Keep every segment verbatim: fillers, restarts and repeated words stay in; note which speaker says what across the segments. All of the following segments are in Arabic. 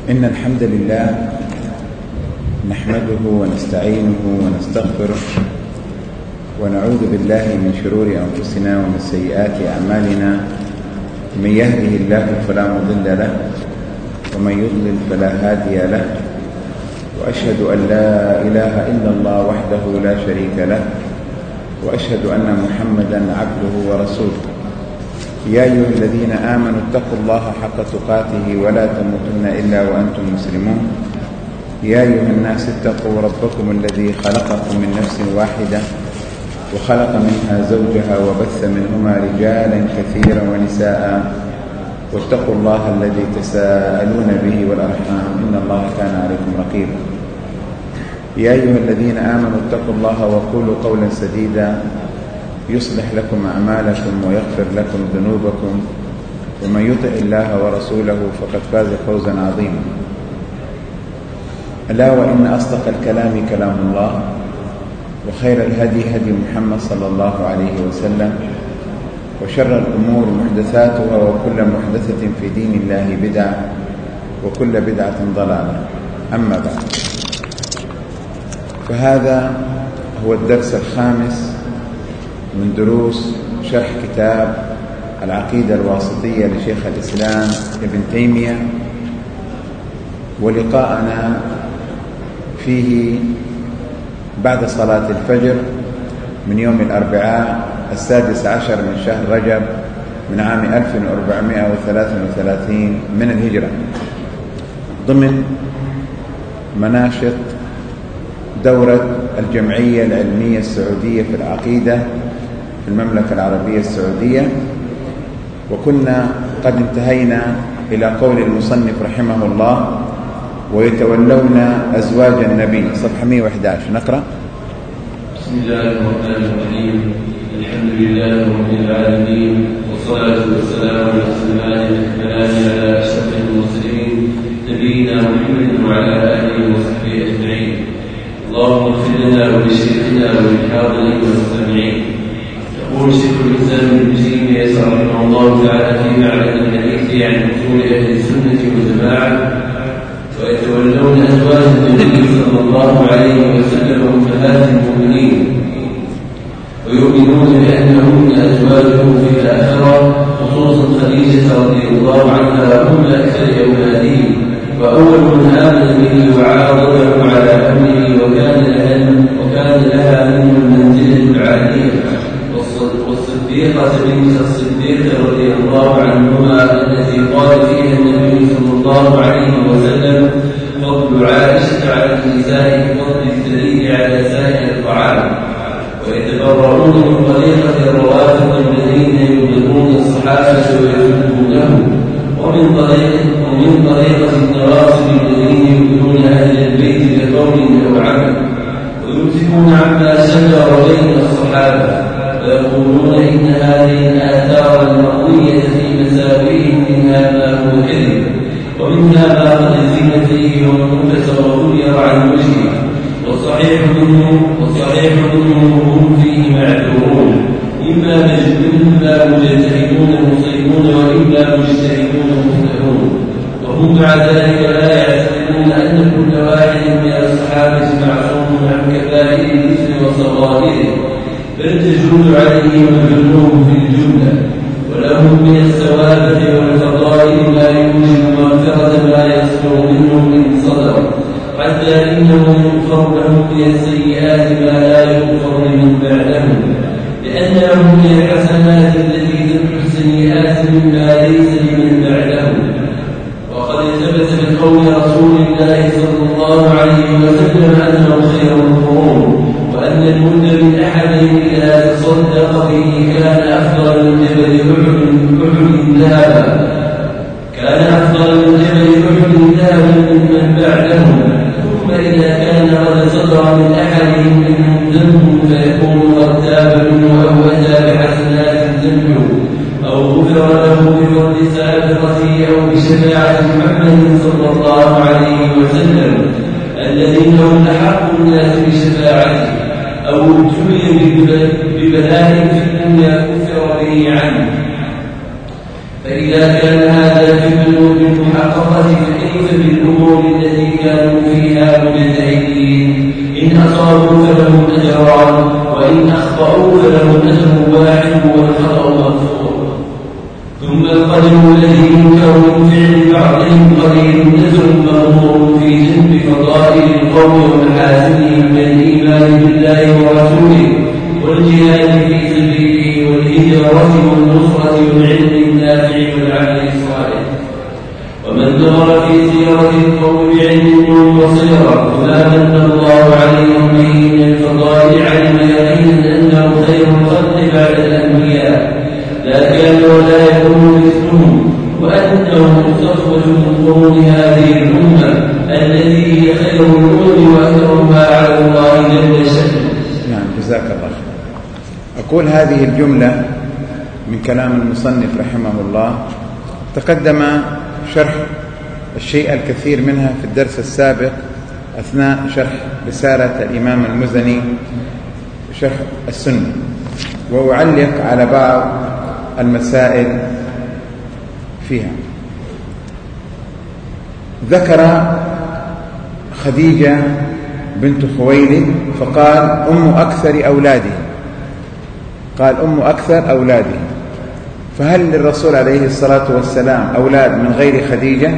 Speaker 1: إن الحمد لله نحمده ونستعينه ونستغفره ونعوذ بالله من شرور أنفسنا ومن سيئات أعمالنا. من يهده الله فلا مضل له ومن يضلل فلا هادي له، وأشهد أن لا إله إلا الله وحده لا شريك له، وأشهد أن محمدا عبده ورسوله. يا أيها الذين آمنوا اتقوا الله حق تقاته ولا تموتن إلا وأنتم مسلمون. يا أيها الناس اتقوا ربكم الذي خلقكم من نفس واحدة وخلق منها زوجها وبث منهما رجالا كثيرا ونساء، واتقوا الله الذي تساءلون به والأرحام إن الله كان عليكم رقيبا. يا أيها الذين آمنوا اتقوا الله وقولوا قولا سديدا يصلح لكم أعمالكم ويغفر لكم ذنوبكم، ومن يطع الله ورسوله فقد فاز فوزا عظيما. ألا وإن أصدق الكلام كلام الله، وخير الهدي هدي محمد صلى الله عليه وسلم، وشر الأمور محدثاتها، وكل محدثة في دين الله بدعة، وكل بدعة ضلالة. أما بعد، فهذا هو الدرس الخامس من دروس شرح كتاب العقيدة الواسطية لشيخ الإسلام ابن تيمية، ولقاءنا فيه بعد صلاة الفجر من يوم الأربعاء السادس عشر من شهر رجب من عام ألف وأربعمائة وثلاثة وثلاثين من الهجرة، ضمن مناشط دورة الجمعية العلمية السعودية في العقيدة في المملكة العربية السعودية. وكنا قد انتهينا إلى قول المصنف رحمه الله: ويتولون أزواج النبي، صفحة مئة وأحد عشر. نقرأ.
Speaker 2: بسم الله الرحمن الرحيم. الحمد لله رب العالمين، والصلاة والسلام على على أشرف المرسلين نبينا محمد وعلى آله وصحبه أجمعين. اللهم اغفر لنا ولشيخنا وللحاضرين والمستمعين. يقول شيخ الإسلام ابن تيمية رحمه الله تعالى في معنى الحديث عن أصول أهل السنة والجماعة: ويتولون أزواج النبي صلى الله عليه وسلم أمهات المؤمنين، ويؤمنون بأنهن أزواجه في الآخرة، خصوصا خديجة رضي الله عنها أم أكثر أولاده، وأول من آمن به وعاضده على أمره، وكان لها وكان لها منه المنزلة العالية. والصديقة بنت الصديق رضي الله عنهما التي قال فيها النبي صلى الله عليه وسلم: فضل عائشة على النساء كفضل الثريد على سائر الطعام. ويتبرؤون من طريقة الروافض الذين يبغضون الصحابة ويسبونهم، ومن طريقة ومن طريقة النراصب الذين يبغضون أهل البيت بقول أو عمل، ويمسكون عما شجر بين الصحابة، ويقولون إن هذه الآثار المقوية في مساويهم منها ما هو كذب، ومنها ما قد زين فيه وانكشف وغير عن وجهه، والصحيح منهم والصحيح منهم هم فيه معذورون، إما مما مجتهدون مصيبون، وإما مجتهدون مخطئون. وهم مع ذلك لا يعتقدون أن كل واحد من الصحابة معصوم عن كبائر الإثم وصغائره، بل تجول عليهم وجلهم في الجملة، ولهم من الثوابت والفضائل ما يوجب مغفرة ما يصدر منهم من صدر، حتى إنه يغفر لهم من السيئات ما لا يغفر من بعدهم، لأن لهم من الحسنات التي تمحو السيئات مما ليس لمن بعدهم. وقد ثبت من قول رسول الله صلى الله عليه وسلم أنه خير القرون، وأن المد من أحدهم إذا تصدق به كان أفضل من جبل أحد ذهبا كان أفضل من جبل أحد ذهبا ممن بعدهم. ثم إذا كان قد صدر من أحدهم منهم ذنب فيكون قد تاب منه أو أتى بحسنات تمحو، أو غفر له بفضل سابقته أو بشفاعة محمد صلى الله عليه وسلم الذين هم أحق الناس بشفاعته، أو ابتلي ببلاء في الدنيا كفر به عنه، فإذا كان هذا في القلوب المحققة فكيف بالأمور التي كانوا فيها مجتهدين؟ إن أصابوا فلهم أجران، وإن أخطأوا فلهم أجر واحد والخطأ مغفور. ثم القدر الذي ينكر من فعل بعضهم قليل نزل مغمور في جنب فضائل القوم ومحاسنهم كالإيمان بالله ورسوله والجهاد في سبيله والهجرة والنصرة والعلم النافع والعمل الصالح. ومن نظر في سيرة القوم بعلم وبصيرة ما من الله عليهم به من الفضائل علم يقينا أنه خير الخلق بعد الأنبياء لا كان ولا يكون مثلهم، وأنه مستخرج من قرون هذه الأمة التي هي خير الأمم وأكرمها على الله جل شأنه.
Speaker 1: نعم، جزاك الله خير. أقول هذه الجملة من كلام المصنف رحمه الله تقدم شرح الشيء الكثير منها في الدرس السابق أثناء شرح رسالة الإمام المزني شرح السنة، وأعلق على بعض المسائل فيها. ذكر خديجة بنت خويلد فقال أم أكثر أولاده، قال أم أكثر أولاده، فهل للرسول عليه الصلاة والسلام أولاد من غير خديجة؟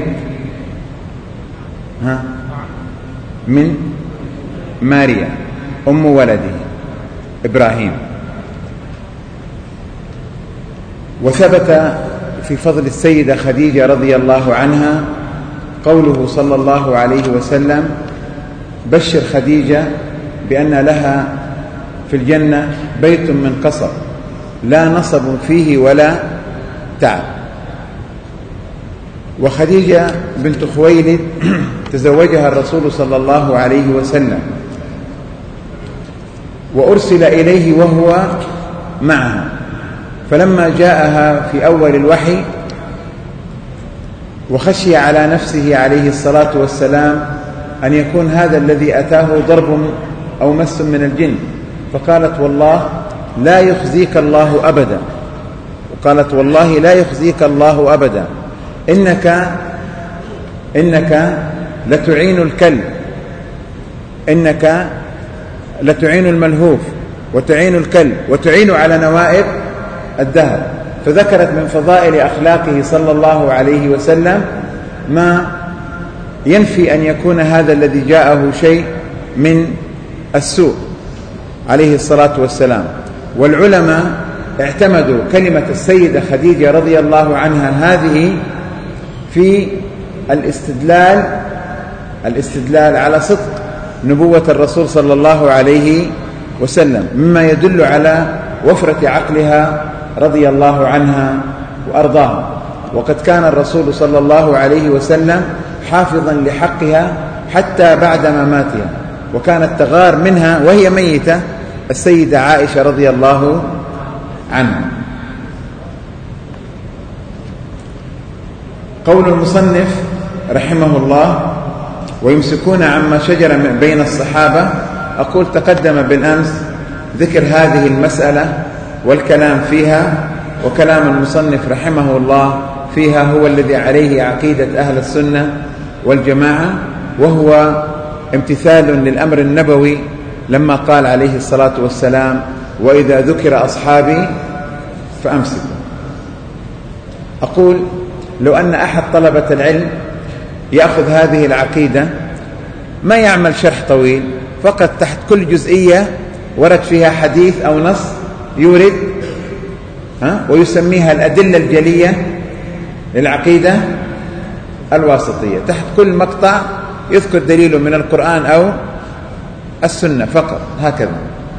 Speaker 1: ها؟ من ماريا أم ولده إبراهيم. وثبت في فضل السيدة خديجة رضي الله عنها قوله صلى الله عليه وسلم: بشر خديجة بأن لها في الجنة بيت من قصب لا نصب فيه ولا تعب. وخديجة بنت خويلد تزوجها الرسول صلى الله عليه وسلم وأرسل إليه وهو معها، فلما جاءها في أول الوحي وخشي على نفسه عليه الصلاة والسلام أن يكون هذا الذي أتاه ضرب أو مس من الجن، فقالت: والله لا يخزيك الله أبدا، وقالت: والله لا يخزيك الله أبدا، إنك إنك لتعين الكلب، إنك لتعين الملهوف وتعين الكلب وتعين على نوائب الدهر. فذكرت من فضائل أخلاقه صلى الله عليه وسلم ما ينفي أن يكون هذا الذي جاءه شيء من السوء عليه الصلاة والسلام. والعلماء اعتمدوا كلمة السيدة خديجة رضي الله عنها هذه في الاستدلال الاستدلال على صدق نبوة الرسول صلى الله عليه وسلم، مما يدل على وفرة عقلها رضي الله عنها وأرضاها. وقد كان الرسول صلى الله عليه وسلم حافظا لحقها حتى بعد مماتها، وكانت تغار منها وهي ميتة السيدة عائشة رضي الله عنها. قول المصنف رحمه الله: ويمسكون عما شجر بين الصحابة. أقول تقدم بالأمس ذكر هذه المسألة والكلام فيها، وكلام المصنف رحمه الله فيها هو الذي عليه عقيدة أهل السنة والجماعة، وهو امتثال للأمر النبوي لما قال عليه الصلاة والسلام: وإذا ذكر أصحابي فأمسكوا. أقول لو أن أحد طلبة العلم يأخذ هذه العقيدة ما يعمل شرح طويل، فقط تحت كل جزئية ورد فيها حديث أو نص يورد ها ويسميها الأدلة الجلية للعقيدة الواسطية. تحت كل مقطع يذكر دليله من القرآن أو السنة فقط، هكذا.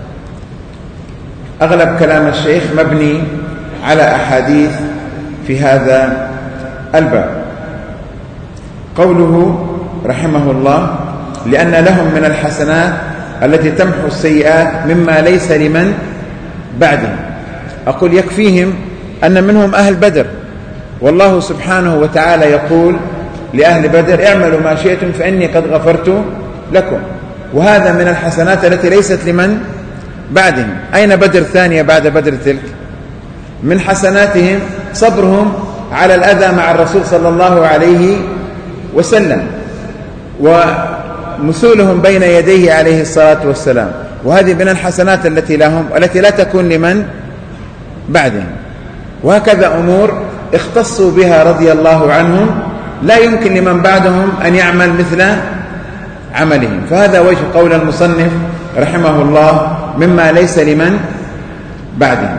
Speaker 1: أغلب كلام الشيخ مبني على أحاديث في هذا الباب. قوله رحمه الله: لأن لهم من الحسنات التي تمحو السيئات مما ليس لمن بعدهم. أقول يكفيهم أن منهم أهل بدر، والله سبحانه وتعالى يقول لأهل بدر: اعملوا ما شئتم فإني قد غفرت لكم. وهذا من الحسنات التي ليست لمن بعدهم. أين بدر ثانية بعد بدر تلك؟ من حسناتهم صبرهم على الأذى مع الرسول صلى الله عليه وسلم ومثولهم بين يديه عليه الصلاة والسلام، وهذه من الحسنات التي لهم والتي لا تكون لمن بعدهم. وهكذا أمور اختصوا بها رضي الله عنهم لا يمكن لمن بعدهم أن يعمل مثل عملهم. فهذا وجه قول المصنف رحمه الله مما ليس لمن بعدهم.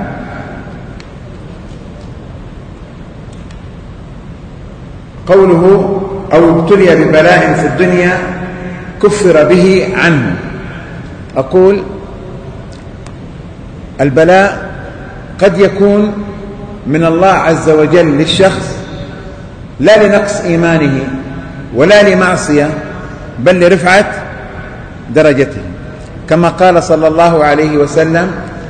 Speaker 1: قوله أو ابتلي ببلاء في الدنيا كفر به عنه. أقول البلاء قد يكون من الله عز وجل للشخص لا لنقص إيمانه ولا لمعصية بل لرفعة درجته، كما قال صلى الله عليه وسلم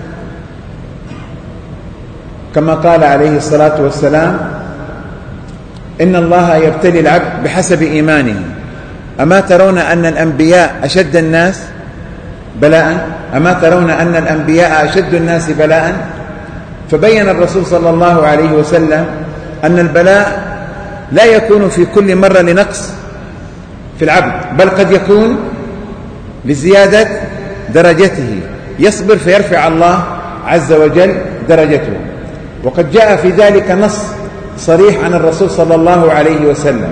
Speaker 1: كما قال عليه الصلاة والسلام إن الله يبتلي العبد بحسب إيمانه. أما ترون أن الأنبياء أشد الناس بلاء أما ترون أن الأنبياء أشد الناس بلاء فبين الرسول صلى الله عليه وسلم أن البلاء لا يكون في كل مرة لنقص في العبد، بل قد يكون لزيادة درجته، يصبر فيرفع الله عز وجل درجته. وقد جاء في ذلك نص صريح عن الرسول صلى الله عليه وسلم.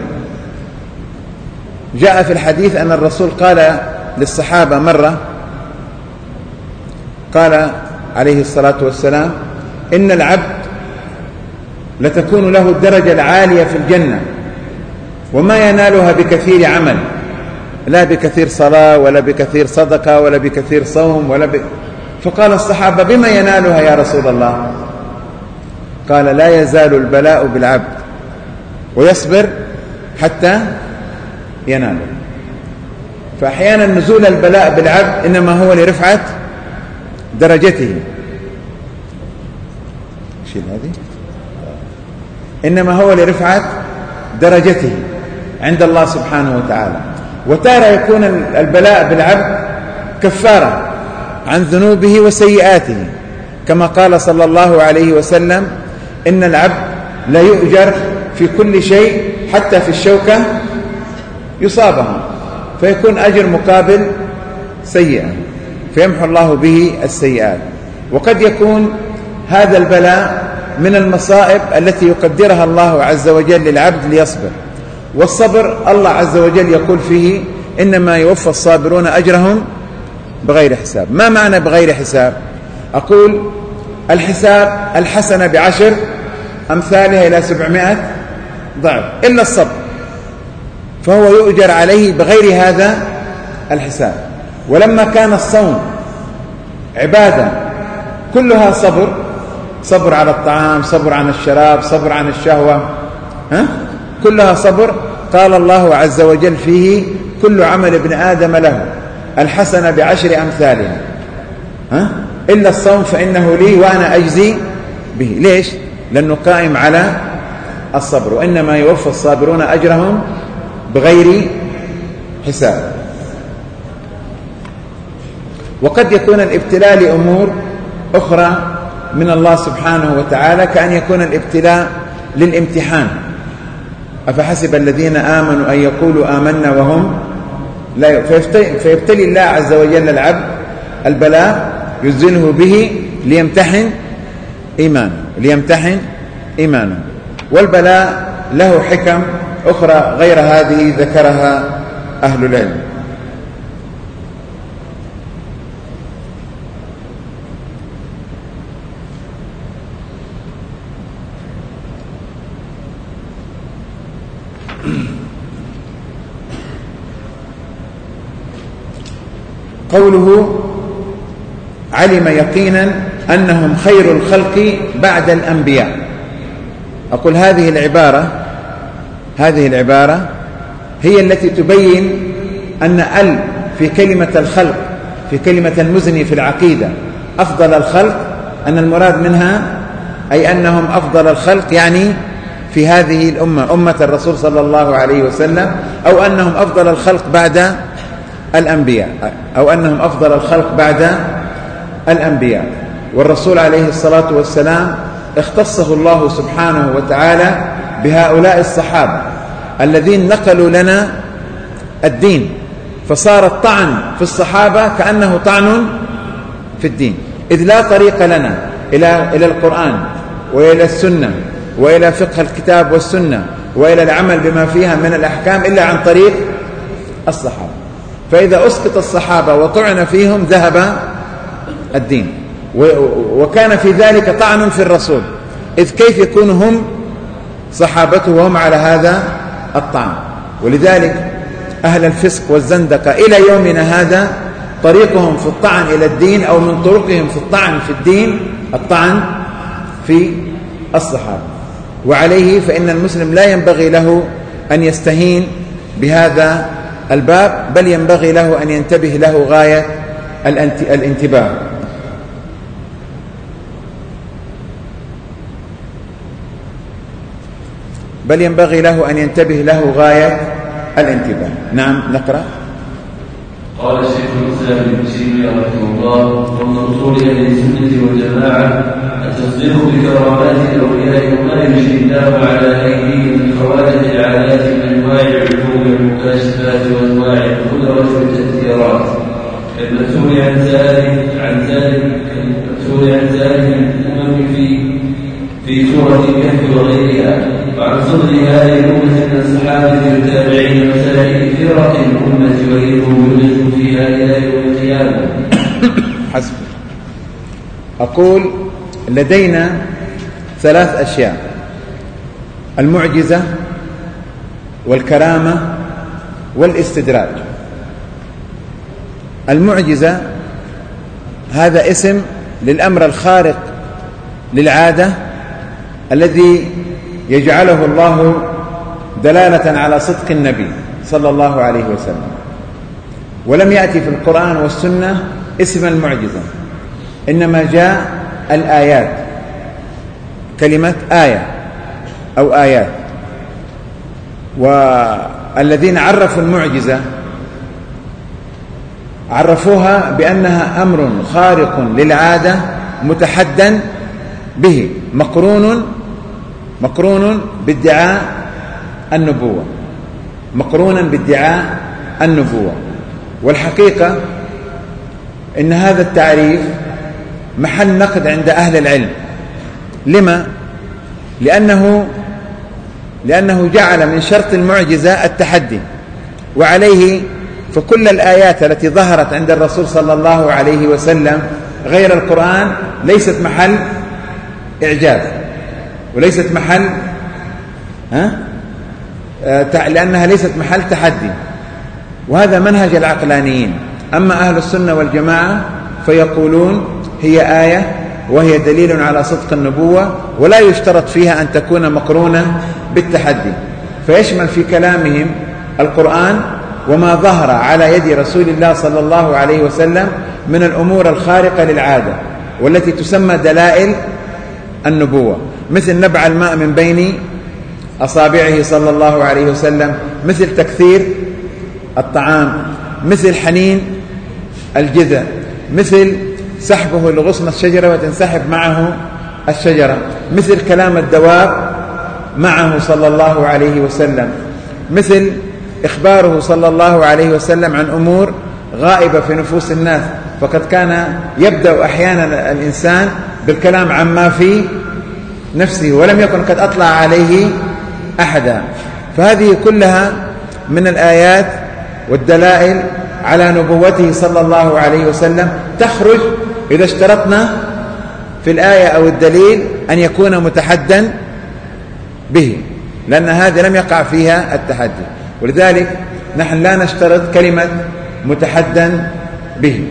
Speaker 1: جاء في الحديث أن الرسول قال للصحابة مرة، قال عليه الصلاة والسلام إن العبد لتكون له الدرجة العالية في الجنة وما ينالها بكثير عمل، لا بكثير صلاة ولا بكثير صدقة ولا بكثير صوم ولا ب... فقال الصحابة بما ينالها يا رسول الله؟ قال لا يزال البلاء بالعبد ويصبر حتى يناله. فأحيانا نزول البلاء بالعبد إنما هو لرفعة درجته، شيل هذه، إنما هو لرفعة درجته عند الله سبحانه وتعالى. وتارة يكون البلاء بالعبد كفارة عن ذنوبه وسيئاته، كما قال صلى الله عليه وسلم إن العبد لا يؤجر في كل شيء حتى في الشوكة يصابها، فيكون أجر مقابل سيئة فيمحو الله به السيئات. وقد يكون هذا البلاء من المصائب التي يقدرها الله عز وجل للعبد ليصبر، والصبر الله عز وجل يقول فيه إنما يوفى الصابرون أجرهم بغير حساب. ما معنى بغير حساب؟ أقول الحساب الحسنة بعشر أمثالها إلى سبعمائة ضعف إلا الصبر، فهو يؤجر عليه بغير هذا الحساب. ولما كان الصوم عبادة كلها صبر، صبر على الطعام، صبر عن الشراب، صبر عن الشهوة، ها؟ كلها صبر، قال الله عز وجل فيه كل عمل ابن آدم له الحسنة بعشر أمثالها، ها؟ إلا الصوم فإنه لي وأنا أجزي به. ليش؟ لأنه قائم على الصبر، وإنما يوفى الصابرون أجرهم بغير حساب. وقد يكون الابتلاء لأمور أخرى من الله سبحانه وتعالى، كأن يكون الابتلاء للامتحان. أفحسب الذين آمنوا أن يقولوا آمنا وهم لا، فيبتلي الله عز وجل العبد البلاء يزنه به ليمتحن إيمانه ليمتحن إيمانه. والبلاء له حكم أخرى غير هذه ذكرها أهل العلم. قوله علم يقينا أنهم خير الخلق بعد الأنبياء. أقول هذه العبارة هذه العبارة هي التي تبين أن ال في كلمة الخلق في كلمة المزني في العقيدة أفضل الخلق، أن المراد منها أي أنهم أفضل الخلق، يعني في هذه الأمة أمة الرسول صلى الله عليه وسلم، أو أنهم أفضل الخلق بعد الأنبياء أو أنهم أفضل الخلق بعد الأنبياء. والرسول عليه الصلاة والسلام اختصه الله سبحانه وتعالى بهؤلاء الصحابة الذين نقلوا لنا الدين، فصار الطعن في الصحابة كأنه طعن في الدين، إذ لا طريق لنا إلى إلى القرآن وإلى السنة وإلى فقه الكتاب والسنة وإلى العمل بما فيها من الأحكام إلا عن طريق الصحابة. فإذا أسقط الصحابة وطعن فيهم ذهب الدين، وكان في ذلك طعن في الرسول، إذ كيف يكون هم صحابته وهم على هذا الطعن؟ ولذلك أهل الفسق والزندقة إلى يومنا هذا طريقهم في الطعن إلى الدين أو من طرقهم في الطعن في الدين الطعن في الصحابة. وعليه فإن المسلم لا ينبغي له أن يستهين بهذا الباب، بل ينبغي له أن ينتبه له غاية الانتباه. بل ينبغي له أن ينتبه له غاية الانتباه. نعم نقرأ.
Speaker 2: قال الشيخ الإسلام ابن تيمية رحمه الله: ومن أصول أهل السنة والجماعة التصديق بكرامات الأولياء وما يجري الله على أيديهم من خوارج العادات من أنواع العلوم والمكاشفات وأنواع القدرة والتأثيرات، كالمسؤول عن ذلك عن ذلك كالمسؤول عن ذلك الأمم في في سورة الكهف وغيرها، وعن صدر هذه الأمة من الصحابة والتابعين وسائر فرق الأمة وغيرهم يدخل فيها إلى يوم القيامة.
Speaker 1: حسب. أقول لدينا ثلاث أشياء: المعجزة والكرامة والاستدراج. المعجزة هذا اسم للأمر الخارق للعادة الذي يجعله الله دلالة على صدق النبي صلى الله عليه وسلم، ولم يأتي في القرآن والسنة اسم المعجزة، إنما جاء الآيات، كلمة آية أو آيات. والذين عرفوا المعجزة عرفوها بأنها أمر خارق للعادة متحدى به، مقرون مقرون بادعاء النبوة، مقرونا بادعاء النبوة. والحقيقة إن هذا التعريف محل نقد عند أهل العلم. لما؟ لأنه لأنه جعل من شرط المعجزة التحدي، وعليه فكل الآيات التي ظهرت عند الرسول صلى الله عليه وسلم غير القرآن ليست محل إعجاز وليست محل ها؟ لأنها ليست محل تحدي، وهذا منهج العقلانيين. أما أهل السنة والجماعة فيقولون هي آية وهي دليل على صدق النبوة، ولا يشترط فيها أن تكون مقرونة بالتحدي، فيشمل في كلامهم القرآن وما ظهر على يد رسول الله صلى الله عليه وسلم من الأمور الخارقة للعادة والتي تسمى دلائل النبوة، مثل نبع الماء من بين أصابعه صلى الله عليه وسلم، مثل تكثير الطعام، مثل حنين الجذع، مثل سحبه لغصن الشجرة وتنسحب معه الشجرة، مثل كلام الدواب معه صلى الله عليه وسلم، مثل إخباره صلى الله عليه وسلم عن أمور غائبة في نفوس الناس، فقد كان يبدأ أحيانا الإنسان بالكلام عما في نفسه ولم يكن قد أطلع عليه أحدا. فهذه كلها من الآيات والدلائل على نبوته صلى الله عليه وسلم، تخرج إذا اشترطنا في الآية أو الدليل أن يكون متحدى به، لأن هذه لم يقع فيها التحدي، ولذلك نحن لا نشترط كلمة متحدى به.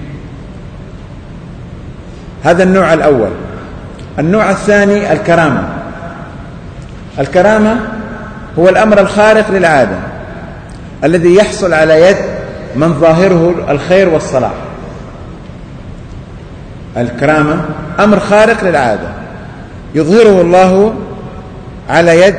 Speaker 1: هذا النوع الأول. النوع الثاني الكرامة. الكرامة هو الأمر الخارق للعادة الذي يحصل على يد من ظاهره الخير والصلاح. الكرامة أمر خارق للعادة يظهره الله على يد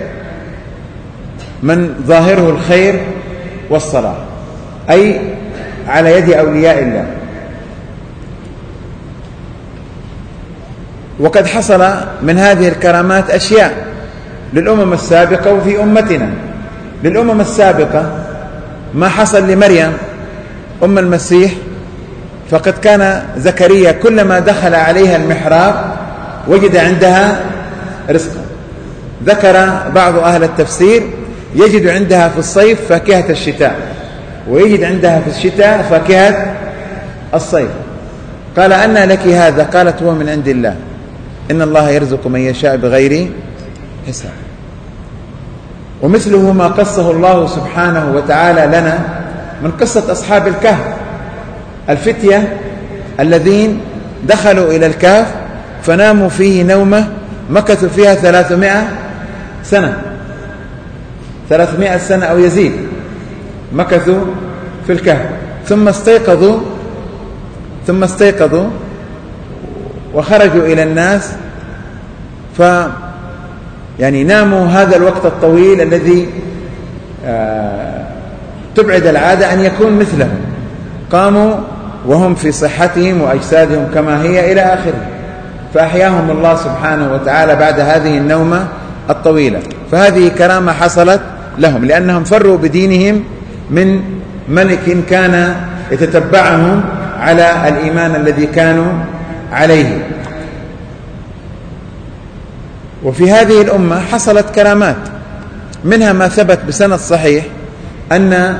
Speaker 1: من ظاهره الخير والصلاح، أي على يد أولياء الله. وقد حصل من هذه الكرامات أشياء للأمم السابقة وفي أمتنا. للأمم السابقة ما حصل لمريم أم المسيح، فقد كان زكريا كلما دخل عليها المحراب وجد عندها رزقا. ذكر بعض أهل التفسير يجد عندها في الصيف فاكهة الشتاء، ويجد عندها في الشتاء فاكهة الصيف. قال: أنى لك هذا؟ قالت: هو من عند الله، إن الله يرزق من يشاء بغير حساب. ومثله ما قصه الله سبحانه وتعالى لنا من قصة أصحاب الكهف، الفتية الذين دخلوا إلى الكهف فناموا فيه نومة مكثوا فيها ثلاثمائة سنة ثلاثمائة سنة أو يزيد، مكثوا في الكهف، ثم استيقظوا ثم استيقظوا وخرجوا إلى الناس، ف يعني ناموا هذا الوقت الطويل الذي آه تبعد العادة أن يكون مثلهم. قاموا وهم في صحتهم وأجسادهم كما هي إلى آخره، فأحياهم الله سبحانه وتعالى بعد هذه النومة الطويلة. فهذه كرامة حصلت لهم لأنهم فروا بدينهم من ملك كان يتتبعهم على الإيمان الذي كانوا عليه. وفي هذه الأمة حصلت كرامات، منها ما ثبت بسند صحيح أن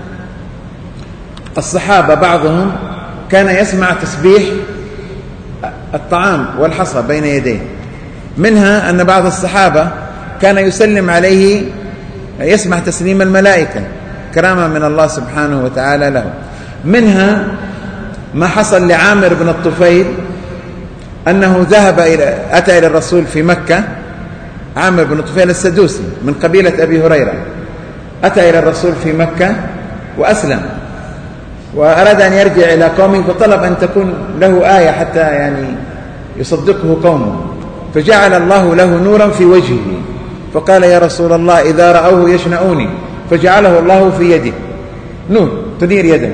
Speaker 1: الصحابة بعضهم كان يسمع تسبيح الطعام والحصى بين يديه. منها أن بعض الصحابة كان يسلم عليه يسمع تسليم الملائكة، كرامة من الله سبحانه وتعالى له. منها ما حصل لعامر بن الطفيل أنه ذهب إلى أتى إلى الرسول في مكة. عامر بن الطفيل السدوسي من قبيلة أبي هريرة أتى إلى الرسول في مكة وأسلم، وأراد أن يرجع إلى قومه، فطلب أن تكون له آية حتى يعني يصدقه قومه، فجعل الله له نورا في وجهه، فقال: يا رسول الله إذا رأوه يشنؤوني، فجعله الله في يده نور تنير يده.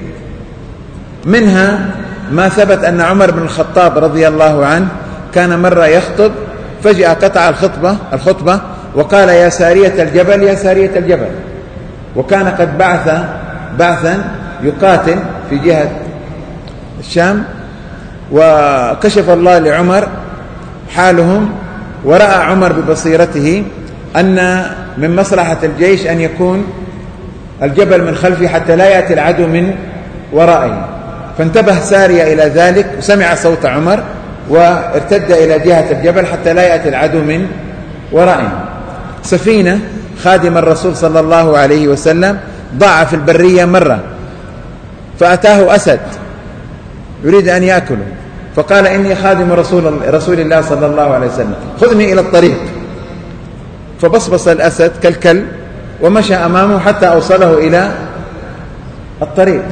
Speaker 1: منها ما ثبت أن عمر بن الخطاب رضي الله عنه كان مرة يخطب، فجأة قطع الخطبة الخطبة وقال: يا سارية الجبل يا سارية الجبل. وكان قد بعث بعثا يقاتل في جهة الشام، وكشف الله لعمر حالهم، ورأى عمر ببصيرته أن من مصلحة الجيش أن يكون الجبل من خلفه حتى لا يأتي العدو من ورائه، فانتبه سارية إلى ذلك وسمع صوت عمر وارتد إلى جهة الجبل حتى لا يأتي العدو من ورائه. سفينة خادم الرسول صلى الله عليه وسلم ضاع في البرية مرة، فأتاه أسد يريد أن يأكله، فقال: إني خادم رسول, رسول الله صلى الله عليه وسلم، خذني إلى الطريق. فبصبص الأسد كالكلب ومشى أمامه حتى أوصله إلى الطريق.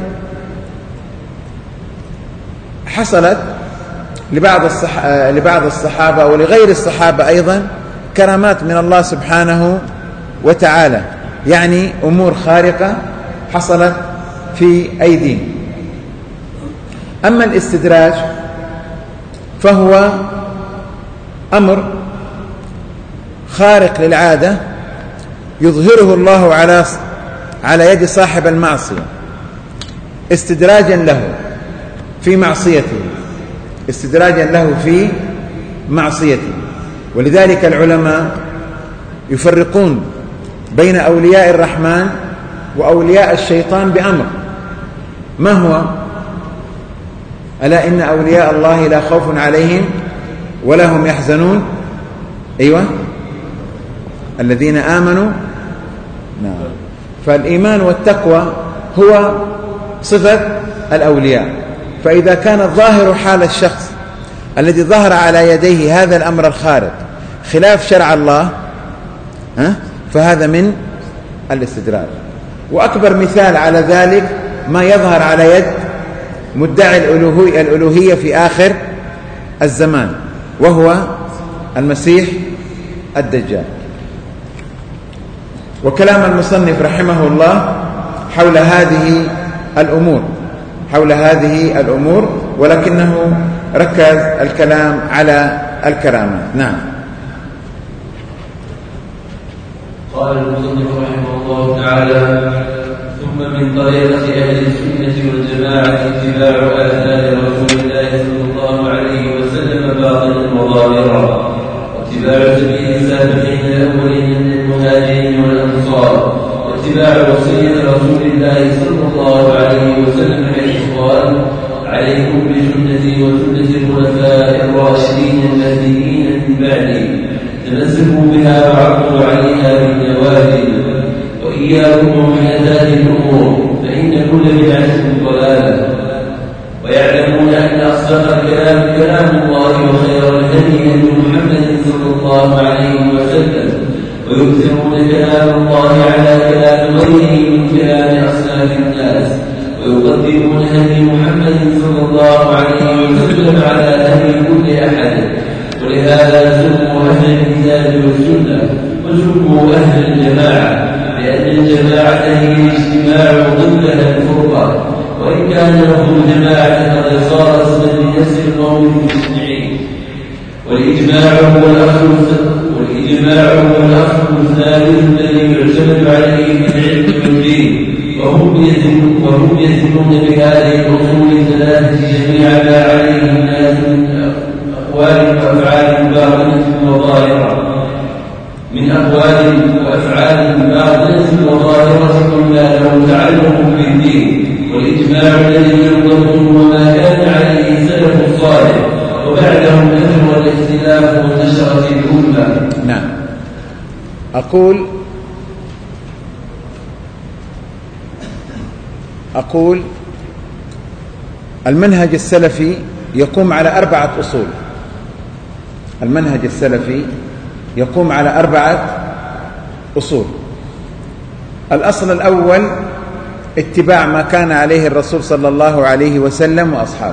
Speaker 1: حصلت لبعض, الصح... لبعض الصحابة ولغير الصحابة أيضا كرامات من الله سبحانه وتعالى، يعني أمور خارقة حصلت في أيديهم. أما الاستدراج فهو أمر خارق للعادة يظهره الله على على يد صاحب المعصية استدراجا له في معصيته استدراجا له في معصيته. ولذلك العلماء يفرقون بين أولياء الرحمن وأولياء الشيطان بأمر. ما هو؟ ألا إن أولياء الله لا خوف عليهم ولا هم يحزنون. أيوة، الذين آمنوا. نعم. فالإيمان والتقوى هو صفة الأولياء. فإذا كان الظاهر حال الشخص الذي ظهر على يديه هذا الأمر الخارق خلاف شرع الله ها فهذا من الاستدراج. وأكبر مثال على ذلك ما يظهر على يد مدعي الألوهية في آخر الزمان، وهو المسيح الدجال. وكلام المصنف رحمه الله حول هذه الأمور حول هذه الأمور ولكنه ركز الكلام على الكرامات. نعم.
Speaker 2: قال المصنف رحمه الله تعالى: ثم من طريقة أهل السنة والجماعة اتباع آثار رسول الله صلى الله عليه وسلم باطنا وظاهرا، واتباع سبيل السابقين الأولين من المهاجرين والأنصار، واتباع وصية رسول الله صلى الله عليه وسلم حيث قال: عليكم بسنتي وسنة الخلفاء الراشدين المهديين من بعدي، تمسكوا بها وعضوا عليها بالنواجذ، وإياكم ومحدثات الأمور فإن كل بدعة ضلالة. ويعلمون أن أصدق الكلام كلام الله، وخير الهدي هدي محمد صلى الله عليه وسلم، ويكثرون كلام الله على كلام غيره من كلام أصناف الناس، ويقدمون هدي محمد صلى الله عليه وسلم على هدي كل أحد. ولهذا سموا أهل الكتاب والسنة وسموا أهل الجماعة، لأن الجماعة هي الاجتماع ضدها الفرقة، وإن كان لهم جماعة قد صار اسما لنفس القوم المجتمعين. والإجماع هو الأصل والإجماع هو الأصل الثالث الذي يعتمد عليه في العلم والدين، وهم يزنون وهم يزنون بهذه الأصول الثلاثة جميع ما عليه الناس من أقوال وأفعال باطنة وظاهرة من أقوال وأفعال باطنة وظاهرة كلها له تعلق بالدين. والإجماع الذي ينظر وما كان عليه سلف الصالح وبعدهم كثر الاختلاف وانتشرت الأمة.
Speaker 1: نعم. أقول أقول المنهج السلفي يقوم على أربعة أصول. المنهج السلفي يقوم على أربعة أصول. الأصل الأول اتباع ما كان عليه الرسول صلى الله عليه وسلم وأصحابه.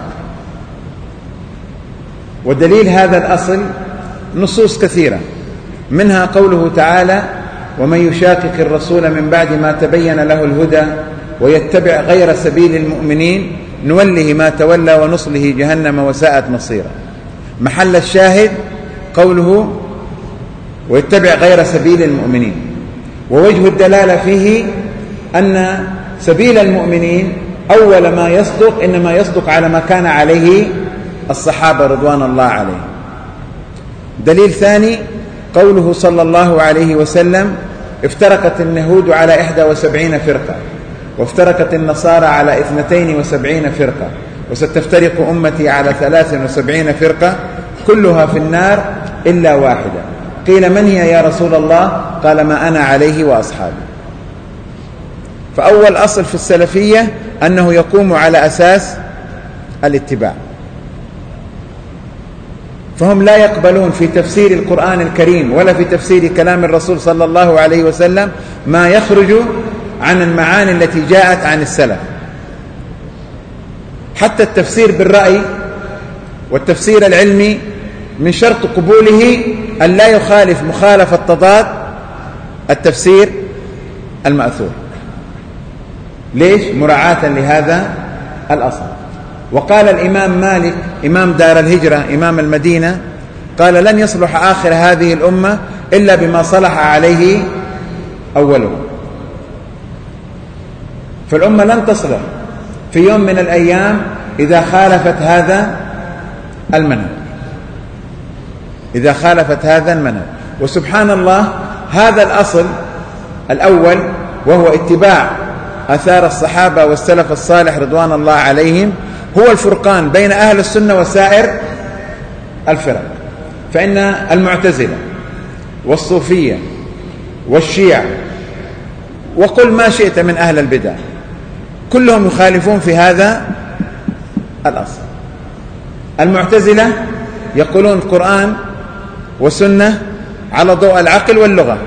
Speaker 1: ودليل هذا الأصل نصوص كثيرة، منها قوله تعالى: ومن يشاقق الرسول من بعد ما تبين له الهدى ويتبع غير سبيل المؤمنين نوله ما تولى ونصله جهنم وساءت مصيرا. محل الشاهد قوله: ويتبع غير سبيل المؤمنين. ووجه الدلالة فيه أن سبيل المؤمنين أول ما يصدق إنما يصدق على ما كان عليه الصحابة رضوان الله عليهم. دليل ثاني قوله صلى الله عليه وسلم: افترقت اليهود على إحدى وسبعين فرقة، وافترقت النصارى على اثنتين وسبعين فرقة، وستفترق أمتي على ثلاث وسبعين فرقة كلها في النار إلا واحدة. قيل: من هي يا رسول الله؟ قال: ما أنا عليه وأصحابي. فأول أصل في السلفية أنه يقوم على أساس الاتباع، فهم لا يقبلون في تفسير القرآن الكريم ولا في تفسير كلام الرسول صلى الله عليه وسلم ما يخرج عن المعاني التي جاءت عن السلف. حتى التفسير بالرأي والتفسير العلمي من شرط قبوله أن لا يخالف مخالفة تضاد التفسير المأثور. ليش؟ مراعاة لهذا الأصل. وقال الإمام مالك إمام دار الهجرة إمام المدينة، قال: لن يصلح آخر هذه الأمة إلا بما صلح عليه أوله. فالأمة لن تصلح في يوم من الأيام إذا خالفت هذا المنهج إذا خالفت هذا المنهج وسبحان الله، هذا الأصل الأول وهو اتباع آثار الصحابة والسلف الصالح رضوان الله عليهم هو الفرقان بين أهل السنة وسائر الفرق. فإن المعتزلة والصوفية والشيعة وقل ما شئت من أهل البدع كلهم يخالفون في هذا الأصل. المعتزلة يقولون قرآن وسنة على ضوء العقل واللغة.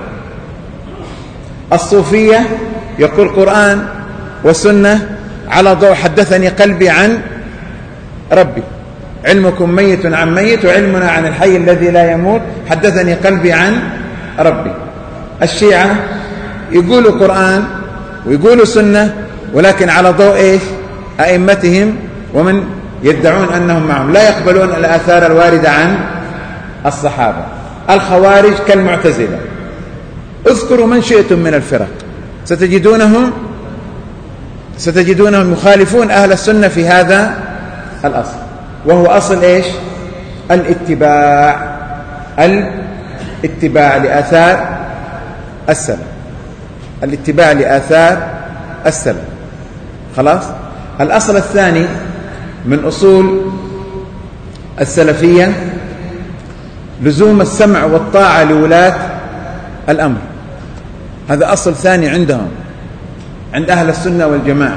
Speaker 1: الصوفية يقول قرآن وسنة على ضوء حدثني قلبي عن ربي، علمكم ميت عن ميت وعلمنا عن الحي الذي لا يموت، حدثني قلبي عن ربي. الشيعة يقولوا قرآن ويقولوا سنة ولكن على ضوء إيش؟ أئمتهم ومن يدعون أنهم معهم، لا يقبلون الآثار الواردة عن الصحابة. الخوارج كالمعتزلة. اذكروا من شئتم من الفرق ستجدونهم ستجدونهم يخالفون أهل السنة في هذا الأصل، وهو أصل إيش؟ الاتباع الاتباع لآثار السلف الاتباع لآثار السلف. خلاص. الأصل الثاني من أصول السلفية لزوم السمع والطاعة لولاة الأمر. هذا أصل ثاني عندهم، عند أهل السنة والجماعة،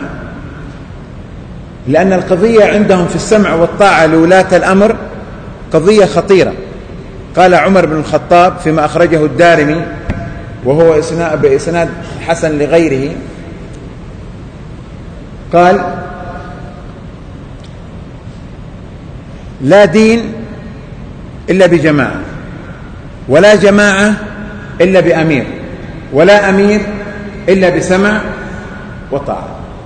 Speaker 1: لأن القضية عندهم في السمع والطاعة لولاة الأمر قضية خطيرة. قال عمر بن الخطاب فيما أخرجه الدارمي وهو بإسناد حسن لغيره، قال: لا دين إلا بجماعة، ولا جماعة إلا بأمير، ولا أمير إلا بسمع وطاعة.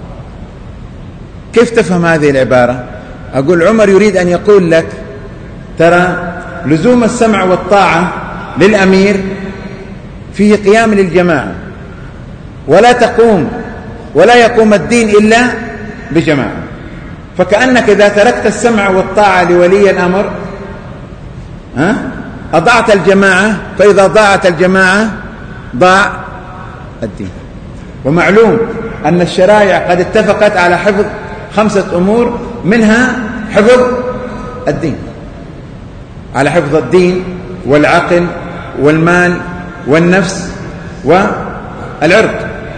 Speaker 1: كيف تفهم هذه العبارة؟ أقول عمر يريد أن يقول لك ترى لزوم السمع والطاعة للأمير فيه قيام للجماعة، ولا تقوم ولا يقوم الدين إلا بجماعة. فكأنك إذا تركت السمع والطاعة لولي الأمر ها أضعت الجماعة، فإذا ضاعت الجماعة ضاع الدين. ومعلوم أن الشرائع قد اتفقت على حفظ خمسة أمور، منها حفظ الدين، على حفظ الدين والعقل والمال والنفس والعرض.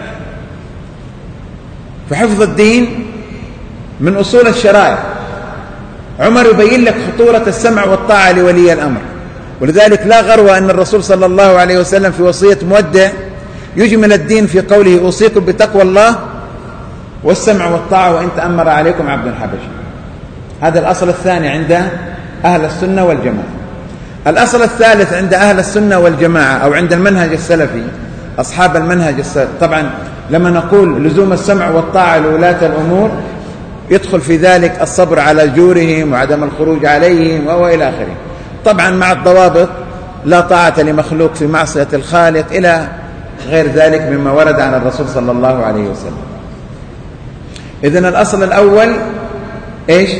Speaker 1: فحفظ الدين من أصول الشرائع. عمر يبين لك خطورة السمع والطاعة لولي الأمر، ولذلك لا غرو أن الرسول صلى الله عليه وسلم في وصية مودع يجمل الدين في قوله: أوصيكم بتقوى الله والسمع والطاعة وإن تأمر عليكم عبد حبشي. هذا الأصل الثاني عند أهل السنة والجماعة. الأصل الثالث عند أهل السنة والجماعة أو عند المنهج السلفي، أصحاب المنهج السلفي، طبعا لما نقول لزوم السمع والطاعة لولاة الأمور يدخل في ذلك الصبر على جورهم وعدم الخروج عليهم وإلى آخره، طبعا مع الضوابط: لا طاعة لمخلوق في معصية الخالق إلى غير ذلك مما ورد عن الرسول صلى الله عليه وسلم. إذن الأصل الأول إيش؟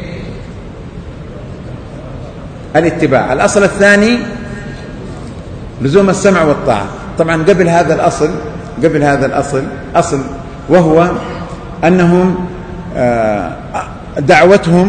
Speaker 1: الاتباع. الأصل الثاني لزوم السمع والطاعة. طبعا قبل هذا الأصل قبل هذا الأصل أصل وهو أنهم دعوتهم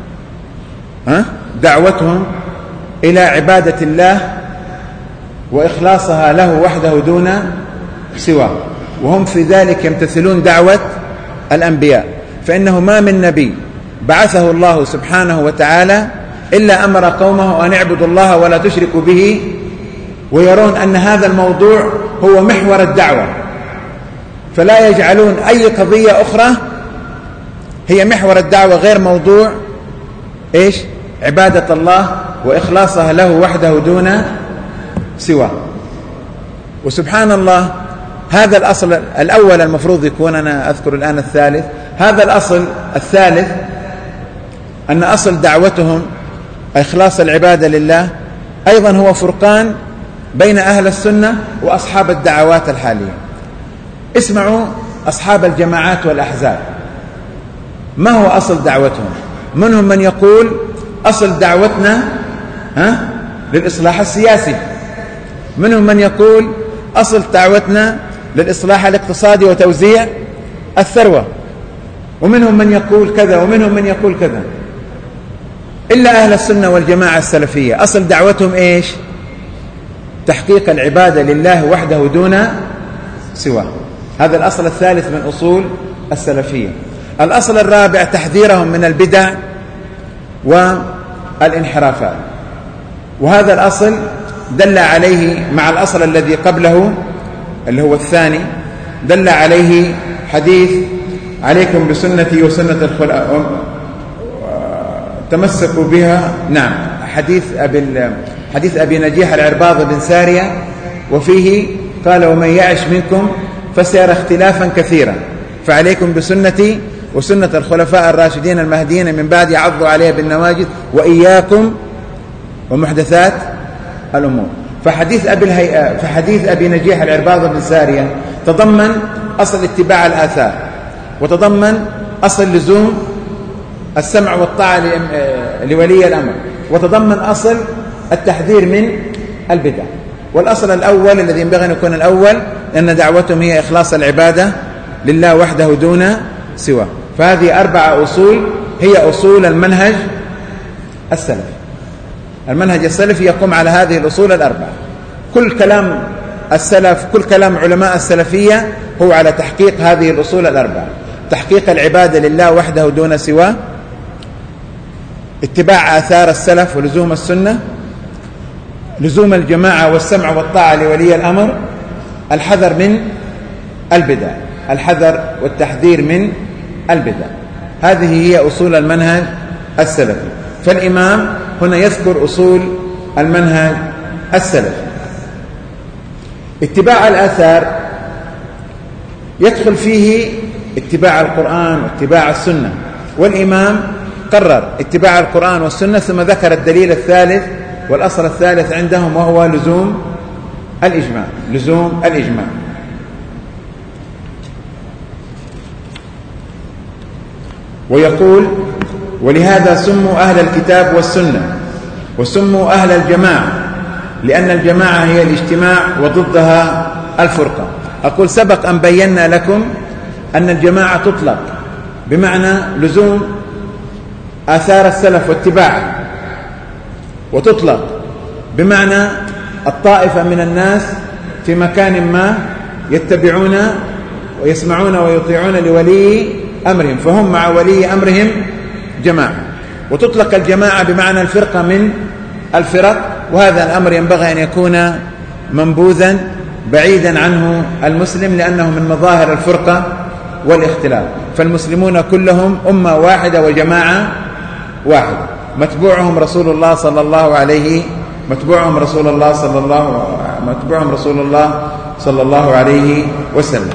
Speaker 1: دعوتهم إلى عبادة الله وإخلاصها له وحده دون سواه، وهم في ذلك يمتثلون دعوة الأنبياء. فإنه ما من نبي بعثه الله سبحانه وتعالى إلا أمر قومه أن اعبدوا الله ولا تشركوا به، ويرون أن هذا الموضوع هو محور الدعوة، فلا يجعلون أي قضية أخرى هي محور الدعوة غير موضوع إيش؟ عبادة الله وإخلاصها له وحده دون سواه. وسبحان الله، هذا الأصل الأول المفروض يكون، أنا أذكر الآن الثالث، هذا الأصل الثالث أن أصل دعوتهم إخلاص العبادة لله أيضا هو فرقان بين أهل السنة وأصحاب الدعوات الحالية. اسمعوا أصحاب الجماعات والأحزاب ما هو أصل دعوتهم. منهم من يقول أصل دعوتنا ها للإصلاح السياسي، منهم من يقول أصل دعوتنا للإصلاح الاقتصادي وتوزيع الثروة، ومنهم من يقول كذا ومنهم من يقول كذا. إلا أهل السنة والجماعة السلفية أصل دعوتهم إيش؟ تحقيق العبادة لله وحده دون سواه. هذا الأصل الثالث من أصول السلفية. الأصل الرابع تحذيرهم من البدع والانحرافات، وهذا الأصل دل عليه مع الأصل الذي قبله اللي هو الثاني، دل عليه حديث: عليكم بسنتي وسنة الخلفاء تمسكوا بها. نعم، حديث أبي حديث أبي نجيح العرباض بن سارية، وفيه قال: ومن يعش منكم فسيرى اختلافا كثيرا فعليكم بسنتي وسنة الخلفاء الراشدين المهديين من بعد عضوا عليها بالنواجذ وإياكم ومحدثات الأمور. فحديث أبي, الهي... فحديث أبي نجيح العرباض بن سارية تضمن أصل اتباع الآثار، وتضمن أصل لزوم السمع والطاعة لولي الأمر، وتضمن أصل التحذير من البدع. والأصل الأول الذي ينبغي أن يكون الأول أن دعوتهم هي إخلاص العبادة لله وحده دون سواه. فهذه أربعة أصول هي أصول المنهج السلفي. المنهج السلفي يقوم على هذه الأصول الأربعة. كل كلام السلف، كل كلام علماء السلفية هو على تحقيق هذه الأصول الأربعة: تحقيق العبادة لله وحده دون سواه، اتباع آثار السلف ولزوم السنة، لزوم الجماعة والسمع والطاعة لولي الأمر، الحذر من البدع، الحذر والتحذير من البدع. هذه هي أصول المنهج السلفي. فالإمام هنا يذكر أصول المنهج السلفي. اتباع الآثار يدخل فيه اتباع القرآن واتباع السنة، والإمام قرر اتباع القرآن والسنة ثم ذكر الدليل الثالث والأصل الثالث عندهم وهو لزوم الإجماع. لزوم الإجماع. ويقول: ولهذا سموا أهل الكتاب والسنة وسموا أهل الجماعة، لأن الجماعة هي الاجتماع وضدها الفرقة. أقول: سبق أن بينا لكم أن الجماعة تطلق بمعنى لزوم آثار السلف واتباعها، وتطلق بمعنى الطائفة من الناس في مكان ما يتبعون ويسمعون ويطيعون لولي أمرهم، فهم مع ولي أمرهم جماعة. وتطلق الجماعة بمعنى الفرقة من الفرق، وهذا الأمر ينبغي أن يكون منبوذا بعيدا عنه المسلم، لأنه من مظاهر الفرقة والاختلاف. فالمسلمون كلهم أمة واحدة وجماعة واحدة، متبوعهم رسول الله صلى الله عليه متبوعهم رسول الله صلى الله متبوعهم رسول الله صلى الله عليه وسلم.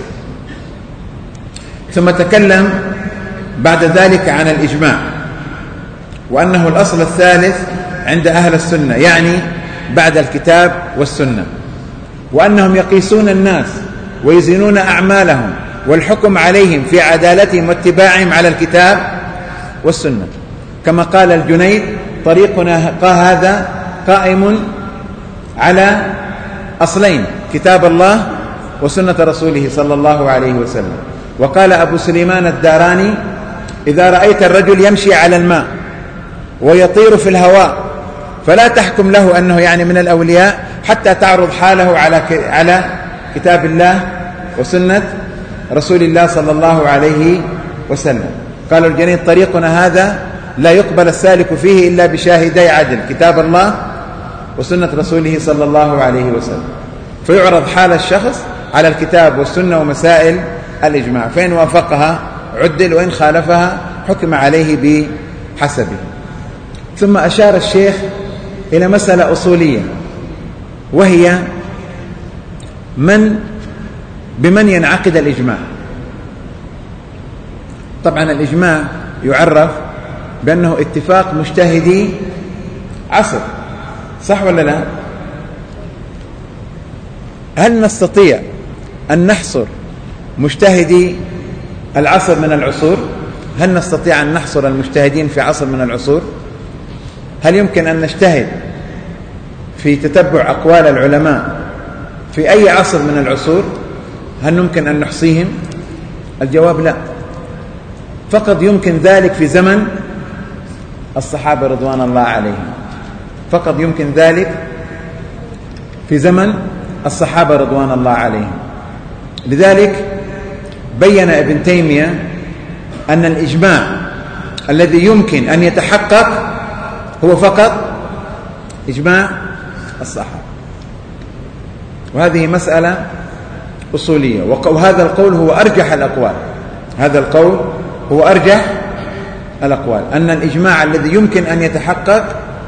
Speaker 1: ثم تكلم بعد ذلك عن الإجماع، وأنه الأصل الثالث عند أهل السنة، يعني بعد الكتاب والسنة، وأنهم يقيسون الناس ويزنون أعمالهم والحكم عليهم في عدالتهم واتباعهم على الكتاب والسنة. كما قال الجنيد: طريقنا هذا قائم على أصلين: كتاب الله وسنة رسوله صلى الله عليه وسلم. وقال أبو سليمان الداراني: إذا رأيت الرجل يمشي على الماء ويطير في الهواء فلا تحكم له أنه يعني من الأولياء حتى تعرض حاله على على كتاب الله وسنة رسول الله صلى الله عليه وسلم. قال الجنيد: طريقنا هذا لا يقبل السالك فيه إلا بشاهدي عدل: كتاب الله وسنة رسوله صلى الله عليه وسلم. فيعرض حال الشخص على الكتاب والسنة ومسائل الإجماع، فإن وافقها عدل، وإن خالفها حكم عليه بحسبه. ثم أشار الشيخ إلى مسألة أصولية، وهي من بمن ينعقد الإجماع. طبعا الإجماع يعرف بأنه اتفاق مجتهدي عصر، صح ولا لا؟ هل نستطيع أن نحصر مجتهدي العصر من العصور؟ هل نستطيع أن نحصر المجتهدين في عصر من العصور؟ هل يمكن أن نجتهد في تتبع أقوال العلماء في أي عصر من العصور؟ هل يمكن أن نحصيهم؟ الجواب لا. فقط يمكن ذلك في زمن الصحابة رضوان الله عليهم، فقط يمكن ذلك في زمن الصحابة رضوان الله عليهم. لذلك بين ابن تيمية أن الإجماع الذي يمكن أن يتحقق هو فقط إجماع الصحابة، وهذه مسألة أصولية. وهذا القول هو أرجح الأقوال، هذا القول هو أرجح الأقوال، أن الإجماع الذي يمكن أن يتحقق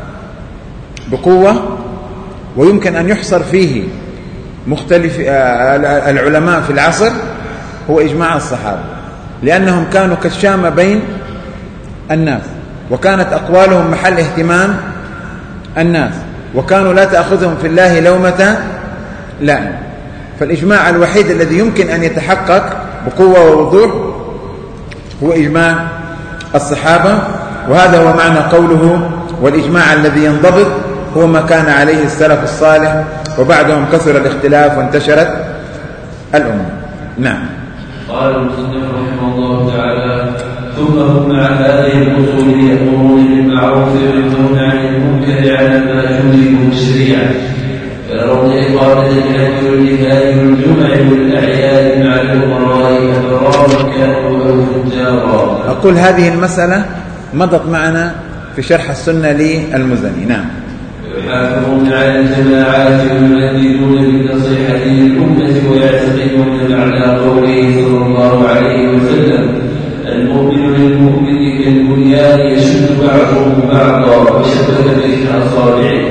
Speaker 1: بقوة ويمكن أن يحصر فيه مختلف العلماء في العصر هو إجماع الصحابة. لأنهم كانوا كالشامة بين الناس، وكانت أقوالهم محل اهتمام الناس، وكانوا لا تأخذهم في الله لومة لائم. فالإجماع الوحيد الذي يمكن أن يتحقق بقوة ووضوح هو إجماع الصحابة، وهذا هو معنى قوله والإجماع الذي ينضبط هو ما كان عليه السلف الصالح وبعدهم كثر الاختلاف وانتشرت الأمة. نعم.
Speaker 2: قال المصنف رحمه الله تعالى: ثم هم مع هذه الأصول يأمرون بالمعروف وينهون عن المنكر على ما توجب الشريعة، فيرون إقامة الحج والجهاد والجمع والأعياد مع الأمراء أبرارا كانوا أو فجارا.
Speaker 1: أقول هذه المسألة مضت معنا في شرح السنة للمزني. نعم.
Speaker 2: ويحافظون على الجماعات ويؤدبون بالنصيحة للأمة ويعتقدون معنى قوله صلى الله عليه وسلم: المؤمن للمؤمن كالبنيان يشد بعضهم بعضا وشبك بين أصابعه،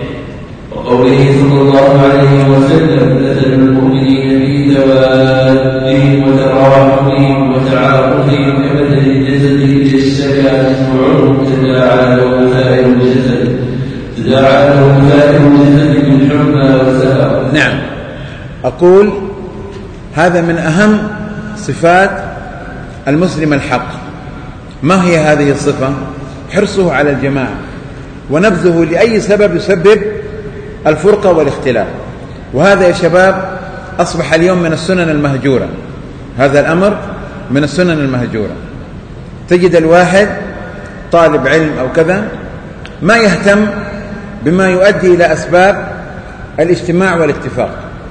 Speaker 2: وقوله صلى الله عليه وسلم: مثل المؤمنين في توادهم وتراحمهم وتعاطفهم كمثل الجسد إذا اشتكى منه عضو تداعى له سائر الجسد تداعى له سائر الجسد بالحمى والسهر.
Speaker 1: نعم. أقول هذا من أهم صفات المسلم الحق. ما هي هذه الصفة؟ حرصه على الجماعة ونبذه لأي سبب يسبب الفرقة والاختلاف. وهذا يا شباب أصبح اليوم من السنن المهجورة، هذا الأمر من السنن المهجورة. تجد الواحد طالب علم أو كذا ما يهتم بما يؤدي إلى أسباب الاجتماع والاتفاق،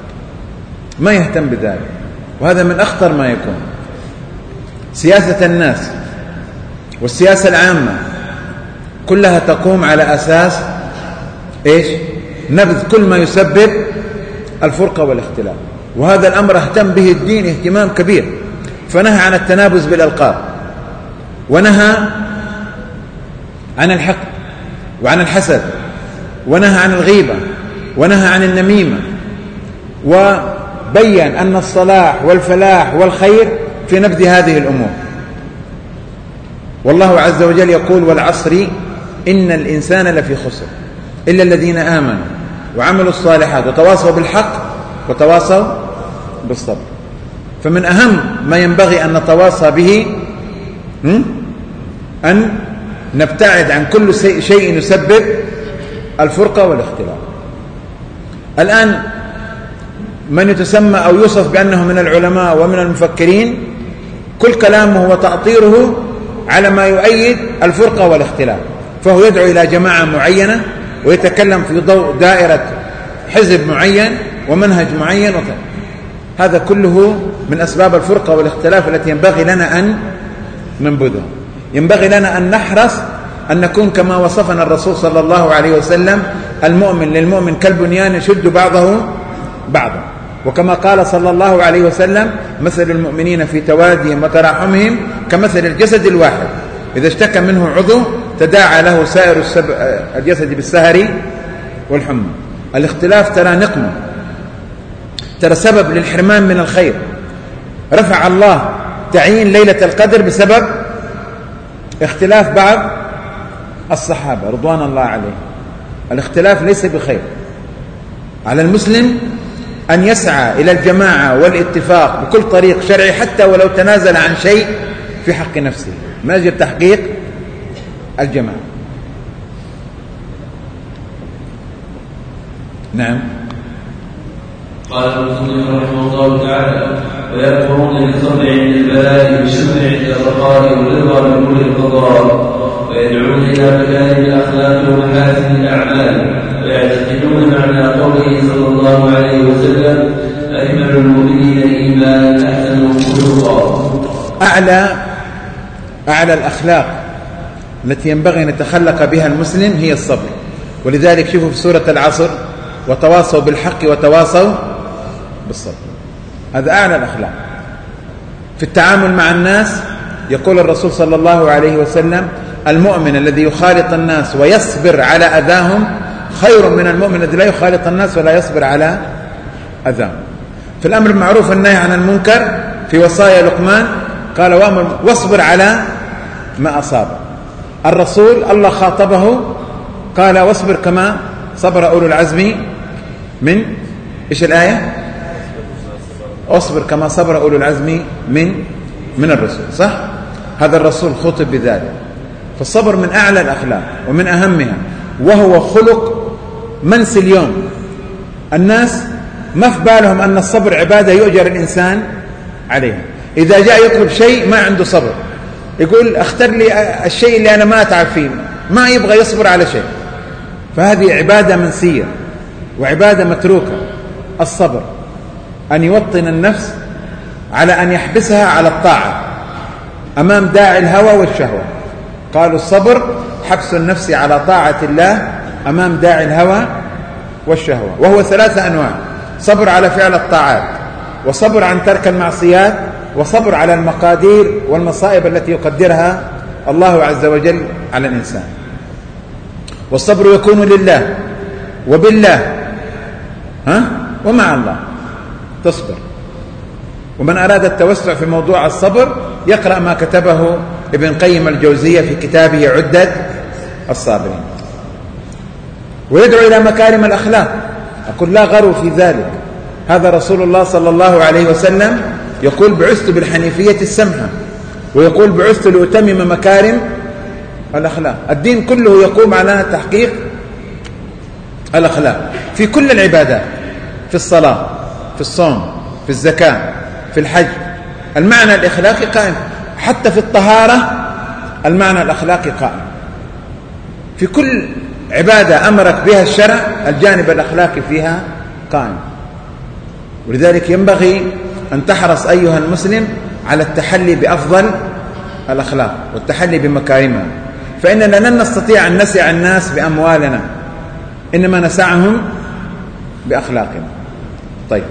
Speaker 1: ما يهتم بذلك، وهذا من أخطر ما يكون. سياسة الناس والسياسة العامة كلها تقوم على أساس إيش؟ نبذ كل ما يسبب الفرقة والاختلاف، وهذا الأمر اهتم به الدين اهتمام كبير، فنهى عن التنابز بالألقاب، ونهى عن الحقد وعن الحسد، ونهى عن الغيبة، ونهى عن النميمة، وبين أن الصلاح والفلاح والخير في نبذ هذه الأمور. والله عز وجل يقول: والعصر إن الإنسان لفي خسر إلا الذين آمنوا وعملوا الصالحات وتواصوا بالحق وتواصوا بالصبر. فمن أهم ما ينبغي أن نتواصى به أن نبتعد عن كل شيء يسبب الفرقة والاختلاف. الآن من يتسمى أو يوصف بأنه من العلماء ومن المفكرين كل كلامه وتأطيره على ما يؤيد الفرقة والاختلاف، فهو يدعو إلى جماعة معينة ويتكلم في ضوء دائرة حزب معين ومنهج معين وكذا. هذا كله من أسباب الفرقة والاختلاف التي ينبغي لنا أن ننبذها. ينبغي لنا أن نحرص أن نكون كما وصفنا الرسول صلى الله عليه وسلم: المؤمن للمؤمن كالبنيان يشد بعضه بعضا، وكما قال صلى الله عليه وسلم: مثل المؤمنين في توادهم وتراحمهم كمثل الجسد الواحد إذا اشتكى منه عضو تداعى له سائر الجسد بالسهر والحمى. الاختلاف ترى نقمة، ترى سبب للحرمان من الخير. رفع الله تعيين ليلة القدر بسبب اختلاف بعض الصحابة رضوان الله عليهم. الاختلاف ليس بخير. على المسلم أن يسعى إلى الجماعة والاتفاق بكل طريق شرعي، حتى ولو تنازل عن شيء في حق نفسه من أجل تحقيق الجماعة. نعم.
Speaker 2: قال المصنف رحمه الله تعالى: ويأمرون بالصبر عند البلاء والشكر عند الرخاء والرضا بكل القضاء، ويدعون إلى مكارم الأخلاق ومحاسن الأعمال، ويعتقدون معنى قوله صلى الله عليه وسلم: أكمل المؤمنين إيمانا أحسنهم خلقا.
Speaker 1: أعلى أعلى الأخلاق التي ينبغي أن يتخلق بها المسلم هي الصبر. ولذلك شوفوا في سورة العصر: وتواصوا بالحق وتواصوا بالصبر. هذا أعلى الأخلاق. في التعامل مع الناس يقول الرسول صلى الله عليه وسلم: المؤمن الذي يخالط الناس ويصبر على أذاهم خير من المؤمن الذي لا يخالط الناس ولا يصبر على أذاهم. في الأمر بالمعروف والنهي عن المنكر في وصايا لقمان قال وأمر واصبر على ما أصاب. الرسول الله خاطبه قال واصبر كما صبر أولو العزم من إيش الآية؟ اصبر كما صبر أولو العزم من من الرسل، صح؟ هذا الرسول خطب بذلك. فالصبر من أعلى الأخلاق ومن أهمها، وهو خلق منسي اليوم. الناس ما في بالهم أن الصبر عبادة يؤجر الإنسان عليها. إذا جاء يطلب شيء ما عنده صبر، يقول اختر لي الشيء اللي أنا ما أتعب فيه، ما يبغى يصبر على شيء. فهذه عبادة منسية وعبادة متروكة. الصبر أن يوطن النفس على أن يحبسها على الطاعة أمام داعي الهوى والشهوة. قالوا الصبر حبس النفس على طاعة الله أمام داعي الهوى والشهوة، وهو ثلاثة أنواع: صبر على فعل الطاعات، وصبر عن ترك المعصيات، وصبر على المقادير والمصائب التي يقدرها الله عز وجل على الإنسان. والصبر يكون لله وبالله ها ومع الله تصبر. ومن أراد التوسع في موضوع الصبر يقرأ ما كتبه ابن قيم الجوزية في كتابه عدة الصابرين. ويدعو إلى مكارم الأخلاق. أقول لا غرو في ذلك. هذا رسول الله صلى الله عليه وسلم يقول بعثت بالحنيفية السمحة، ويقول بعثت لأتمم مكارم الأخلاق. الدين كله يقوم على تحقيق الأخلاق في كل العبادات، في الصلاة، في الصوم، في الزكاة، في الحج. المعنى الأخلاقي قائم. حتى في الطهارة المعنى الأخلاقي قائم. في كل عبادة أمرك بها الشرع الجانب الأخلاقي فيها قائم. ولذلك ينبغي أن تحرص أيها المسلم على التحلي بأفضل الأخلاق والتحلي بمكارمها، فإننا لن نستطيع أن نسع الناس بأموالنا، إنما نسعهم بأخلاقنا. طيب.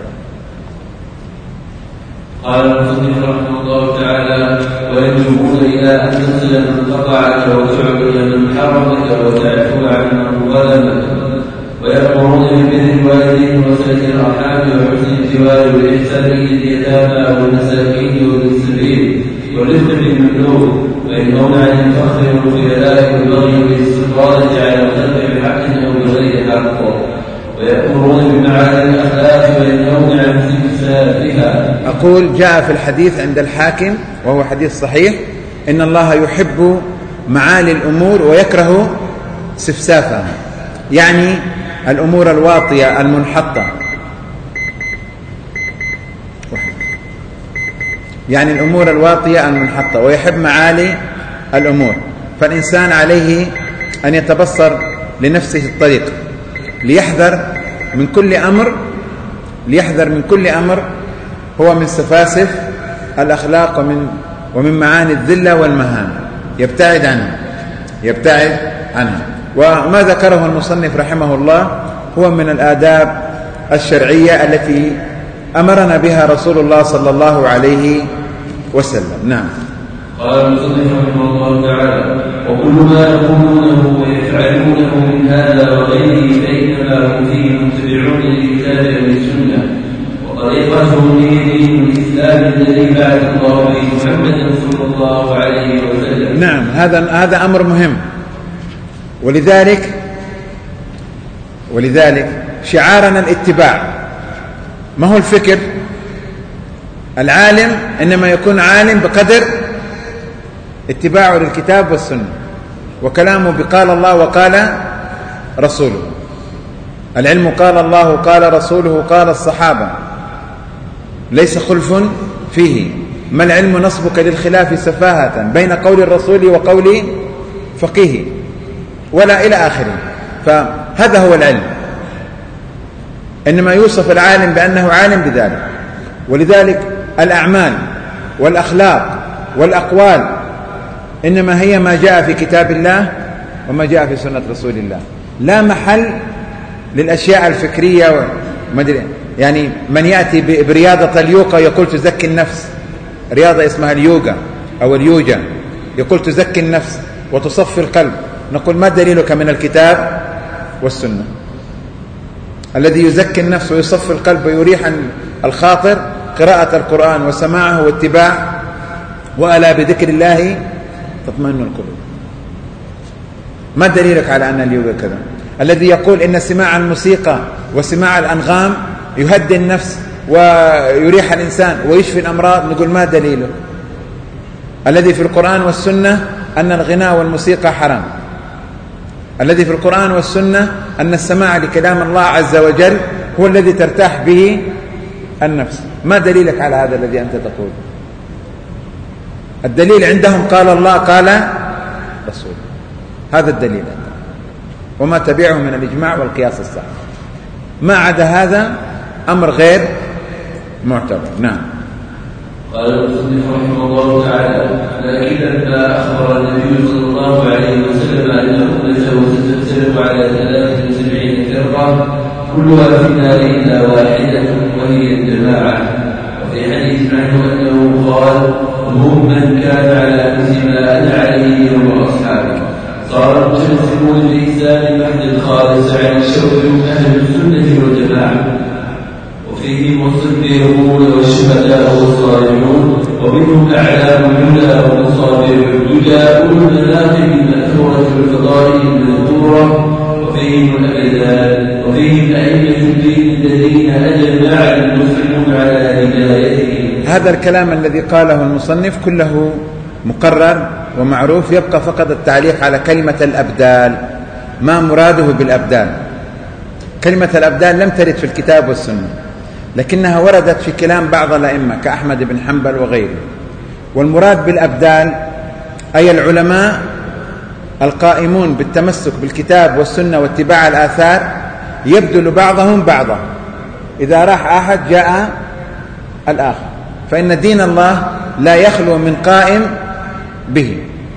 Speaker 2: قال المصنف رحمه الله تعالى: ويجبون إلى أن تصل من قطعك وتعمل من حرمك وتعفو عن من ظلمك، ويأمرون ببر الوالدين وصلة الأرحام وحسن الجوار والإحسان لليتامى والمساكين وابن السبيل والرفق بالمملوك، وينهون عن الفخر والخيلاء والبغي والاستطراد على الخلق بحق أو بغير حق، ويأمرون بمعاني الأخلاق وينهون عن استفسافها.
Speaker 1: أقول جاء في الحديث عند الحاكم وهو حديث صحيح: إن الله يحب معالي الأمور ويكره سفسافها، يعني الأمور الواطية المنحطة، يعني الأمور الواطية المنحطة، ويحب معالي الأمور. فالإنسان عليه أن يتبصر لنفسه الطريق، ليحذر من كل أمر ليحذر من كل أمر هو من سفاسف الأخلاق ومن ومن معاني الذلة والمهانة، يبتعد عنها يبتعد عنها وما ذكره المصنف رحمه الله هو من الآداب الشرعية التي أمرنا بها رسول الله صلى الله عليه وسلم. نعم.
Speaker 2: قال المصنف رحمه الله تعالى: وكل ما يقولونه ويفعلونه من هذا وغيره فإنما هم فيه متبعون للكتاب والسنة، وطريقتهم هي دين الإسلام الذي بعث الله به محمدا صلى الله عليه وسلم.
Speaker 1: نعم، هذا هذا أمر مهم. ولذلك ولذلك شعارنا الاتباع. ما هو الفكر؟ العالم إنما يكون عالم بقدر اتباعه للكتاب والسنة، وكلامه بقال الله وقال رسوله. العلم قال الله قال رسوله قال الصحابة، ليس خلف فيه. ما العلم نصبك للخلاف سفاهة بين قول الرسول وقول فقيه، ولا إلى آخره. فهذا هو العلم. إنما يوصف العالم بأنه عالم بذلك. ولذلك الأعمال والأخلاق والأقوال إنما هي ما جاء في كتاب الله وما جاء في سنة رسول الله. لا محل للأشياء الفكرية. يعني من يأتي برياضة اليوغا يقول تزكي النفس، رياضة اسمها اليوغا أو اليوجا، يقول تزكي النفس وتصفي القلب. نقول ما دليلك من الكتاب والسنة؟ الذي يزكي النفس ويصفي القلب ويريح الخاطر قراءة القرآن وسماعه واتباع وألا بذكر الله تطمئن القلوب. ما دليلك على أن اليوغا كذا؟ الذي يقول إن سماع الموسيقى وسماع الأنغام يهدي النفس ويريح الإنسان ويشفي الأمراض، نقول ما دليله؟ الذي في القرآن والسنة أن الغناء والموسيقى حرام، الذي في القرآن والسنة أن السماع لكلام الله عز وجل هو الذي ترتاح به النفس. ما دليلك على هذا الذي أنت تقول؟ الدليل عندهم قال الله قال رسول، هذا الدليل عندهم، وما تبعه من الإجماع والقياس الصحيح. ما عدا هذا أمر غير معتبر. نعم.
Speaker 2: قال المصنف رحمه الله تعالى: لكن لما أخبر النبي صلى الله عليه وسلم أن أمته ستفترق على ثلاث وسبعين فرقة كلها في النار إلا واحدة وهي الجماعة. وفي حديث عنه أنه قال: هم من كان على مثل ما أنا عليه يوم أصحابي. صار المتمسكون بالإسلام المحض الخالص عن الشوك أهل السنة والجماعة، وفيهم الصديقون والشهداء والصالحون، ومنهم أعلام الهدى ومصابيح الدجى أولو المناقب المأثورة والفضائل المذكورة، وفيهم الأبدان، وفيهم أئمة الدين الذين أجمع المسلمون على هدايتهم.
Speaker 1: هذا الكلام الذي قاله المصنف كله مقرر ومعروف، يبقى فقط التعليق على كلمة الأبدال. ما مراده بالأبدال؟ كلمة الأبدال لم ترد في الكتاب والسنة، لكنها وردت في كلام بعض الأئمة كأحمد بن حنبل وغيره. والمراد بالأبدال أي العلماء القائمون بالتمسك بالكتاب والسنة واتباع الآثار، يبدل بعضهم بعضا. إذا راح أحد جاء الآخر، فإن دين الله لا يخلو من قائم به.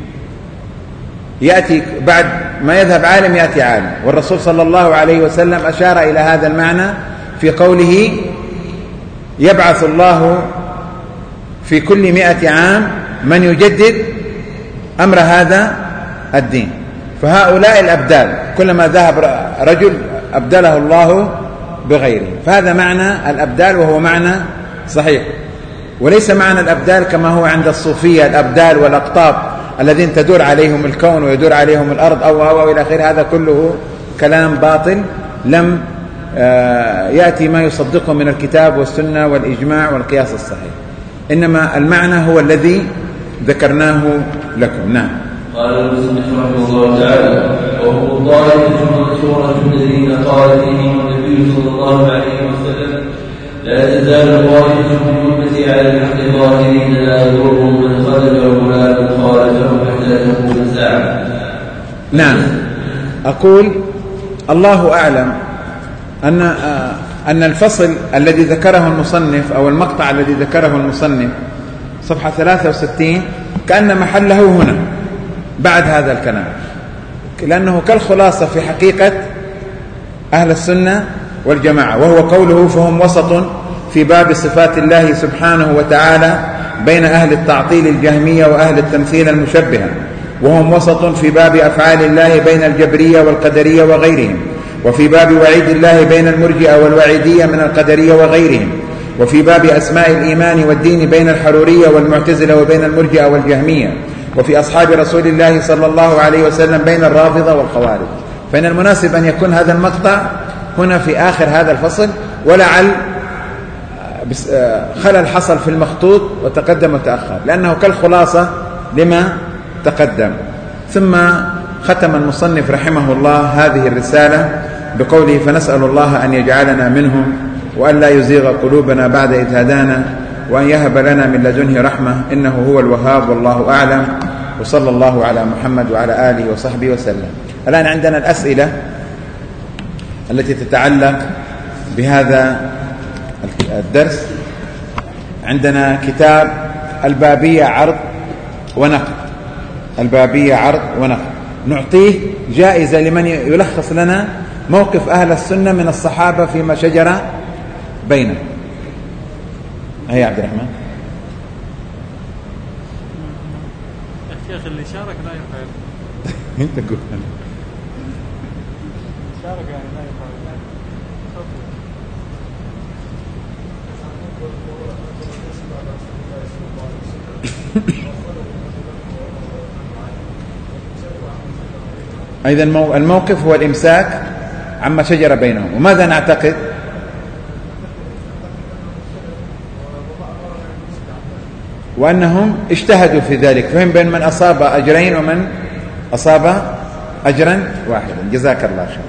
Speaker 1: يأتي بعد ما يذهب عالم يأتي عالم، والرسول صلى الله عليه وسلم أشار إلى هذا المعنى في قوله: يبعث الله في كل مئة عام من يجدد أمر هذا الدين. فهؤلاء الأبدال كلما ذهب رجل أبدله الله بغيره، فهذا معنى الأبدال، وهو معنى صحيح. وليس معنى الأبدال كما هو عند الصوفية الأبدال والأقطاب الذين تدور عليهم الكون ويدور عليهم الأرض أو أو إلى آخره. هذا كله كلام باطل، لم يأتي ما يصدقه من الكتاب والسنة والإجماع والقياس الصحيح، إنما المعنى هو الذي ذكرناه لكم. نعم.
Speaker 2: قال المصنف رحمه الله تعالى: وهم الطائفة المنصورة الذين قال فيهم النبي صلى الله عليه وسلم: لا تزال طائفة من أمتي على الحق ظاهرين لا يضرهم من خذلهم ولا من خالفهم حتى تقوم الساعة.
Speaker 1: نعم. أقول الله أعلم أن أن الفصل الذي ذكره المصنف أو المقطع الذي ذكره المصنف صفحة ثلاثة وستين كأن محله هنا بعد هذا الكلام، لأنه كالخلاصة في حقيقة أهل السنة والجماعة، وهو قوله: فهم وسط في باب صفات الله سبحانه وتعالى بين أهل التعطيل الجهمية وأهل التمثيل المشبهة، وهم وسط في باب أفعال الله بين الجبرية والقدرية وغيرهم، وفي باب وعيد الله بين المرجئة والوعيدية من القدرية وغيرهم، وفي باب أسماء الإيمان والدين بين الحرورية والمعتزلة وبين المرجئة والجهمية، وفي أصحاب رسول الله صلى الله عليه وسلم بين الرافضة والخوارج. فإن المناسب أن يكون هذا المقطع هنا في آخر هذا الفصل، ولعل خلل حصل في المخطوط وتقدم وتأخر، لأنه كالخلاصة لما تقدم. ثم ختم المصنف رحمه الله هذه الرسالة بقوله: فنسأل الله أن يجعلنا منهم، وأن لا يزيغ قلوبنا بعد إذ هدانا، وأن يهب لنا من لدنه رحمة، إنه هو الوهاب، والله أعلم. وصلى الله على محمد وعلى آله وصحبه وسلم. الآن عندنا الأسئلة التي تتعلق بهذا الدرس. عندنا كتاب البابية عرض ونقد، البابية عرض ونقد، نعطيه جائزة لمن يلخص لنا موقف أهل السنة من الصحابة فيما شجر بينهم. هيا عبد الرحمن.
Speaker 3: الشيخ اللي شارك لا يفعل.
Speaker 1: انت قول.
Speaker 3: شارك يعني لا يفعل.
Speaker 1: إذا الموقف هو الإمساك عما شجر بينهم. وماذا نعتقد؟ وأنهم اجتهدوا في ذلك، فهم بين من أصاب أجرين ومن أصاب أجرا واحدا. جزاك الله خير.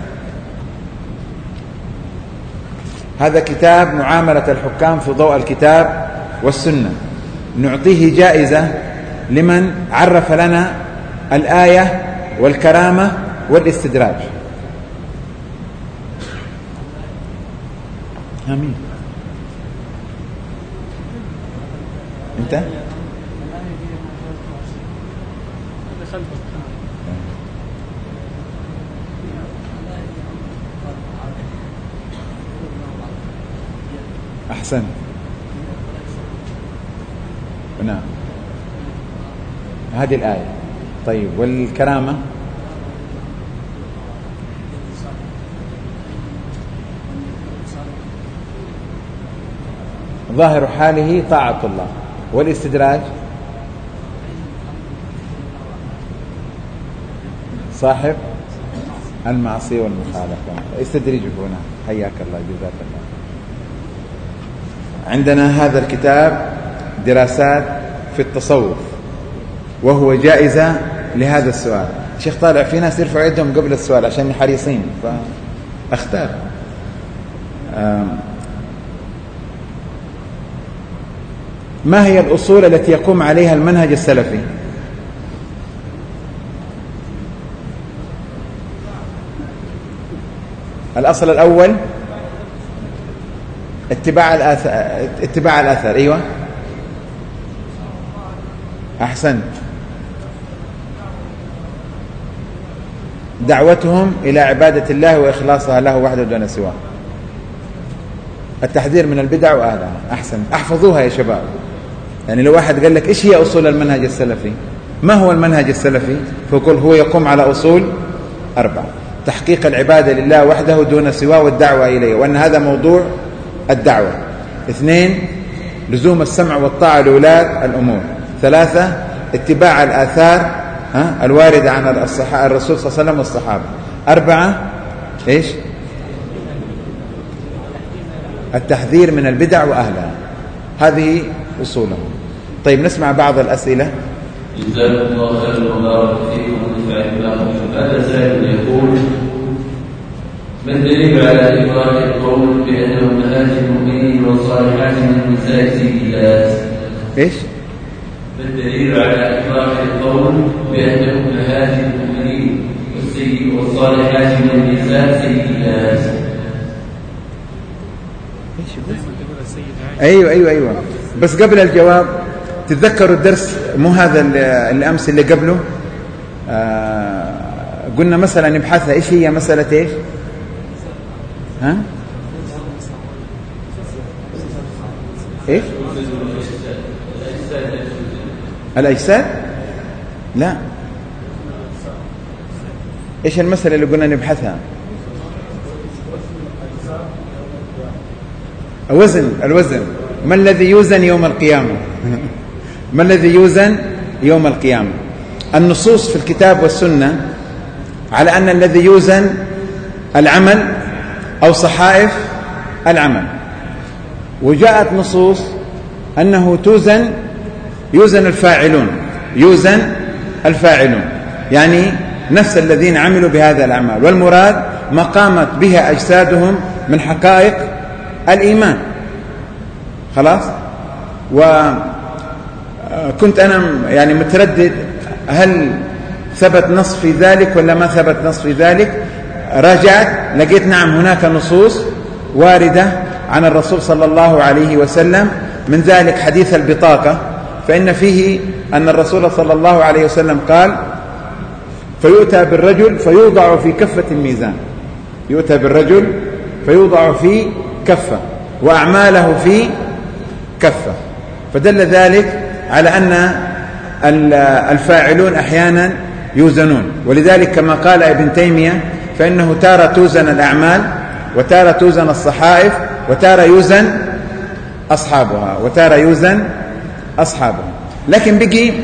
Speaker 1: هذا كتاب معاملة الحكام في ضوء الكتاب والسنة، نعطيه جائزة لمن عرف لنا الآية والكرامة والاستدراج. آمين. أنت؟ أحسن. نعم، هذه الآية. طيب، والكرامة؟ ظاهر حاله طاعة الله. والاستدراج صاحب المعصية والمخالفة. استدرجه هنا. حياك الله، جزاك الله. عندنا هذا الكتاب دراسات في التصوف، وهو جائزة لهذا السؤال. شيخ طالع، في ناس يرفعوا يدهم قبل السؤال عشان حريصين، فاختار. ما هي الأصول التي يقوم عليها المنهج السلفي؟ الأصل الأول اتباع الآثار. اتباع الآثار. أيوة، أحسنت. دعوتهم إلى عبادة الله وإخلاصها له وحده دون سواه. التحذير من البدع وأهلها. أحسن. احفظوها يا شباب. يعني لو واحد قال لك إيش هي أصول المنهج السلفي، ما هو المنهج السلفي؟ فقل هو يقوم على أصول أربعة: تحقيق العبادة لله وحده دون سواه والدعوة إليه، وأن هذا موضوع الدعوة. اثنين، لزوم السمع والطاعة لولاة الأمور. ثلاثة، اتباع الآثار ها الواردة عن الرسول صلى الله عليه وسلم والصحابة. أربعة، إيش؟ التحذير من البدع وأهلها. هذه أصولهم. طيب، نسمع بعض الأسئلة.
Speaker 2: جزاكم الله خيرا وبارك فيكم ونفع بكم. هذا سائل يقول: ما الدليل على إكراه القول بأن أمهات المؤمنين والصالحات من النساء سيئات؟
Speaker 1: إيش؟
Speaker 2: ما الدليل على إكراه القول بأن أمهات المؤمنين والصالحات من النساء سيئات؟
Speaker 1: أيوة أيوة أيوة بس قبل الجواب تتذكروا الدرس مو هذا اللي أمس اللي قبله؟ آه قلنا مثلا نبحثها إيش هي مسألة إيش؟ ها؟ إيش؟ الأجساد؟ لا. إيش المسألة اللي قلنا نبحثها؟ الوزن. الوزن. ما الذي يوزن يوم القيامة؟ ما الذي يوزن يوم القيامة؟ النصوص في الكتاب والسنة على أن الذي يوزن العمل أو صحائف العمل، وجاءت نصوص أنه توزن يوزن الفاعلون يوزن الفاعلون يعني نفس الذين عملوا بهذا الأعمال، والمراد ما قامت بها أجسادهم من حقائق الإيمان. خلاص. وكنت أنا يعني متردد هل ثبت نص في ذلك ولا ما ثبت نص في ذلك. راجعت لقيت نعم هناك نصوص واردة عن الرسول صلى الله عليه وسلم، من ذلك حديث البطاقة، فإن فيه أن الرسول صلى الله عليه وسلم قال: فيؤتى بالرجل فيوضع في كفة الميزان. يؤتى بالرجل فيوضع في كفة وأعماله في كفة، فدل ذلك على أن الفاعلون أحيانا يوزنون. ولذلك كما قال ابن تيمية فإنه تارة توزن الأعمال وتارة توزن الصحائف وتارة يوزن أصحابها وتارة يوزن أصحابها. لكن بقي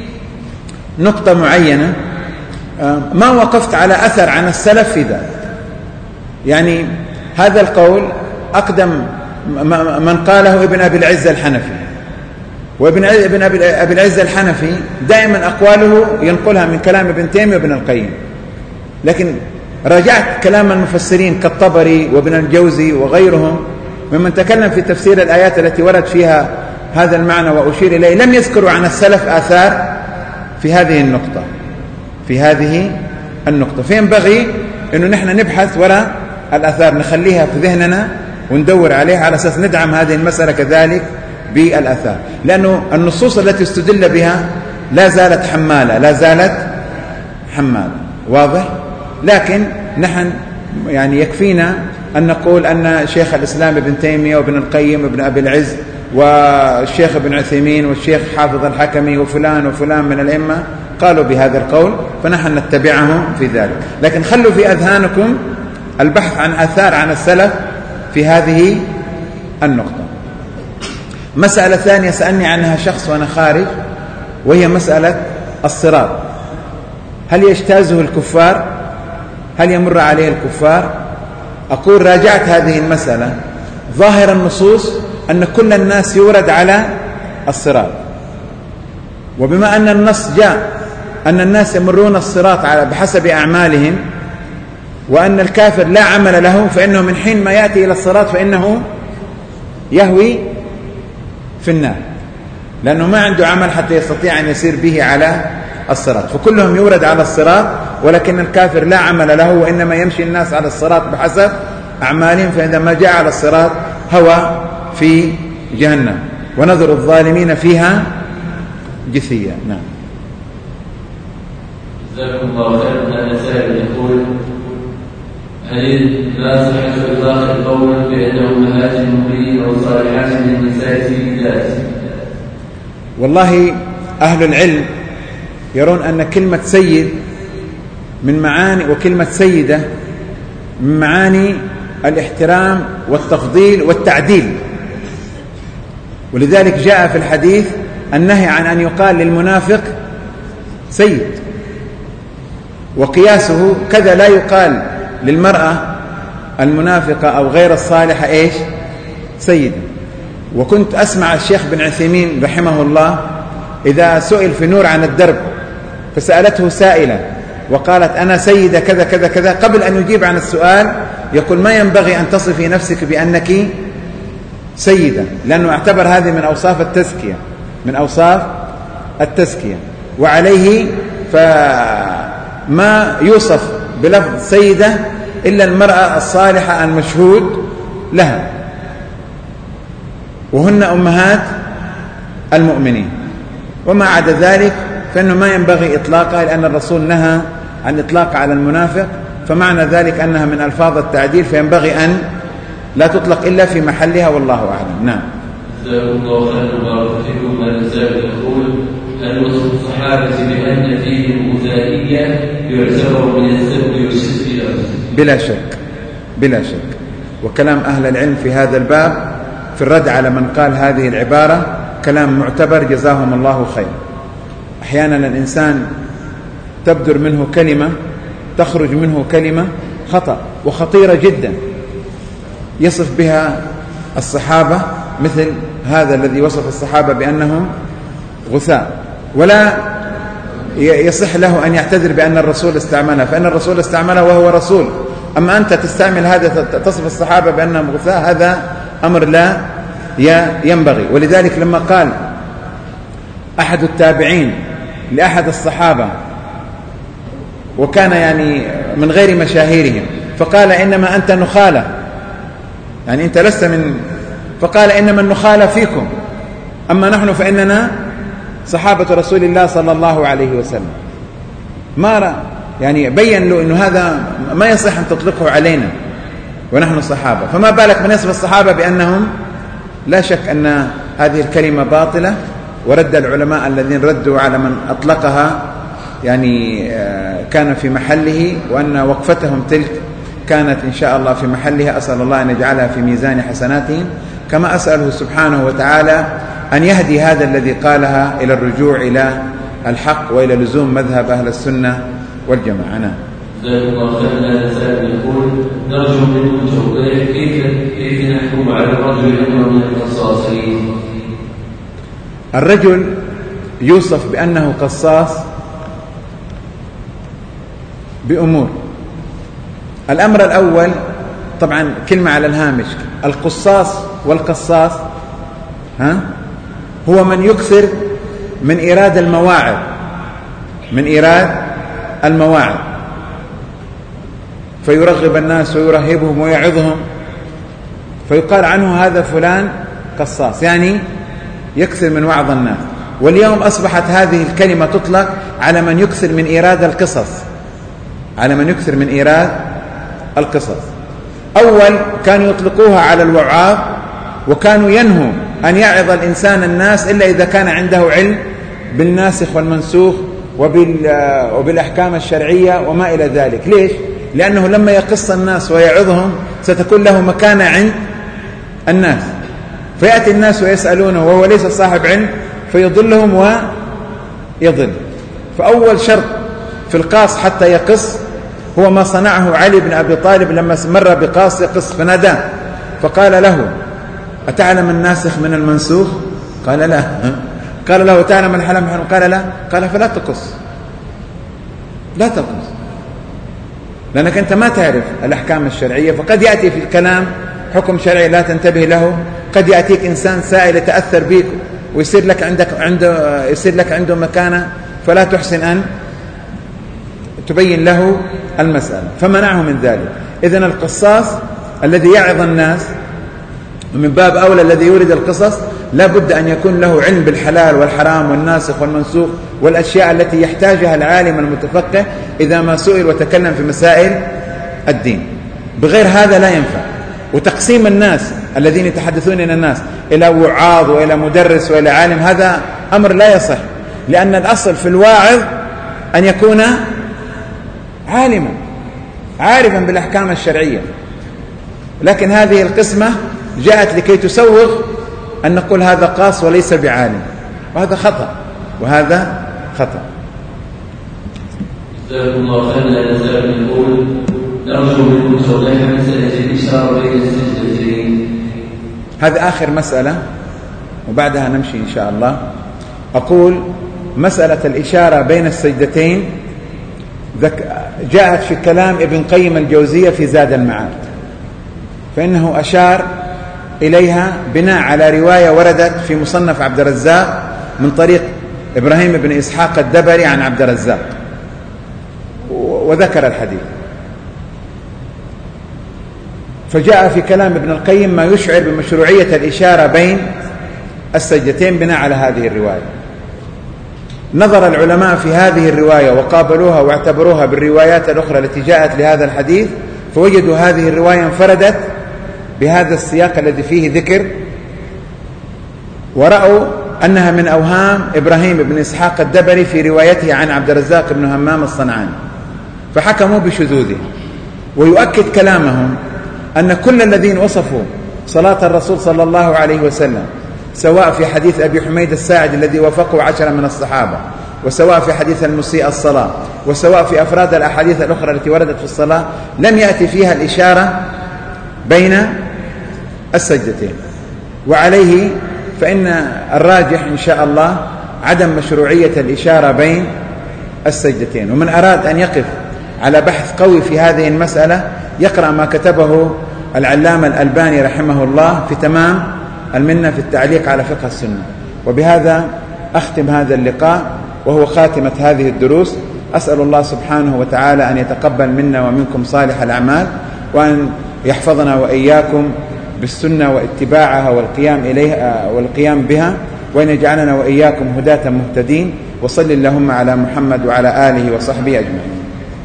Speaker 1: نقطة معينة ما وقفت على أثر عن السلف في ذلك. يعني هذا القول أقدم من قاله ابن أبي العز الحنفي، وابن ابن أبي العز الحنفي دائما أقواله ينقلها من كلام ابن تيمية وابن القيم، لكن راجعت كلام المفسرين كالطبري وابن الجوزي وغيرهم ممن تكلم في تفسير الآيات التي ورد فيها هذا المعنى وأشير إليه، لم يذكروا عن السلف آثار في هذه النقطة في هذه النقطة فينبغي أنه نحن نبحث وراء الآثار، نخليها في ذهننا وندور عليها على أساس ندعم هذه المسألة كذلك بالآثار، لأنه النصوص التي استدل بها لا زالت حمالة لا زالت حمالة واضح. لكن نحن يعني يكفينا أن نقول أن شيخ الإسلام ابن تيمية وابن القيم وابن أبي العز والشيخ ابن عثيمين والشيخ حافظ الحكمي وفلان وفلان من الأئمة قالوا بهذا القول، فنحن نتبعهم في ذلك. لكن خلوا في أذهانكم البحث عن آثار عن السلف في هذه النقطة. مسألة ثانية سألني عنها شخص وأنا خارج، وهي مسألة الصراط، هل يجتازه الكفار؟ هل يمر عليه الكفار؟ أقول راجعت هذه المسألة، ظاهر النصوص أن كل الناس يورد على الصراط، وبما أن النص جاء أن الناس يمرون الصراط على بحسب أعمالهم، وأن الكافر لا عمل له، فإنه من حين ما يأتي إلى الصراط فإنه يهوي في النار، لأنه ما عنده عمل حتى يستطيع أن يسير به على الصراط، فكلهم يورد على الصراط، ولكن الكافر لا عمل له، وإنما يمشي الناس على الصراط بحسب أعمالهم، فإذا ما جاء على الصراط هو في جهنم ونذر الظالمين فيها جثيا. نعم.
Speaker 2: جزاكم الله خيرا. هذا سائل يقول: هل لا صحة إطلاق القول بأن أمهات المؤمنين والصالحات من النساء في البلاد؟
Speaker 1: والله أهل العلم يرون أن كلمة سيد من معاني وكلمة سيدة من معاني الاحترام والتفضيل والتعديل، ولذلك جاء في الحديث النهي عن أن يقال للمنافق سيد، وقياسه كذا لا يقال للمرأة المنافقة أو غير الصالحة إيش سيدة. وكنت أسمع الشيخ بن عثيمين رحمه الله إذا سئل في نور عن الدرب فسألته سائلة وقالت أنا سيدة كذا كذا كذا، قبل أن يجيب عن السؤال يقول ما ينبغي أن تصفي نفسك بأنك سيدة، لأنه اعتبر هذه من أوصاف التزكية من أوصاف التزكية وعليه فما يوصف بلفظ سيدة إلا المرأة الصالحة المشهود لها، وهن أمهات المؤمنين، وما عدا ذلك فإنه ما ينبغي إطلاقها، لأن الرسول نهى عن إطلاق على المنافق، فمعنى ذلك أنها من ألفاظ التعديل، فينبغي أن لا تطلق إلا في محلها، والله أعلم. نعم.
Speaker 2: جزاكم الله خيرا وبارك فيكم. الرسالة يقول: هل وصف الصحابة بأن فيهم غزائية يعتبر من الذنب والشرك؟
Speaker 1: بلا شك بلا شك، وكلام أهل العلم في هذا الباب في الرد على من قال هذه العبارة كلام معتبر جزاهم الله خير. أحيانا الإنسان تبدر منه كلمة تخرج منه كلمة خطأ وخطيرة جدا يصف بها الصحابة، مثل هذا الذي وصف الصحابة بأنهم غثاء، ولا يصح له أن يعتذر بأن الرسول استعملها، فإن الرسول استعملها وهو رسول. أما أنت تستعمل هذا تصف الصحابة بأنهم غثاء، هذا أمر لا ينبغي. ولذلك لما قال أحد التابعين لأحد الصحابة وكان يعني من غير مشاهيرهم فقال إنما أنت نخالة، يعني أنت لست من، فقال إنما النخالة فيكم، أما نحن فإننا صحابة رسول الله صلى الله عليه وسلم. ما رأى يعني بين له أنه هذا ما يصح أن تطلقه علينا ونحن صحابة، فما بالك من يصف الصحابة بأنهم، لا شك أن هذه الكلمة باطلة، ورد العلماء الذين ردوا على من أطلقها يعني كان في محله، وأن وقفتهم تلك كانت إن شاء الله في محلها. أسأل الله أن يجعلها في ميزان حسناتهم، كما أسأله سبحانه وتعالى أن يهدي هذا الذي قالها إلى الرجوع إلى الحق وإلى لزوم مذهب أهل السنة والجماعة. نعم.
Speaker 2: جزاكم الله خيرا. هذا سائل يقول: نرجو منكم توضيح كيف كيف نحكم على الرجل انه من القصاصين؟
Speaker 1: الرجل يوصف بأنه قصاص بأمور. الأمر الأول، طبعا كلمة على الهامش، القصاص والقصاص ها هو من يكثر من إيراد المواعظ، من إيراد المواعظ، فيرغب الناس ويرهبهم ويعظهم، فيقال عنه هذا فلان قصاص، يعني يكثر من وعظ الناس. واليوم أصبحت هذه الكلمة تطلق على من يكثر من إيراد القصص، على من يكثر من إيراد القصص. أول كانوا يطلقوها على الوعاظ، وكانوا ينهوا أن يعظ الإنسان الناس إلا إذا كان عنده علم بالناسخ والمنسوخ وبالأحكام الشرعية وما إلى ذلك. ليش؟ لأنه لما يقص الناس ويعظهم ستكون له مكانة عند الناس، فيأتي الناس ويسألونه وهو ليس صاحب علم فيضلهم ويضل. فأول شرط في القاص حتى يقص هو ما صنعه علي بن أبي طالب لما مر بقاص يقص فناداه فقال له: أتعلم الناسخ من المنسوخ؟ قال لا. قال له: تعلم الحلال من الحرام؟ قال لا. قال: فلا تقص، لا تقص، لأنك أنت ما تعرف الأحكام الشرعية. فقد يأتي في الكلام حكم شرعي لا تنتبه له، قد يأتيك إنسان سائل يتأثر بك ويصير لك عندك عنده يصير لك عنده مكانة، فلا تحسن أن تبين له المسألة، فمنعه من ذلك. إذن القصاص الذي يعظ الناس، ومن باب أولى الذي يورد القصص، لا بد أن يكون له علم بالحلال والحرام والناسخ والمنسوخ والأشياء التي يحتاجها العالم المتفقه إذا ما سئل وتكلم في مسائل الدين. بغير هذا لا ينفع. وتقسيم الناس الذين يتحدثون إلى الناس إلى وعاظ وإلى مدرس وإلى عالم، هذا أمر لا يصح، لأن الأصل في الواعظ أن يكون عالما عارفا بالأحكام الشرعية. لكن هذه القسمة جاءت لكي تسوغ أن نقول هذا قاص وليس بعالم، وهذا خطأ، وهذا خطأ.
Speaker 2: جزاكم الله خيرا. هذا يقول: نرجو منكم توضيح مسألة الإشارة بين السجدتين.
Speaker 1: هذه آخر مسألة وبعدها نمشي إن شاء الله. أقول: مسألة الإشارة بين السجدتين جاءت في كلام ابن قيم الجوزية في زاد المعاد، فإنه أشار إليها بناء على رواية وردت في مصنف عبد الرزاق من طريق إبراهيم بن إسحاق الدبري عن عبد الرزاق، وذكر الحديث. فجاء في كلام ابن القيم ما يشعر بمشروعية الإشارة بين السجدتين بناء على هذه الرواية. نظر العلماء في هذه الرواية وقابلوها واعتبروها بالروايات الأخرى التي جاءت لهذا الحديث، فوجدوا هذه الرواية انفردت بهذا السياق الذي فيه ذكر، ورأوا أنها من أوهام إبراهيم بن إسحاق الدبري في روايته عن عبد الرزاق بن همام الصنعاني، فحكموا بشذوذه. ويؤكد كلامهم أن كل الذين وصفوا صلاة الرسول صلى الله عليه وسلم، سواء في حديث أبي حميد الساعد الذي وافقه عشرة من الصحابة، وسواء في حديث المسيء الصلاة، وسواء في أفراد الأحاديث الأخرى التي وردت في الصلاة، لم يأتي فيها الإشارة بين السجدتين. وعليه فإن الراجح إن شاء الله عدم مشروعية الإشارة بين السجدتين. ومن أراد أن يقف على بحث قوي في هذه المسألة يقرأ ما كتبه العلامة الألباني رحمه الله في تمام المنة في التعليق على فقه السنة. وبهذا أختم هذا اللقاء وهو خاتمة هذه الدروس. أسأل الله سبحانه وتعالى أن يتقبل منا ومنكم صالح الأعمال، وأن يحفظنا وإياكم بالسنة واتباعها والقيام إليها والقيام بها، وأن يجعلنا وإياكم هداة مهتدين. وصل اللهم على محمد وعلى آله وصحبه أجمعين.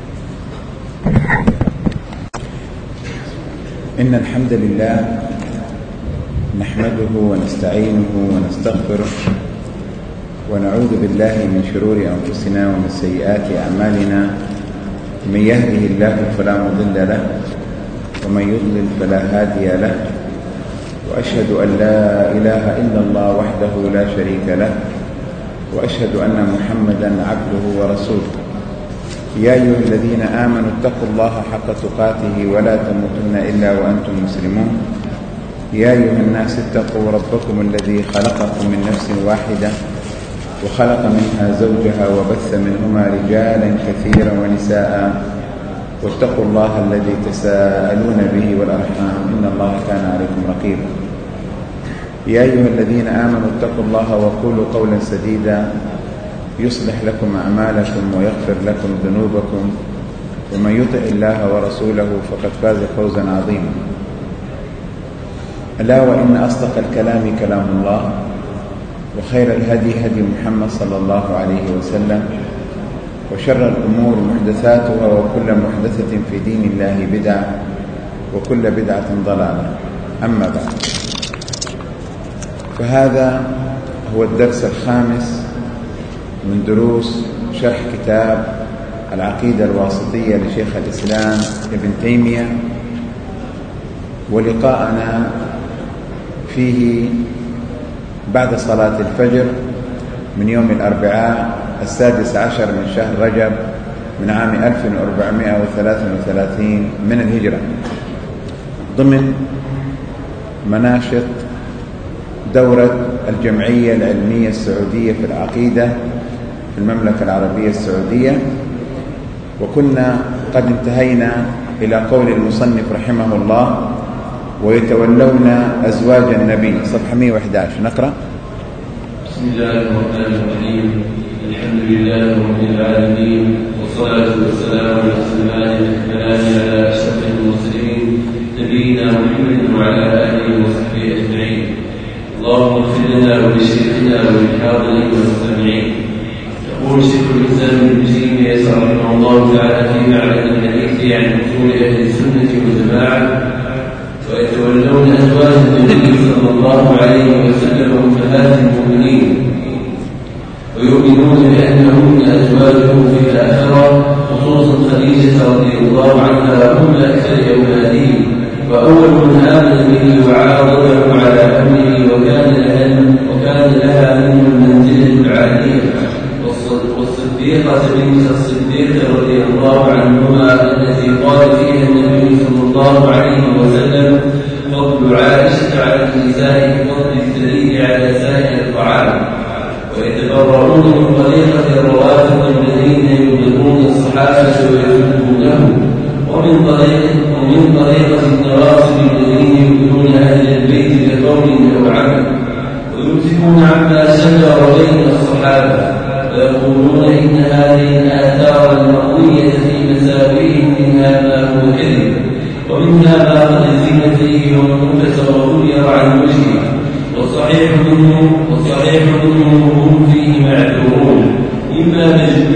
Speaker 1: إن الحمد لله نحمده ونستعينه ونستغفره، ونعوذ بالله من شرور أنفسنا ومن سيئات أعمالنا. من يهده الله فلا مضل له، ومن يضلل فلا هادي له، وأشهد أن لا إله إلا الله وحده لا شريك له، وأشهد أن محمدا عبده ورسوله. يا أيها الذين آمنوا اتقوا الله حق تقاته ولا تموتن إلا وأنتم مسلمون. يا أيها الناس اتقوا ربكم الذي خلقكم من نفس واحدة وخلق منها زوجها وبث منهما رجالا كثيرا ونساء، واتقوا الله الذي تساءلون به والأرحام إن الله كان عليكم رقيبا. يا أيها الذين آمنوا اتقوا الله وقولوا قولا سديدا يصلح لكم أعمالكم ويغفر لكم ذنوبكم، ومن يطع الله ورسوله فقد فاز فوزا عظيما. ألا وإن أصدق الكلام كلام الله، وخير الهدي هدي محمد صلى الله عليه وسلم، وشر الأمور محدثاتها، وكل محدثة في دين الله بدعة، وكل بدعة ضلالة. أما بعد، فهذا هو الدرس الخامس من دروس شرح كتاب العقيدة الواسطية لشيخ الإسلام ابن تيمية، ولقاءنا فيه بعد صلاة الفجر من يوم الأربعاء السادس عشر من شهر رجب من عام ألف وأربعمائة وثلاثة وثلاثين من الهجرة، ضمن مناشط دورة الجمعية العلمية السعودية في العقيدة في المملكة العربية السعودية. وكنا قد انتهينا إلى قول المصنف رحمه الله: ويتولون أزواج النبي، صفحة مئة وأحد عشر. نقرأ.
Speaker 2: بسم الله الرحمن الرحيم. الحمد لله رب العالمين، والصلاة والسلام على الأكملان على أشرف المرسلين نبينا محمد وعلى آله وصحبه أجمعين. اللهم اغفر لنا ولشيخنا وللحاضرين والمستمعين. يقول شيخ الإسلام ابن تيمية رحمه الله تعالى في معنى الحديث عن أصول أهل السنة والجماعة: ويتولون أزواج النبي صلى الله عليه وسلم أمهات المؤمنين، ويؤمنون بأنهن أزواجه في الآخرة، خصوصا خديجة رضي الله عنها أم أكثر أولاده، وأول من آمن به وعاضده على أمره، وكان لها وكان لها منه المنزلة العالية، والصديقة بنت الصديق رضي الله عنهما التي قال فيها النبي صلى الله عليه وسلم: فضل عائشة على النساء فضل الثريد على سائر الطعام. ويتبرؤون من طريقة الروافض الذين يبغضون الصحابة ويسبونهم، ومن طريقة ومن طريقة النواصب الذين يبغضون أهل البيت بقول أو عمل، ويمسكون عما شجر بين الصحابة، ويقولون إن هذه الآثار المروية في مساويهم منها ما هو كذب، ومنها ما قد زين فيه ونفس وغير عن وجهه، والصحيح منهم والصحيح منهم هم فيه معذورون، إما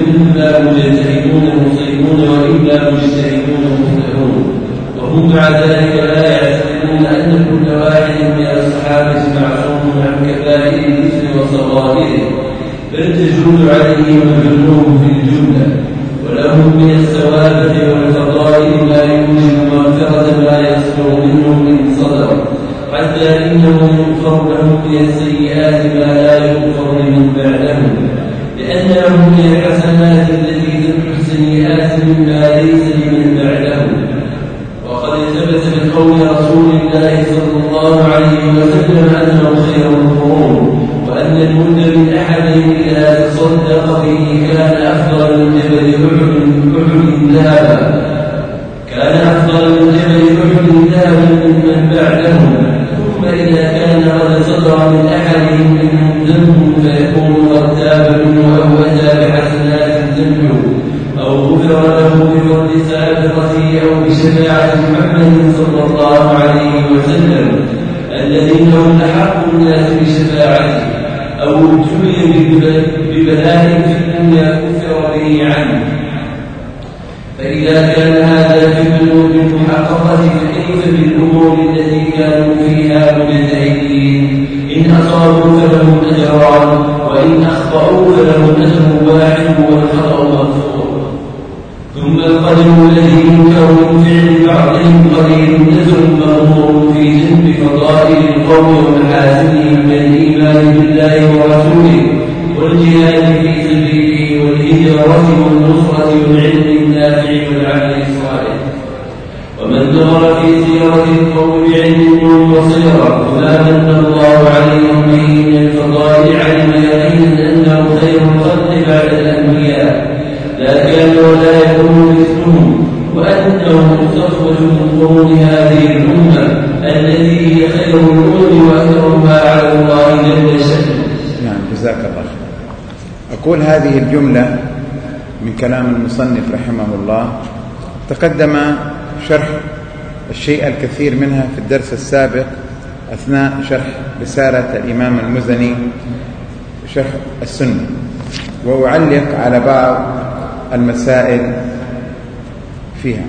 Speaker 2: مجتهدون مصيبون وإما مجتهدون مخطئون. وهم مع ذلك لا يعتقدون أن كل واحد من الصحابة معصوم عن كبائر الإثم وصغائره، بل تجوز عليهم الذنوب في الجملة، ولهم من الثوابت والفضائل ما يوجب مغفرة ما يصدر منهم من صدر، حتى إنهم يغفر لهم من السيئات ما لا يغفر لمن بعدهم، لأن لهم من الحسنات التي تمحو السيئات مما ليس لمن بعدهم. وقد ثبت من قول رسول الله صلى الله عليه وسلم أنه خير القرون، وأن المد من أحدهم إذا تصدق به كان أفضل من جبل أحد ذهبا كان أفضل من جبل أحد ذهبا ممن بعدهم. ثم إذا كان قد صدر من أحدهم منهم ذنب فيكون قد تاب منه أو أتى بحسنات تمحو، أو غفر له بفضل سابقته أو بشفاعة محمد صلى الله عليه وسلم الذين هم أحق الناس بشفاعته، أو ابتلي ببلاء في الدنيا كفر به عنه. فإذا كان هذا في الذنوب المحققة فكيف بالأمور التي كانوا فيها مجتهدين؟ إن أصابوا فلهم أجران، وإن أخطأوا فلهم أجر واحد والخطأ مغفور. ثم القدر الذي ينكر من فعل بعضهم قليل نزر مغمور في جنب فضائل القوم الثمرة والنصرة والعلم النافع والعمل الصالح. ومن نظر في سيرة القوم بعلم وبصيرة ولا من الله عليهم به من الفضائل علم يقينا أنه خير الخلق بعد الأنبياء لا كان ولا يكون مثلهم، وأنه مستخرج من قرون هذه الأمة التي هي خير الأمم وأكرمها على الله جل شأنه.
Speaker 1: نعم، جزاك الله خير. أقول هذه الجملة من كلام المصنف رحمه الله تقدم شرح الشيء الكثير منها في الدرس السابق أثناء شرح رسالة الإمام المزني شرح السنة، وأعلق على بعض المسائل فيها.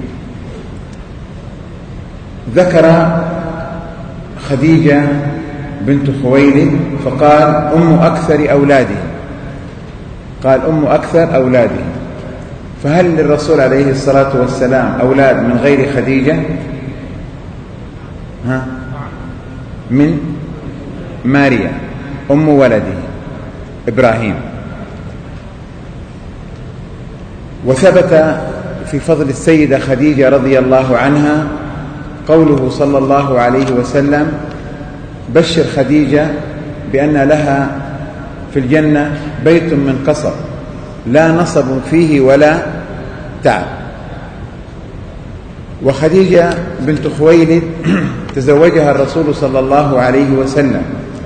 Speaker 1: ذكر خديجة بنت خويلد فقال أم أكثر أولاده، قال أم أكثر أولاده. فهل للرسول عليه الصلاة والسلام أولاد من غير خديجة؟ ها؟ من ماريا أم ولده إبراهيم. وثبت في فضل السيدة خديجة رضي الله عنها قوله صلى الله عليه وسلم: بشر خديجة بأن لها في الجنة بيت من قصب لا نصب فيه ولا تعب. وخديجة بنت خويلد تزوجها الرسول صلى الله عليه وسلم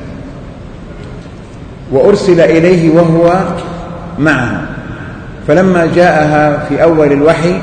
Speaker 1: وأرسل إليه وهو معها، فلما جاءها في أول الوحي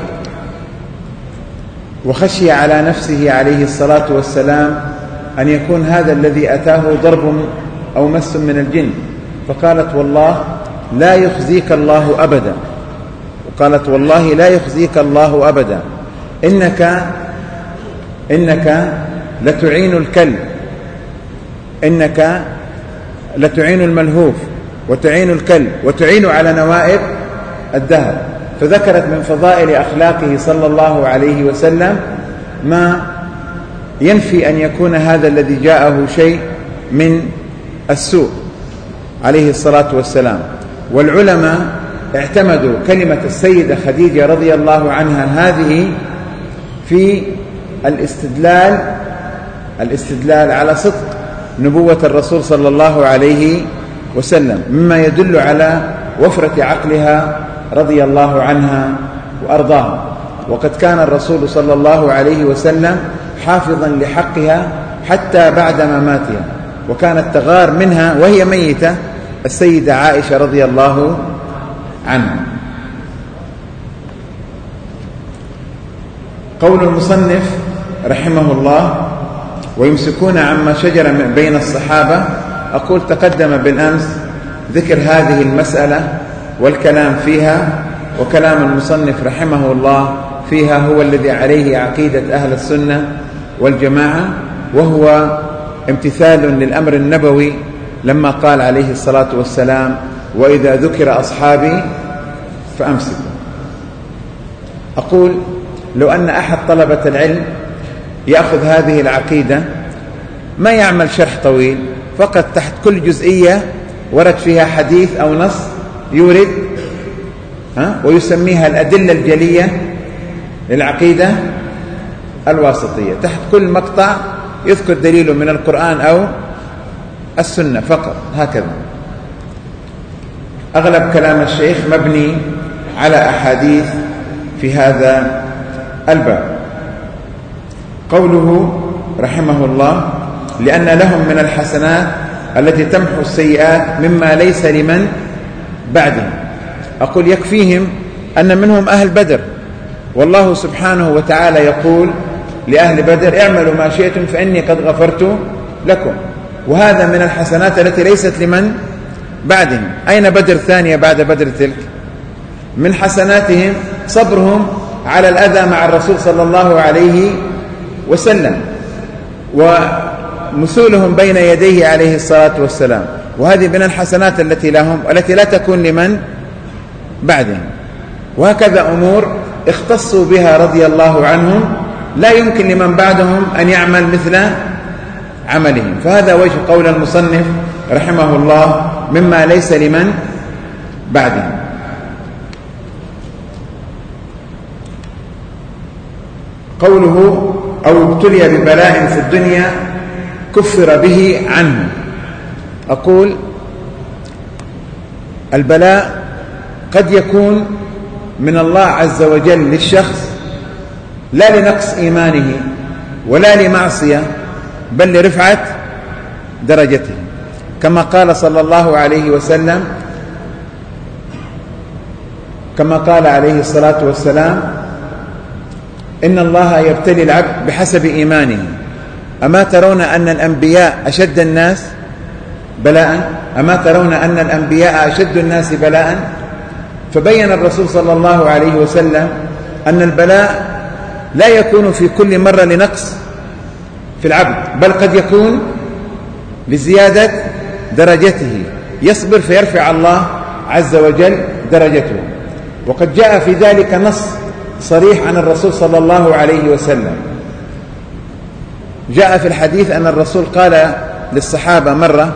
Speaker 1: وخشي على نفسه عليه الصلاة والسلام أن يكون هذا الذي أتاه ضرب أو مس من الجن، فقالت: والله لا يخزيك الله أبدا، وقالت: والله لا يخزيك الله أبدا، إنك إنك لتعين الكلب، إنك لتعين الملهوف وتعين الكلب وتعين على نوائب الدهر. فذكرت من فضائل أخلاقه صلى الله عليه وسلم ما ينفي أن يكون هذا الذي جاءه شيء من السوء عليه الصلاة والسلام. والعلماء اعتمدوا كلمة السيدة خديجة رضي الله عنها هذه في الاستدلال الاستدلال على صدق نبوة الرسول صلى الله عليه وسلم، مما يدل على وفرة عقلها رضي الله عنها وأرضاها. وقد كان الرسول صلى الله عليه وسلم حافظا لحقها حتى بعد مماتها، وكانت تغار منها وهي ميتة السيدة عائشة رضي الله عنها. قول المصنف رحمه الله: ويمسكون عما شجر بين الصحابة. أقول تقدم بالأمس ذكر هذه المسألة والكلام فيها، وكلام المصنف رحمه الله فيها هو الذي عليه عقيدة أهل السنة والجماعة، وهو امتثال للأمر النبوي لما قال عليه الصلاة والسلام: وإذا ذكر أصحابي فأمسكوا. أقول لو أن أحد طلبة العلم يأخذ هذه العقيدة ما يعمل شرح طويل، فقط تحت كل جزئية ورد فيها حديث أو نص يورد ها ويسميها الأدلة الجلية للعقيدة الواسطية. تحت كل مقطع يذكر دليله من القرآن أو السنة فقط، هكذا. أغلب كلام الشيخ مبني على أحاديث في هذا الباب. قوله رحمه الله: لأن لهم من الحسنات التي تمحو السيئات مما ليس لمن بعدهم. أقول يكفيهم أن منهم أهل بدر، والله سبحانه وتعالى يقول لأهل بدر: اعملوا ما شئتم فإني قد غفرت لكم. وهذا من الحسنات التي ليست لمن بعدهم. أين بدر ثانية بعد بدر تلك؟ من حسناتهم صبرهم على الأذى مع الرسول صلى الله عليه وسلم ومثولهم بين يديه عليه الصلاة والسلام، وهذه من الحسنات التي لهم التي لا تكون لمن بعدهم. وهكذا أمور اختصوا بها رضي الله عنهم لا يمكن لمن بعدهم أن يعمل مثل عملهم. فهذا وجه قول المصنف رحمه الله: مما ليس لمن بعدهم. قوله أو ابتلي ببلاء في الدنيا كفر به عنه. أقول البلاء قد يكون من الله عز وجل للشخص لا لنقص إيمانه ولا لمعصية، بل لرفعة درجته، كما قال صلى الله عليه وسلم كما قال عليه الصلاة والسلام: إن الله يبتلي العبد بحسب إيمانه. أما ترون أن الأنبياء أشد الناس بلاء؟ أما ترون أن الأنبياء أشد الناس بلاء؟ فبين الرسول صلى الله عليه وسلم أن البلاء لا يكون في كل مرة لنقص في العبد، بل قد يكون لزيادة درجته، يصبر فيرفع الله عز وجل درجته. وقد جاء في ذلك نص صريح عن الرسول صلى الله عليه وسلم. جاء في الحديث أن الرسول قال للصحابة مرة،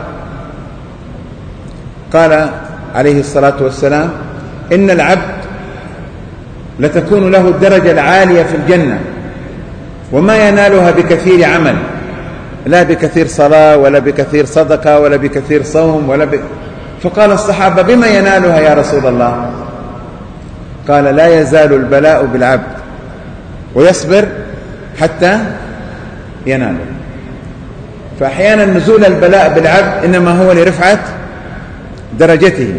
Speaker 1: قال عليه الصلاة والسلام: إن العبد لتكون له الدرجة العالية في الجنة وما ينالها بكثير عمل، لا بكثير صلاة ولا بكثير صدقة ولا بكثير صوم ولا ب... فقال الصحابة: بما ينالها يا رسول الله؟ قال: لا يزال البلاء بالعبد ويصبر حتى يناله. فأحيانا نزول البلاء بالعبد إنما هو لرفعة درجته،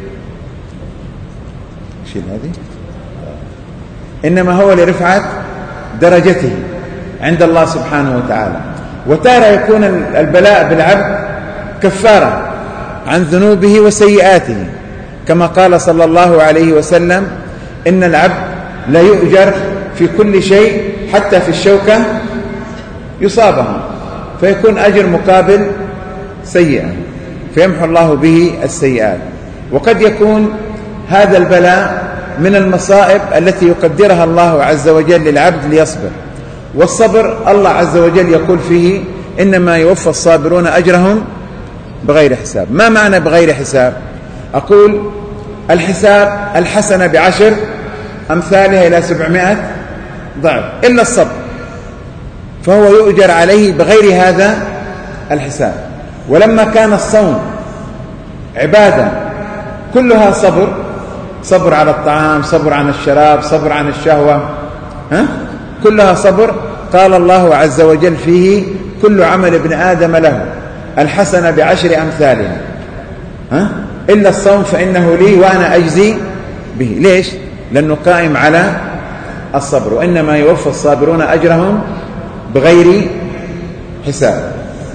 Speaker 1: شيل هذه، إنما هو لرفعة درجته عند الله سبحانه وتعالى. وتارة يكون البلاء بالعبد كفارة عن ذنوبه وسيئاته، كما قال صلى الله عليه وسلم: إن العبد لا يؤجر في كل شيء حتى في الشوكة يصابها، فيكون أجر مقابل سيئة، فيمحو الله به السيئات. وقد يكون هذا البلاء من المصائب التي يقدرها الله عز وجل للعبد ليصبر. والصبر الله عز وجل يقول فيه: إنما يوفى الصابرون أجرهم بغير حساب. ما معنى بغير حساب؟ أقول الحساب الحسنة بعشر أمثالها إلى سبعمائة ضعف، إلا الصبر فهو يؤجر عليه بغير هذا الحساب. ولما كان الصوم عبادة كلها صبر، صبر على الطعام، صبر عن الشراب، صبر عن الشهوة، ها؟ كلها صبر، قال الله عز وجل فيه: كل عمل ابن آدم له الحسنة بعشر أمثالها، ها؟ إلا الصوم فإنه لي وأنا أجزي به. ليش؟ لأنه قائم على الصبر، وإنما يوفى الصابرون أجرهم بغير حساب.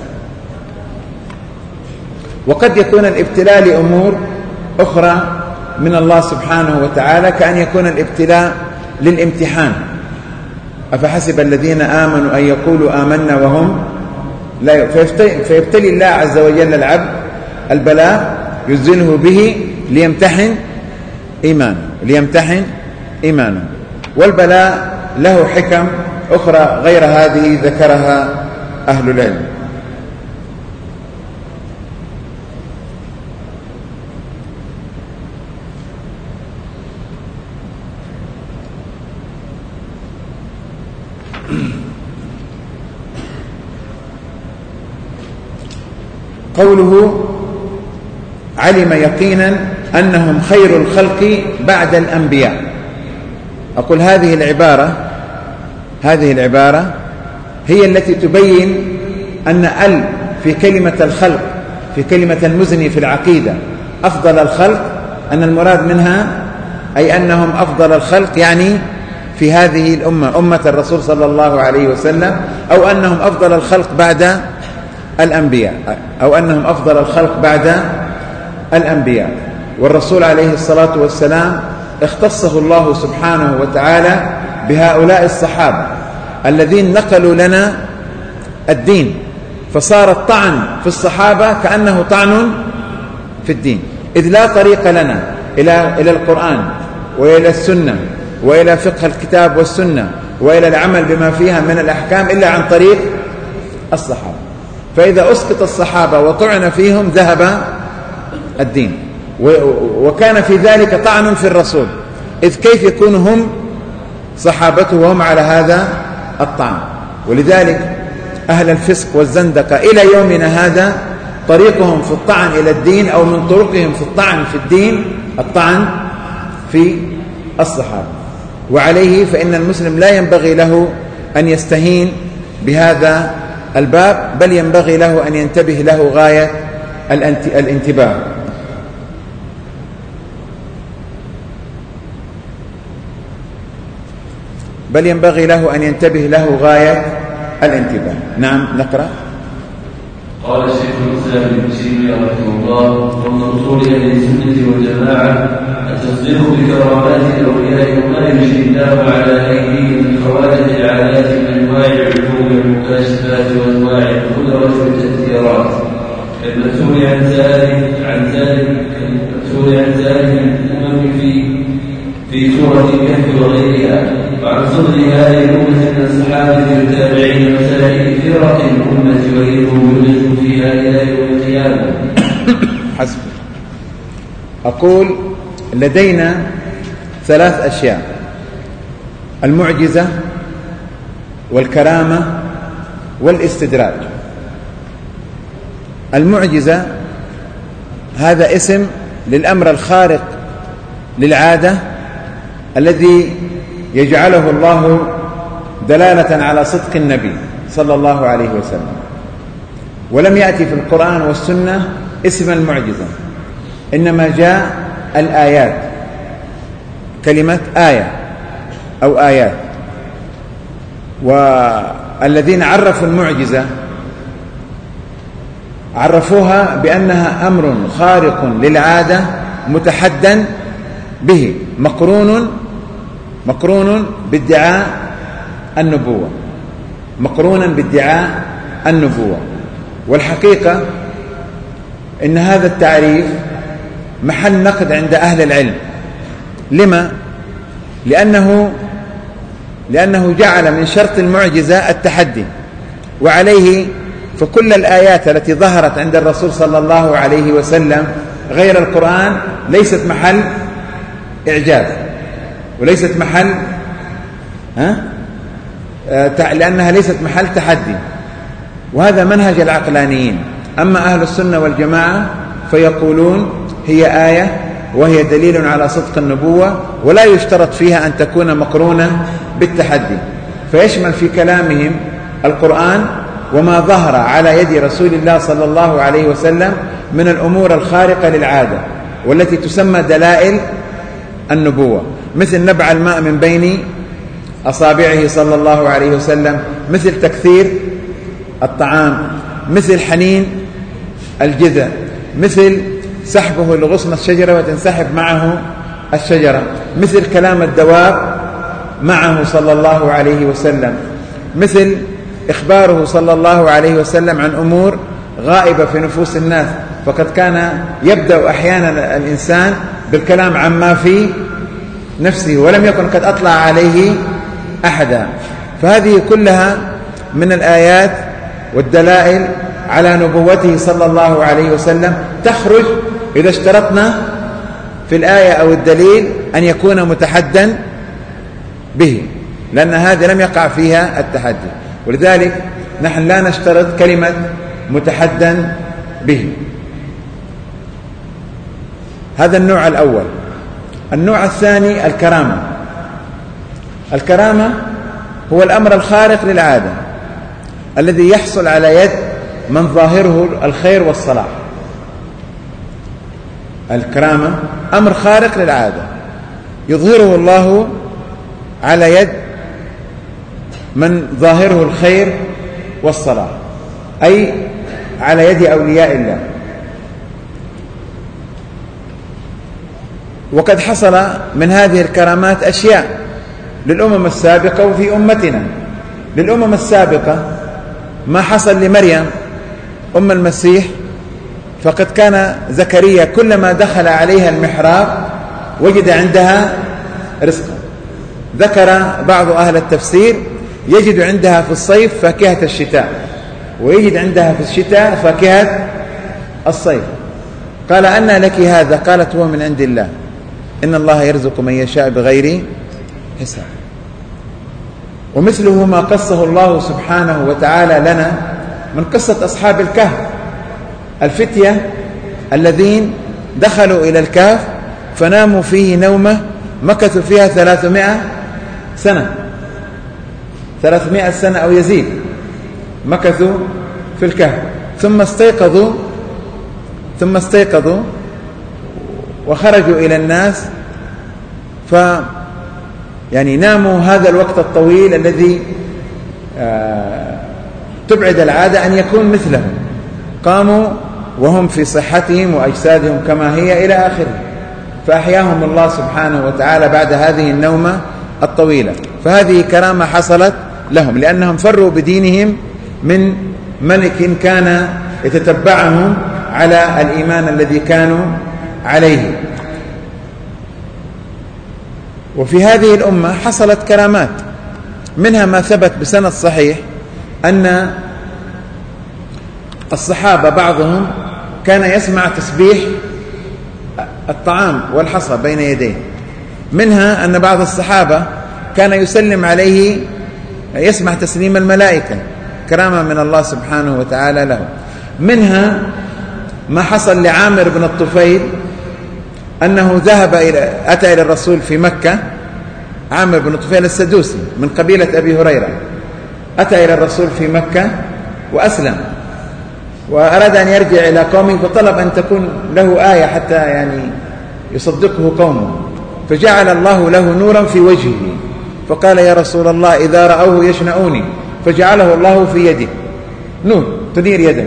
Speaker 1: وقد يكون الابتلاء لأمور أخرى من الله سبحانه وتعالى، كأن يكون الابتلاء للامتحان. أفحسب الذين آمنوا أن يقولوا آمنا وهم لا، فيبتلي الله عز وجل العبد البلاء يزنه به ليمتحن إيمانه ليمتحن إيمانه. والبلاء له حكم أخرى غير هذه ذكرها أهل العلم. قوله: علم يقينا أنهم خير الخلق بعد الأنبياء. أقول هذه العبارة هذه العبارة هي التي تبين أن ال في كلمة الخلق، في كلمة المزني في العقيدة أفضل الخلق، أن المراد منها أي أنهم أفضل الخلق، يعني في هذه الأمة أمة الرسول صلى الله عليه وسلم، أو أنهم أفضل الخلق بعد الأنبياء، أو أنهم أفضل الخلق بعد الأنبياء. والرسول عليه الصلاة والسلام اختصه الله سبحانه وتعالى بهؤلاء الصحابة الذين نقلوا لنا الدين، فصار الطعن في الصحابة كأنه طعن في الدين، إذ لا طريق لنا إلى إلى القرآن وإلى السنة وإلى فقه الكتاب والسنة وإلى العمل بما فيها من الأحكام إلا عن طريق الصحابة. فإذا أسقط الصحابة وطعن فيهم ذهب الدين، وكان في ذلك طعن في الرسول، إذ كيف يكون هم صحابته وهم على هذا الطعن. ولذلك أهل الفسق والزندقة إلى يومنا هذا طريقهم في الطعن إلى الدين أو من طرقهم في الطعن في الدين الطعن في الصحابة. وعليه فإن المسلم لا ينبغي له أن يستهين بهذا الباب، بل ينبغي له أن ينتبه له غاية الانتباه. بل ينبغي له أن ينتبه له غاية الانتباه. نعم نقرأ.
Speaker 2: قال الشيخ الإسلام ابن تيمية رحمه الله: ومن أصول أهل السنة والجماعة التصديق بكرامات الأولياء وما يجري الله على أيديهم من خوارج العادات من أنواع العلوم والمكاشفات وأنواع القدرة والتذكيرات، كالمسؤول عن ذلك عن ذلك كالمسؤول عن ذلك من الأمم في في سورة الكهف وغيرها، وعن صدر هذه الأمة من الصحابة والتابعين وسائر فرق الأمة وغيرهم يدخل فيها إلى يوم القيامة.
Speaker 1: حسب. أقول لدينا ثلاث أشياء: المعجزة والكرامة والاستدراج. المعجزة هذا اسم للأمر الخارق للعادة الذي يجعله الله دلالة على صدق النبي صلى الله عليه وسلم. ولم يأتي في القرآن والسنة اسم المعجزة، إنما جاء الآيات، كلمة آية أو آيات. والذين عرفوا المعجزة عرفوها بأنها أمر خارق للعادة متحدى به، مقرون مقرون بادعاء النبوة، مقرونا بادعاء النبوة. والحقيقة إن هذا التعريف محل نقد عند أهل العلم. لما؟ لأنه لأنه جعل من شرط المعجزة التحدي، وعليه فكل الآيات التي ظهرت عند الرسول صلى الله عليه وسلم غير القرآن ليست محل إعجاز وليست محل ها؟ لأنها ليست محل تحدي، وهذا منهج العقلانيين. أما أهل السنة والجماعة فيقولون هي آية وهي دليل على صدق النبوة، ولا يشترط فيها أن تكون مقرونة بالتحدي، فيشمل في كلامهم القرآن وما ظهر على يد رسول الله صلى الله عليه وسلم من الأمور الخارقة للعادة والتي تسمى دلائل النبوة، مثل نبع الماء من بين أصابعه صلى الله عليه وسلم، مثل تكثير الطعام، مثل حنين الجذع، مثل سحبه لغصن الشجرة وتنسحب معه الشجرة، مثل كلام الدواب معه صلى الله عليه وسلم، مثل إخباره صلى الله عليه وسلم عن أمور غائبة في نفوس الناس، فقد كان يبدأ أحيانا الإنسان بالكلام عما في نفسه ولم يكن قد أطلع عليه أحدا. فهذه كلها من الآيات والدلائل على نبوته صلى الله عليه وسلم، تخرج إذا اشترطنا في الآية أو الدليل أن يكون متحدا به، لأن هذه لم يقع فيها التحدي. ولذلك نحن لا نشترط كلمة متحدا به. هذا النوع الأول. النوع الثاني الكرامة. الكرامة هو الأمر الخارق للعادة الذي يحصل على يد من ظاهره الخير والصلاح. الكرامة أمر خارق للعادة يظهره الله على يد من ظاهره الخير والصلاح، أي على يد أولياء الله. وقد حصل من هذه الكرامات أشياء للأمم السابقة وفي أمتنا. للأمم السابقة ما حصل لمريم أم المسيح، فقد كان زكريا كلما دخل عليها المحراب وجد عندها رزقا. ذكر بعض أهل التفسير يجد عندها في الصيف فاكهة الشتاء، ويجد عندها في الشتاء فاكهة الصيف. قال أنى لك هذا؟ قالت هو من عند الله، إن الله يرزق من يشاء بغير حساب. ومثله ما قصه الله سبحانه وتعالى لنا من قصة أصحاب الكهف، الفتية الذين دخلوا إلى الكهف فناموا فيه نومة مكثوا فيها ثلاثمائة سنة ثلاثمائة سنة أو يزيد، مكثوا في الكهف ثم استيقظوا ثم استيقظوا وخرجوا إلى الناس، ف يعني ناموا هذا الوقت الطويل الذي آه تبعد العادة أن يكون مثلهم، قاموا وهم في صحتهم وأجسادهم كما هي إلى آخره، فأحياهم الله سبحانه وتعالى بعد هذه النومة الطويلة. فهذه كرامة حصلت لهم لأنهم فروا بدينهم من ملك كان يتتبعهم على الإيمان الذي كانوا عليه. وفي هذه الأمة حصلت كرامات، منها ما ثبت بسند صحيح أن الصحابة بعضهم كان يسمع تسبيح الطعام والحصى بين يديه، منها أن بعض الصحابة كان يسلم عليه يسمع تسليم الملائكة كرامة من الله سبحانه وتعالى له، منها ما حصل لعامر بن الطفيل أنه ذهب إلى أتى إلى الرسول في مكة، عامر بن الطفيل السدوسي من قبيلة أبي هريرة، أتى إلى الرسول في مكة وأسلم وأراد أن يرجع إلى قومه، فطلب أن تكون له آية حتى يعني يصدقه قومه، فجعل الله له نورا في وجهه، فقال يا رسول الله إذا رأوه يشنؤوني، فجعله الله في يده نور تنير يده.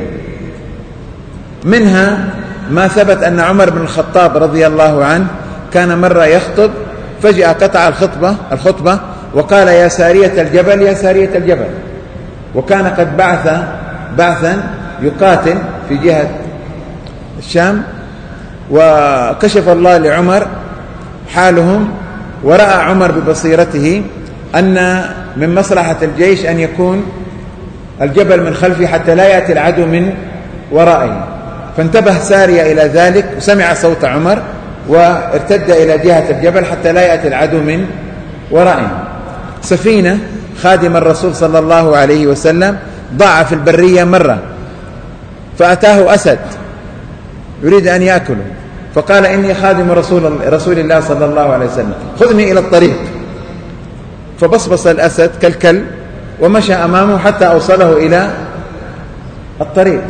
Speaker 1: منها ما ثبت أن عمر بن الخطاب رضي الله عنه كان مرة يخطب فجأة قطع الخطبة الخطبة وقال يا سارية الجبل يا سارية الجبل، وكان قد بعث بعثا يقاتل في جهة الشام، وكشف الله لعمر حالهم، ورأى عمر ببصيرته أن من مصلحة الجيش أن يكون الجبل من خلفه حتى لا يأتي العدو من ورائه، فانتبه سارية إلى ذلك وسمع صوت عمر وارتد إلى جهة الجبل حتى لا يأتي العدو من ورائه. سفينة خادم الرسول صلى الله عليه وسلم ضاع في البرية مرة، فأتاه أسد يريد أن يأكله، فقال إني خادم رسول, رسول الله صلى الله عليه وسلم خذني إلى الطريق، فبصبص الأسد كالكلب ومشى أمامه حتى أوصله إلى الطريق.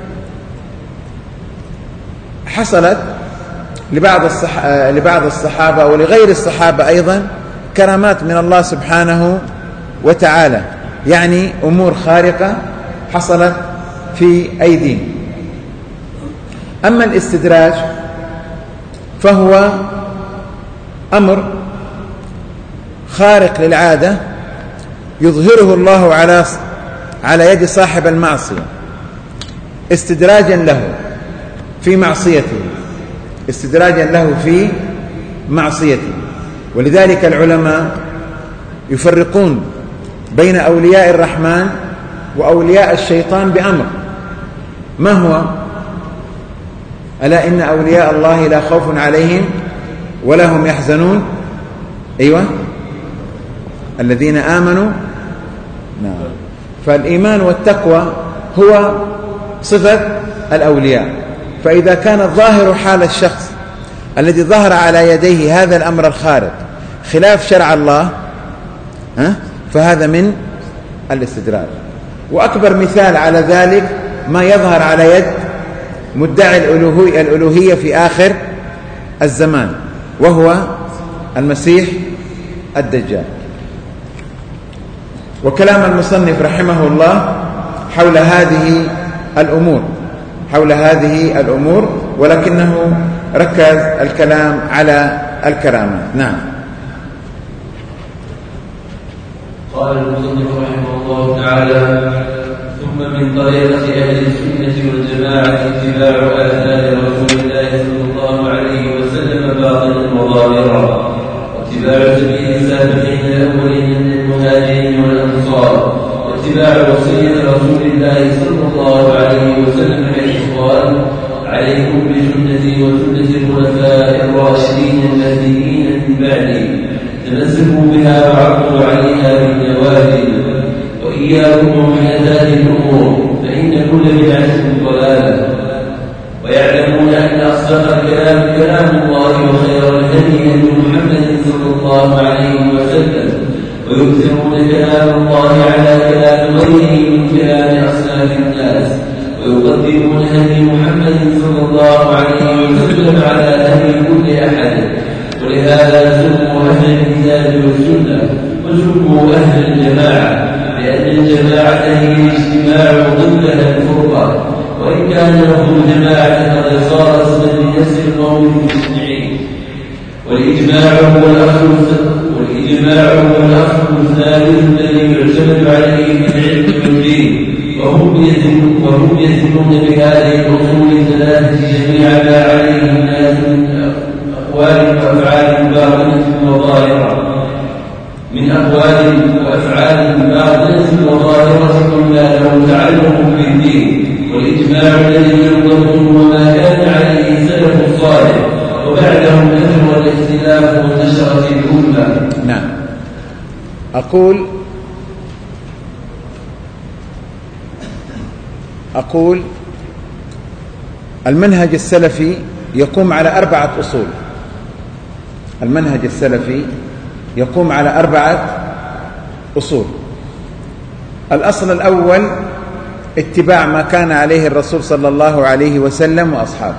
Speaker 1: حصلت لبعض, الصح... لبعض الصحابة ولغير الصحابة أيضا كرامات من الله سبحانه وتعالى، يعني أمور خارقة حصلت في أيديهم. أما الاستدراج فهو أمر خارق للعادة يظهره الله على على يد صاحب المعصية استدراجا له في معصيته استدراجا له في معصيته. ولذلك العلماء يفرقون بين أولياء الرحمن وأولياء الشيطان بأمر، ما هو؟ ألا إن أولياء الله لا خوف عليهم ولا هم يحزنون، أيوة الذين آمنوا. نعم. فالإيمان والتقوى هو صفة الأولياء، فإذا كان الظاهر حال الشخص الذي ظهر على يديه هذا الأمر الخارق خلاف شرع الله فهذا من الاستدراج. وأكبر مثال على ذلك ما يظهر على يد مدعي الألوهية في آخر الزمان وهو المسيح الدجال. وكلام المصنف رحمه الله حول هذه الأمور حول هذه الأمور ولكنه ركز الكلام على الكرامات. نعم.
Speaker 2: قال المصنف رحمه الله تعالى: ثم من طريقة أهل السنة والجماعة اتباع آثار رسول الله صلى الله عليه وسلم باطنا وظاهرا، واتباع سبيل السابقين الأولين من المهاجرين والأنصار، واتباع وصية رسول الله صلى الله عليه وسلم حيث قال: عليكم بسنتي وسنة الخلفاء الراشدين المهديين من بعدي، تمسكوا بها وعقدوا عليها بالنوافل، وإياكم ومحدثات الأمور فإن كل بدعة ضلالة. ويعلمون أن أصدق الكلام كلام الله وخير الهدي هدي محمد صلى الله عليه وسلم، ويكثرون كلام الله على كلام غيره من كلام أصناف الناس، ويقدمون هدي محمد صلى الله عليه وسلم على هدي كل أحد. ولهذا سموا أهل الكتاب والسنة وسموا أهل الجماعة، لأن الجماعة هي الاجتماع ضدها الفرقة، وإن كان لهم جماعة قد صار اسما لنفس القوم المجتمعين. والإجماع هو الأصل والإجماع هو الأصل الثالث الذي يعتمد عليه في العلم والدين، وهم يزنون وهم يزنون بهذه الأصول الثلاثة جميع ما عليه الناس من أقوال وأفعال باطنة وظاهرة من أقوال وأفعال باطنة وظاهرة كلها له تعلق بالدين. والإجماع الذي ينظر وما كان عليه السلف الصالح وبعدهم كثر الاختلاف وانتشرت الأمة.
Speaker 1: نعم. أقول أقول المنهج السلفي يقوم على أربعة أصول. المنهج السلفي يقوم على أربعة أصول. الأصل الأول اتباع ما كان عليه الرسول صلى الله عليه وسلم وأصحابه.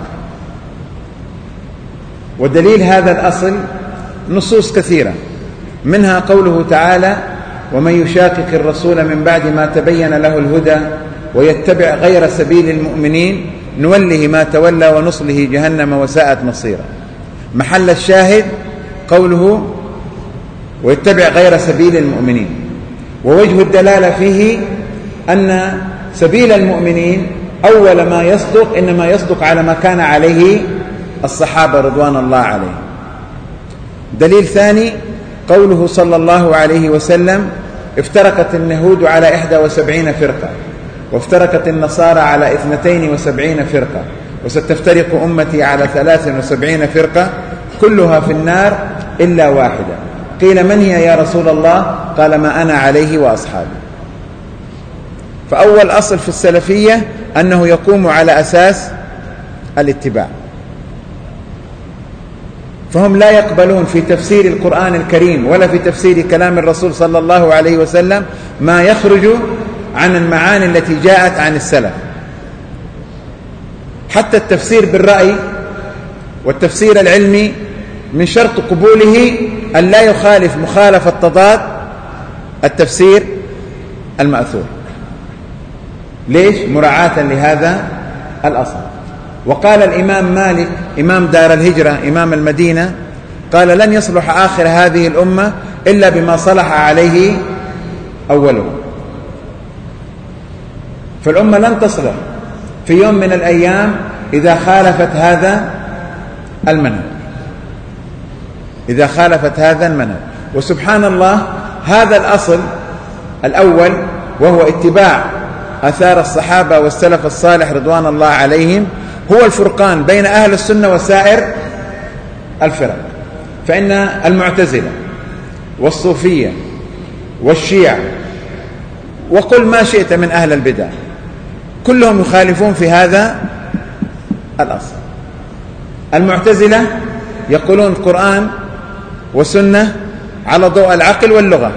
Speaker 1: ودليل هذا الأصل نصوص كثيرة، منها قوله تعالى: ومن يشاقق الرسول من بعد ما تبين له الهدى ويتبع غير سبيل المؤمنين نوله ما تولى ونصله جهنم وساءت مصيرا. محل الشاهد قوله ويتبع غير سبيل المؤمنين، ووجه الدلالة فيه أن سبيل المؤمنين أول ما يصدق إنما يصدق على ما كان عليه الصحابة رضوان الله عليهم. دليل ثاني قوله صلى الله عليه وسلم: افترقت اليهود على إحدى وسبعين فرقة، وافترقت النصارى على اثنتين وسبعين فرقة، وستفترق أمتي على ثلاث وسبعين فرقة كلها في النار إلا واحدة. قيل: من هي يا رسول الله؟ قال: ما أنا عليه وأصحابي. فأول أصل في السلفية أنه يقوم على أساس الاتباع، فهم لا يقبلون في تفسير القرآن الكريم ولا في تفسير كلام الرسول صلى الله عليه وسلم ما يخرج عن المعاني التي جاءت عن السلف. حتى التفسير بالرأي والتفسير العلمي من شرط قبوله أن لا يخالف مخالفة تضاد التفسير المأثور. ليش؟ مراعاة لهذا الأصل. وقال الإمام مالك إمام دار الهجرة إمام المدينة، قال: لن يصلح آخر هذه الأمة إلا بما صلح عليه أوله. فالأمة لن تصلح في يوم من الأيام إذا خالفت هذا المنهج إذا خالفت هذا المنهج وسبحان الله، هذا الأصل الأول وهو اتباع آثار الصحابة والسلف الصالح رضوان الله عليهم هو الفرقان بين أهل السنة وسائر الفرق. فإن المعتزلة والصوفية والشيعة وقل ما شئت من أهل البدع كلهم يخالفون في هذا الأصل. المعتزلة يقولون قرآن وسنة على ضوء العقل واللغة.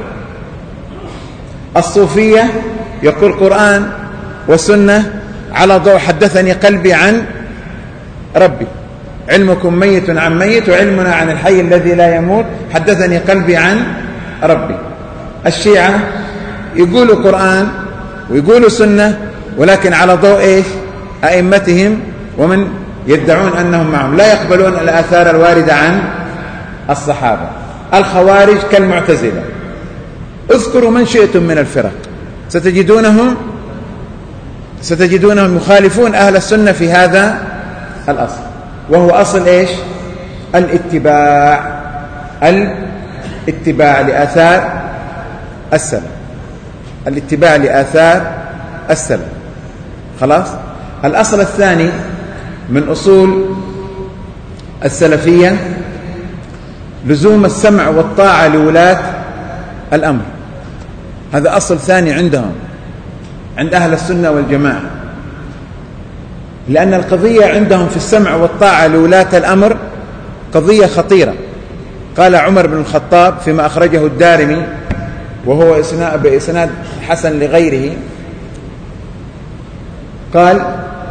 Speaker 1: الصوفية يقول قرآن وسنة على ضوء حدثني قلبي عن ربي، علمكم ميت عن ميت وعلمنا عن الحي الذي لا يموت، حدثني قلبي عن ربي. الشيعة يقولوا قرآن ويقولوا سنة ولكن على ضوء إيش؟ أئمتهم ومن يدعون أنهم معهم، لا يقبلون الآثار الواردة عن الصحابة. الخوارج كالمعتزلة، اذكروا من شئتم من الفرق ستجدونهم ستجدونهم يخالفون أهل السنة في هذا الأصل، وهو أصل إيش؟ الاتباع الاتباع لآثار السلف الاتباع لآثار السلف. خلاص. الأصل الثاني من أصول السلفية لزوم السمع والطاعة لولاة الأمر. هذا أصل ثاني عندهم، عند أهل السنة والجماعة، لأن القضية عندهم في السمع والطاعة لولاة الأمر قضية خطيرة. قال عمر بن الخطاب فيما أخرجه الدارمي وهو بإسناد حسن لغيره، قال: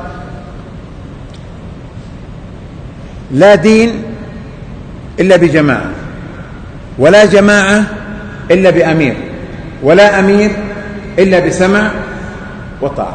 Speaker 1: لا دين إلا بجماعة، ولا جماعة إلا بأمير، ولا أمير إلا بسمع وطاعة.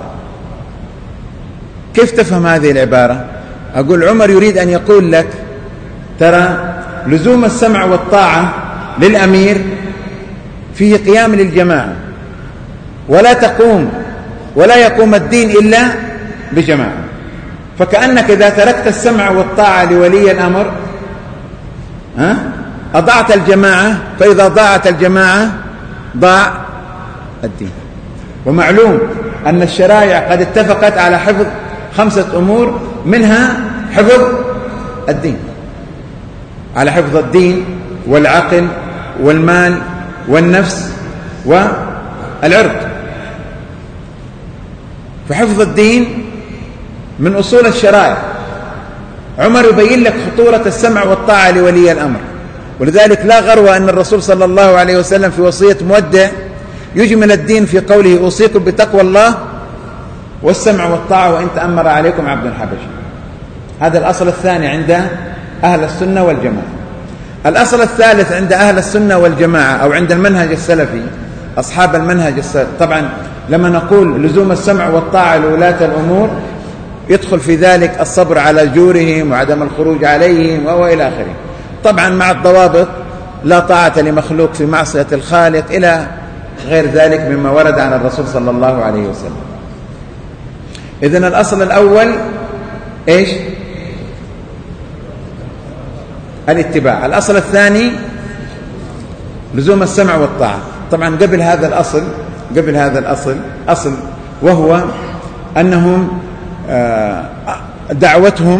Speaker 1: كيف تفهم هذه العبارة؟ أقول عمر يريد أن يقول لك ترى لزوم السمع والطاعة للأمير فيه قيام للجماعة، ولا تقوم ولا يقوم الدين إلا بجماعة. فكأنك إذا تركت السمع والطاعة لولي الأمر ها أضعت الجماعة، فإذا ضاعت الجماعة ضاع الدين. ومعلوم أن الشرائع قد اتفقت على حفظ خمسة أمور، منها حفظ الدين، على حفظ الدين والعقل والمال والنفس والعرض. فحفظ الدين من أصول الشرائع. عمر يبين لك خطورة السمع والطاعة لولي الأمر، ولذلك لا غرو أن الرسول صلى الله عليه وسلم في وصية مودع يجمل الدين في قوله: أوصيكم بتقوى الله والسمع والطاعة وإن تأمر عليكم عبد حبشي. هذا الأصل الثاني عند أهل السنة والجماعة. الأصل الثالث عند أهل السنة والجماعة أو عند المنهج السلفي، أصحاب المنهج السلفي، طبعا لما نقول لزوم السمع والطاعة لولاة الأمور يدخل في ذلك الصبر على جورهم وعدم الخروج عليهم وإلى آخره، طبعا مع الضوابط: لا طاعة لمخلوق في معصية الخالق إلى غير ذلك مما ورد عن الرسول صلى الله عليه وسلم. إذن الأصل الأول إيش؟ الاتباع. الأصل الثاني لزوم السمع والطاعة. طبعا قبل هذا الأصل قبل هذا الأصل أصل وهو أنهم دعوتهم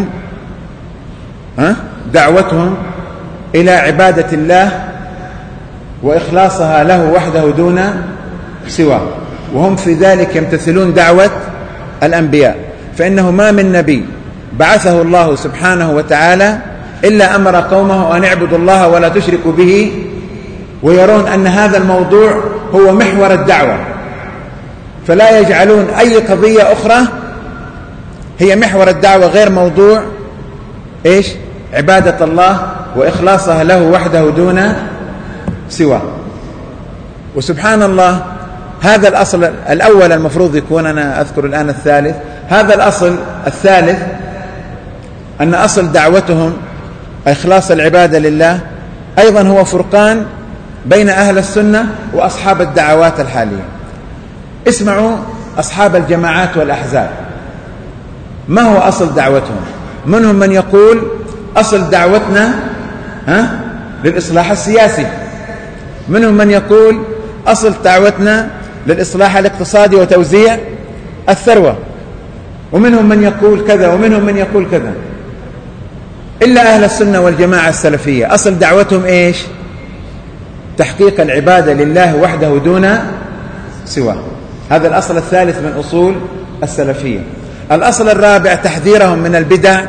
Speaker 1: دعوتهم إلى عبادة الله وإخلاصها له وحده دون سواه، وهم في ذلك يمتثلون دعوة الأنبياء. فإنه ما من نبي بعثه الله سبحانه وتعالى إلا أمر قومه أن اعبدوا الله ولا تشركوا به، ويرون أن هذا الموضوع هو محور الدعوة، فلا يجعلون أي قضية أخرى هي محور الدعوة غير موضوع إيش؟ عبادة الله وإخلاصها له وحده دون سواه. وسبحان الله، هذا الأصل الأول المفروض يكون، أنا أذكر الآن الثالث، هذا الأصل الثالث أن أصل دعوتهم إخلاص العبادة لله أيضا هو فرقان بين أهل السنة وأصحاب الدعوات الحالية. اسمعوا أصحاب الجماعات والأحزاب ما هو أصل دعوتهم. منهم من يقول أصل دعوتنا ها للإصلاح السياسي، منهم من يقول أصل دعوتنا للإصلاح الاقتصادي وتوزيع الثروة، ومنهم من يقول كذا ومنهم من يقول كذا. إلا أهل السنة والجماعة السلفية أصل دعوتهم إيش؟ تحقيق العبادة لله وحده دون سواه. هذا الأصل الثالث من أصول السلفية. الأصل الرابع تحذيرهم من البدع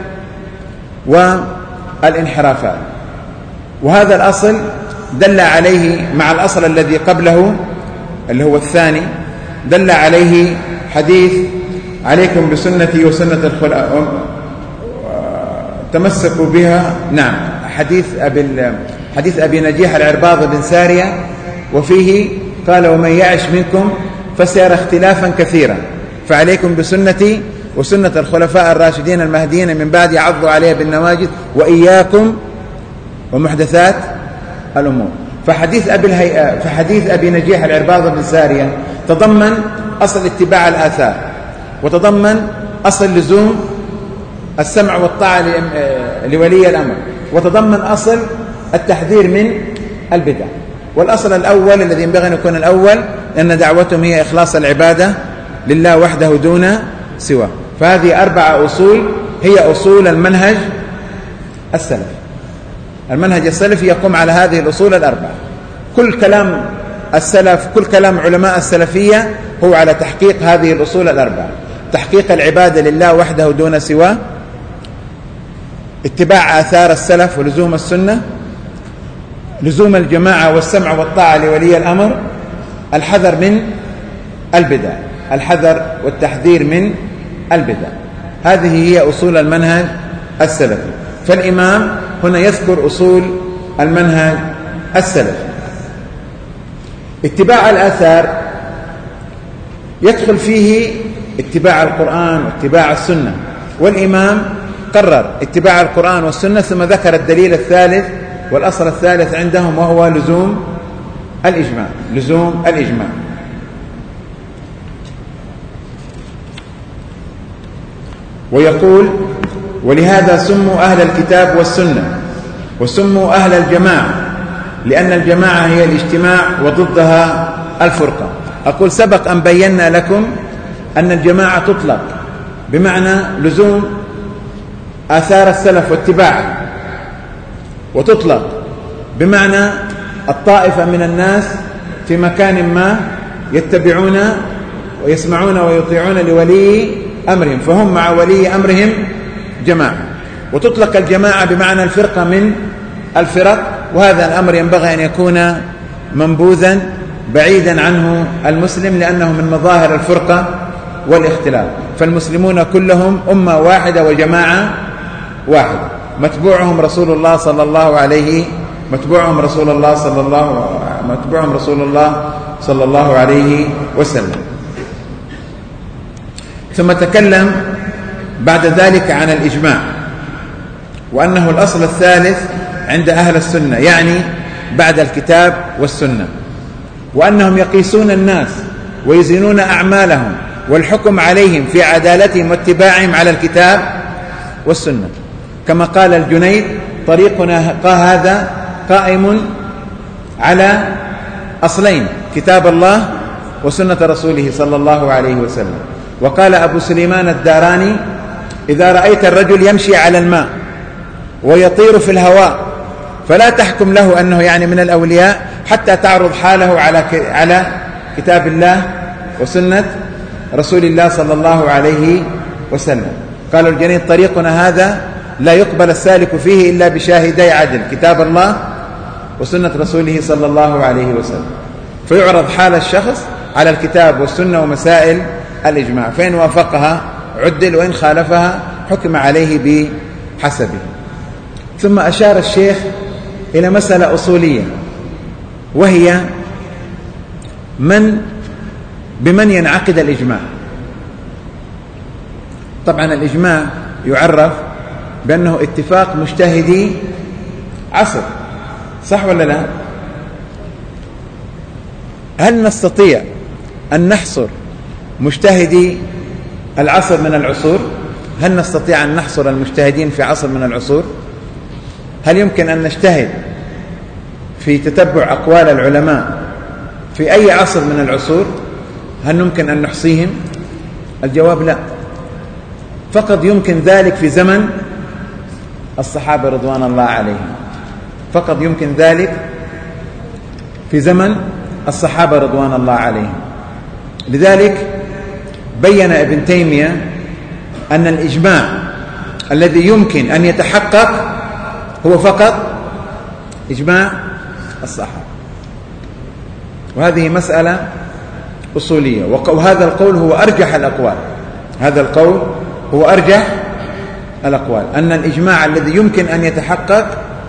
Speaker 1: والانحرافات، وهذا الأصل دل عليه مع الأصل الذي قبله اللي هو الثاني، دل عليه حديث: عليكم بسنتي وسنة الخلفاء تمسكوا بها. نعم، حديث أبي حديث أبي نجيح العرباض بن سارية، وفيه قال: ومن يعش منكم فسيرى اختلافا كثيرا فعليكم بسنتي وسنة الخلفاء الراشدين المهديين من بعد عضوا عليها بالنواجذ وإياكم ومحدثات الأمور. فحديث أبي الهي... فحديث أبي نجيح العرباض بن سارية تضمن أصل اتباع الآثار، وتضمن أصل لزوم السمع والطاعة لولي الأمر، وتضمن أصل التحذير من البدع. والأصل الأول الذي ينبغي أن يكون الأول أن دعوتهم هي إخلاص العبادة لله وحده دون سواه. فهذه أربعة أصول هي أصول المنهج السلفي. المنهج السلفي يقوم على هذه الأصول الأربعة. كل كلام السلف، كل كلام علماء السلفية هو على تحقيق هذه الأصول الأربعة: تحقيق العبادة لله وحده دون سواه، اتباع آثار السلف ولزوم السنة، لزوم الجماعة والسمع والطاعة لولي الأمر، الحذر من البدع، الحذر والتحذير من البدع. هذه هي أصول المنهج السلفي. فالإمام هنا يذكر أصول المنهج السلفي. اتباع الآثار يدخل فيه اتباع القرآن واتباع السنة، والإمام قرر اتباع القرآن والسنة، ثم ذكر الدليل الثالث والأصل الثالث عندهم وهو لزوم الإجماع. لزوم الإجماع. ويقول: ولهذا سموا أهل الكتاب والسنة، وسموا أهل الجماعة، لأن الجماعة هي الاجتماع وضدها الفرقة. أقول: سبق أن بينا لكم أن الجماعة تطلق بمعنى لزوم آثار السلف واتباعها، وتطلق بمعنى الطائفة من الناس في مكان ما يتبعون ويسمعون ويطيعون لولي أمرهم، فهم مع ولي أمرهم جماعة. وتطلق الجماعة بمعنى الفرقة من الفرق، وهذا الأمر ينبغي أن يكون منبوذا بعيدا عنه المسلم، لأنه من مظاهر الفرقة والاختلاف. فالمسلمون كلهم أمة واحدة وجماعة واحدة، متبوعهم رسول الله صلى الله عليه متبوعهم رسول الله صلى الله متبوعهم رسول الله صلى الله عليه وسلم. ثم تكلم بعد ذلك عن الإجماع، وأنه الأصل الثالث عند أهل السنة، يعني بعد الكتاب والسنة، وأنهم يقيسون الناس ويزنون أعمالهم والحكم عليهم في عدالتهم واتباعهم على الكتاب والسنة. كما قال الجنيد: طريقنا هذا قائم على أصلين: كتاب الله وسنة رسوله صلى الله عليه وسلم. وقال أبو سليمان الداراني: إذا رأيت الرجل يمشي على الماء ويطير في الهواء فلا تحكم له أنه يعني من الأولياء حتى تعرض حاله على على كتاب الله وسنة رسول الله صلى الله عليه وسلم. قال الجنيد: طريقنا هذا لا يقبل السالك فيه إلا بشاهدي عدل: كتاب الله وسنة رسوله صلى الله عليه وسلم. فيعرض حال الشخص على الكتاب والسنة ومسائل الإجماع، فإن وافقها عدل، وإن خالفها حكم عليه بحسبه. ثم أشار الشيخ إلى مسألة أصولية، وهي من بمن ينعقد الإجماع. طبعا الإجماع يعرف بأنه اتفاق مجتهدي عصر، صح ولا لا؟ هل نستطيع أن نحصر مجتهدي العصر من العصور؟ هل نستطيع أن نحصر المجتهدين في عصر من العصور؟ هل يمكن أن نجتهد في تتبع أقوال العلماء في أي عصر من العصور؟ هل يمكن أن نحصيهم؟ الجواب لا. فقط يمكن ذلك في زمن الصحابة رضوان الله عليهم، فقط يمكن ذلك في زمن الصحابة رضوان الله عليهم. لذلك بين ابن تيمية أن الإجماع الذي يمكن أن يتحقق هو فقط إجماع الصحابة، وهذه مسألة أصولية. وهذا القول هو أرجح الأقوال، هذا القول هو أرجح الأقوال، أن الإجماع الذي يمكن أن يتحقق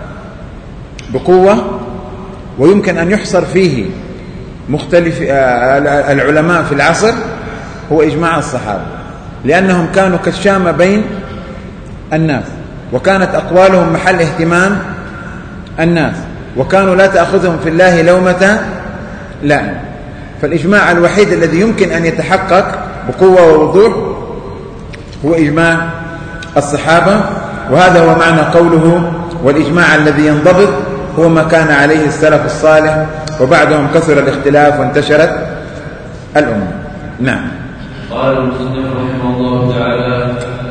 Speaker 1: بقوة ويمكن أن يحصر فيه مختلف العلماء في العصر هو إجماع الصحابة، لأنهم كانوا كالشامة بين الناس، وكانت أقوالهم محل اهتمام الناس، وكانوا لا تأخذهم في الله لومة لائم. فالإجماع الوحيد الذي يمكن أن يتحقق بقوة ووضوح هو إجماع الصحابة، وهذا هو معنى قوله: والإجماع الذي ينضبط هو ما كان عليه السلف الصالح وبعدهم كثر الاختلاف وانتشرت الأمة. نعم.
Speaker 2: قال المصنف رحمه الله تعالى: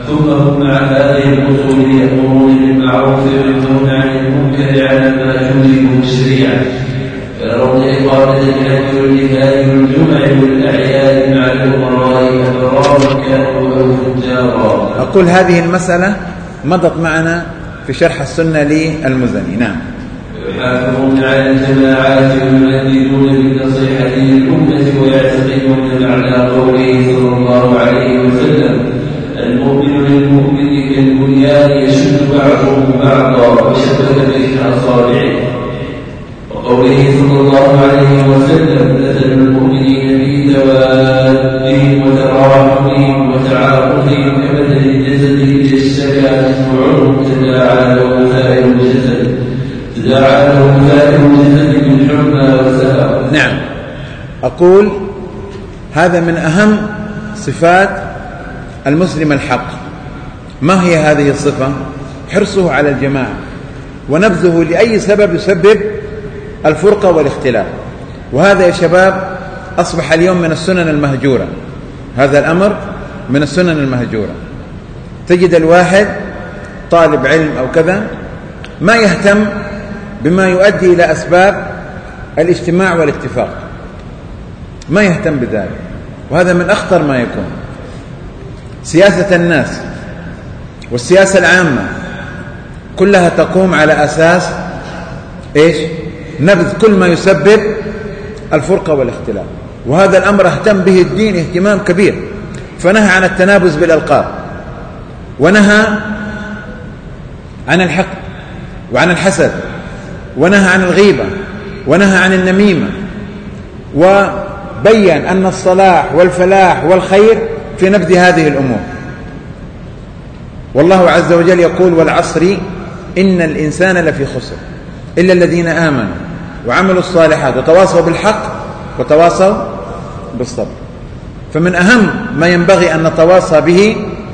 Speaker 2: ثم هم مع هذه الأصول يأمرون بالمعروف وينهون عن المنكر على ما توجب الشريعة، فيرون إقامة الحج والجهاد والجمع والأعياد مع الأمراء أبرارا كانوا أو فجارا.
Speaker 1: أقول هذه المسألة مضت معنا في شرح السنة للمزني. نعم.
Speaker 2: يحافظون على الجماعات ويؤدبون بالنصيحة للأمة ويعتقدون معنى قوله صلى الله عليه وسلم: المؤمن للمؤمن كالبنيان يشد بعضه بعضا وشبك بين أصابعه. وقوله صلى الله عليه وسلم: مثل المؤمنين في توادهم وتراحمهم وتعاطفهم كمثل الجسد إذا اشتكى منه عضو تداعى له سائر الجسد تداعى له سائر الجسد بالحمى والسهر.
Speaker 1: نعم. أقول هذا من أهم صفات المسلم الحق. ما هي هذه الصفة؟ حرصه على الجماعة ونبذه لأي سبب يسبب الفرقة والاختلاف. وهذا يا شباب أصبح اليوم من السنن المهجورة. هذا الأمر من السنن المهجورة. تجد الواحد طالب علم أو كذا ما يهتم بما يؤدي إلى أسباب الاجتماع والاتفاق، ما يهتم بذلك، وهذا من أخطر ما يكون. سياسة الناس والسياسة العامة كلها تقوم على أساس إيش؟ نبذ كل ما يسبب الفرقة والاختلاف. وهذا الأمر اهتم به الدين اهتمام كبير، فنهى عن التنابز بالألقاب، ونهى عن الحقد وعن الحسد، ونهى عن الغيبة، ونهى عن النميمة، وبين أن الصلاح والفلاح والخير في نبذ هذه الأمور. والله عز وجل يقول: والعصر إن الإنسان لفي خسر إلا الذين آمنوا وعملوا الصالحات وتواصوا بالحق وتواصوا بالصبر. فمن أهم ما ينبغي أن نتواصى به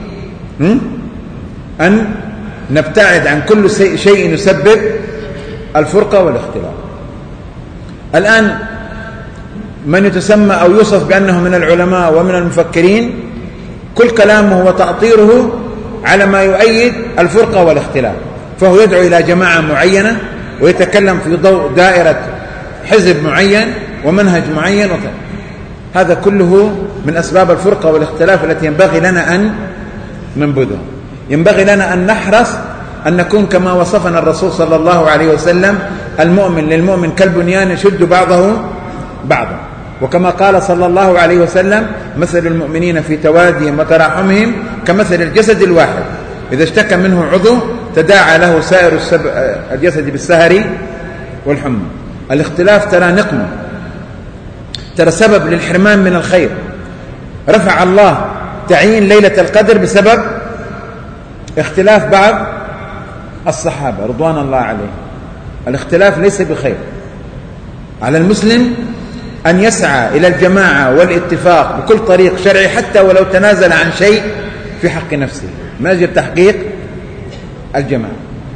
Speaker 1: أن نبتعد عن كل شيء يسبب الفرقة والاختلاف. الآن من يتسمى أو يوصف بأنه من العلماء ومن المفكرين كل كلامه وتأطيره على ما يؤيد الفرقة والاختلاف، فهو يدعو إلى جماعة معينة ويتكلم في ضوء دائرة حزب معين ومنهج معين وكذا. هذا كله من أسباب الفرقة والاختلاف التي ينبغي لنا أن ننبذها. ينبغي لنا أن نحرص أن نكون كما وصفنا الرسول صلى الله عليه وسلم: المؤمن للمؤمن كالبنيان يشد بعضه بعضا. وكما قال صلى الله عليه وسلم: مثل المؤمنين في توادهم وتراحمهم كمثل الجسد الواحد إذا اشتكى منه عضو تداعى له سائر الجسد بالسهر والحمى. الاختلاف ترى نقمة، ترى سبب للحرمان من الخير. رفع الله تعيين ليلة القدر بسبب اختلاف بعض الصحابة رضوان الله عليهم. الاختلاف ليس بخير. على المسلم أن يسعى إلى الجماعة والاتفاق بكل طريق شرعي حتى ولو تنازل عن شيء في حق نفسه من أجل تحقيق الجماعة.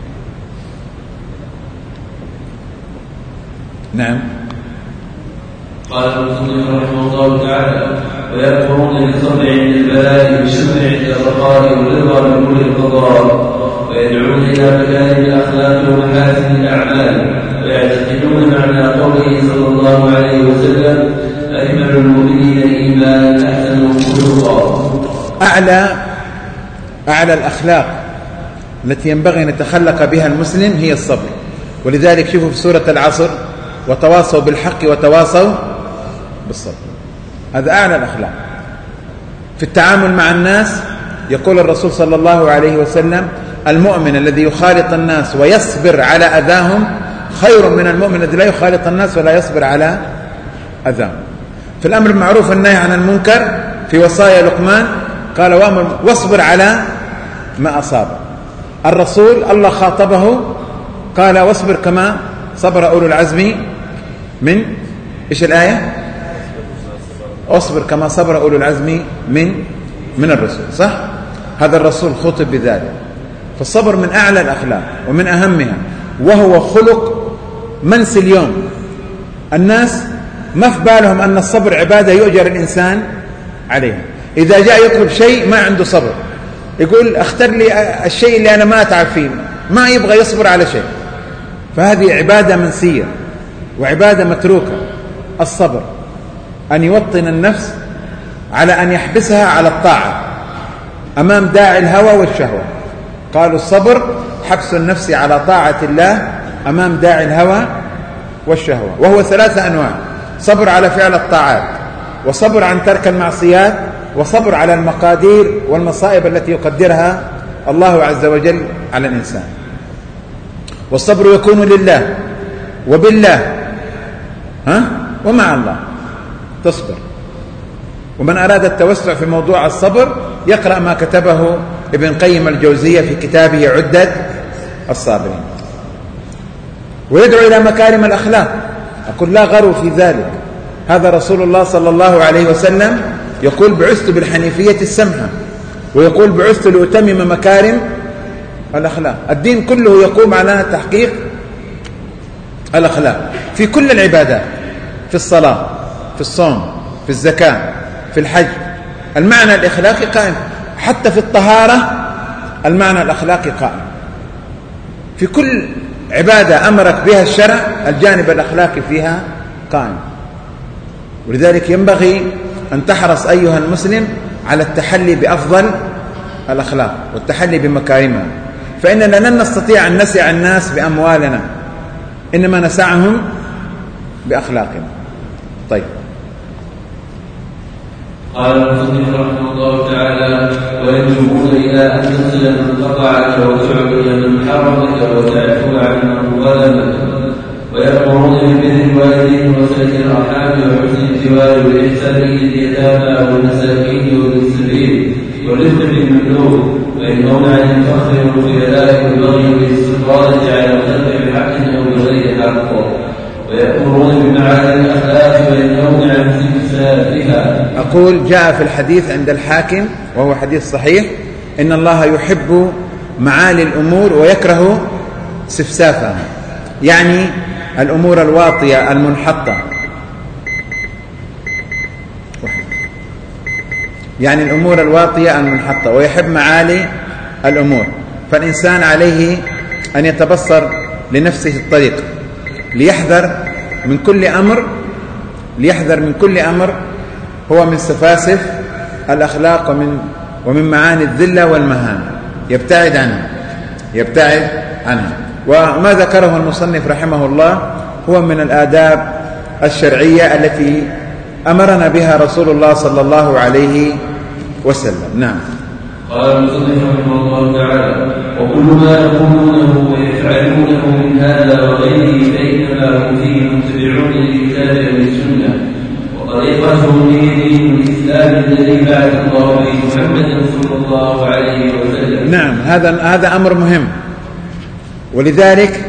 Speaker 1: نعم.
Speaker 2: قال المصنف رحمه الله تعالى: ويأمرون بالصبر عند البلاء والشكر عند الرخاء والرضا بكل القضاء، ويدعون إلى مكارم الأخلاق ومحاسن الأعمال، ويعتقدون معنى قوله صلى الله عليه وسلم: أكمل المؤمنين إيمانا أحسنهم خلقا.
Speaker 1: أعلى أعلى الأخلاق التي ينبغي أن يتخلق بها المسلم هي الصبر. ولذلك شوفوا في سورة العصر: وتواصوا بالحق وتواصوا بالصبر. هذا أعلى الأخلاق. في التعامل مع الناس يقول الرسول صلى الله عليه وسلم: المؤمن الذي يخالط الناس ويصبر على أذاهم خير من المؤمن الذي لا يخالط الناس ولا يصبر على أذاهم. في الأمر المعروف والنهي عن المنكر في وصايا لقمان قال: وأمر واصبر على ما أصاب. الرسول الله خاطبه قال: واصبر كما صبر أولو العزم من إيش الآية؟ اصبر كما صبر أولو العزم من من الرسول. صح؟ هذا الرسول خطب بذلك. فالصبر من أعلى الأخلاق ومن أهمها، وهو خلق منسي اليوم. الناس ما في بالهم أن الصبر عبادة يؤجر الإنسان عليها. إذا جاء يطلب شيء ما عنده صبر يقول اختر لي الشيء اللي أنا ما أتعب فيه، ما يبغى يصبر على شيء. فهذه عبادة منسية وعبادة متروكة. الصبر أن يوطن النفس على أن يحبسها على الطاعة أمام داعي الهوى والشهوة. قالوا الصبر حبس النفس على طاعة الله أمام داعي الهوى والشهوة، وهو ثلاثة أنواع: صبر على فعل الطاعات، وصبر عن ترك المعصيات، وصبر على المقادير والمصائب التي يقدرها الله عز وجل على الإنسان. والصبر يكون لله وبالله ها ومع الله تصبر. ومن أراد التوسع في موضوع الصبر يقرأ ما كتبه ابن قيم الجوزية في كتابه عدة الصابرين. ويدعو إلى مكارم الأخلاق. أقول لا غرو في ذلك، هذا رسول الله صلى الله عليه وسلم يقول بعثت بالحنيفية السمحة، ويقول بعثت لأتمم مكارم الأخلاق. الدين كله يقوم على تحقيق الأخلاق في كل العبادات، في الصلاة، في الصوم، في الزكاة، في الحج. المعنى الأخلاقي قائم، حتى في الطهارة المعنى الأخلاقي قائم. في كل عبادة أمرك بها الشرع الجانب الأخلاقي فيها قائم. ولذلك ينبغي أن تحرص أيها المسلم على التحلي بأفضل الأخلاق والتحلي بمكارمها، فإننا لن نستطيع أن نسع الناس بأموالنا، إنما نسعهم بأخلاقنا. طيب.
Speaker 2: قال المصنف رحمه الله تعالى: ويجبون إلى أن تصل من قطعك وتعطي من حرمك وتعفو عن من ظلمك، ويأمرون ببر الوالدين وصلة الأرحام وحسن الجوار والإحسان لليتامى والمساكين وابن السبيل والرفق بالمملوك، وينهون عن الفخر والخيلاء والبغي والاستطالة على الخلق بحق أو بغير حق، ويأمرون بمعالي الأخلاق وينهون عن استفسافها.
Speaker 1: أقول جاء في الحديث عند الحاكم وهو حديث صحيح: إن الله يحب معالي الأمور ويكره سفسافها، يعني الأمور الواطية المنحطة، يعني الأمور الواطية المنحطة، ويحب معالي الأمور. فالإنسان عليه أن يتبصر لنفسه الطريق، ليحذر من كل أمر ليحذر من كل أمر هو من سفاسف الأخلاق ومن ومن معاني الذلة والمهانة، يبتعد عنها يبتعد عنها وما ذكره المصنف رحمه الله هو من الآداب الشرعية التي أمرنا بها رسول الله صلى الله عليه وسلم. نعم.
Speaker 2: قال المصنف رحمه الله تعالى: وكل ما يقولونه ويفعلونه من هذا وغيره فإنما هم فيه متبعون للكتاب والسنة، وطريقتهم هي دين الإسلام الذي بعث الله به محمدا صلى الله عليه وسلم.
Speaker 1: نعم، هذا هذا أمر مهم. ولذلك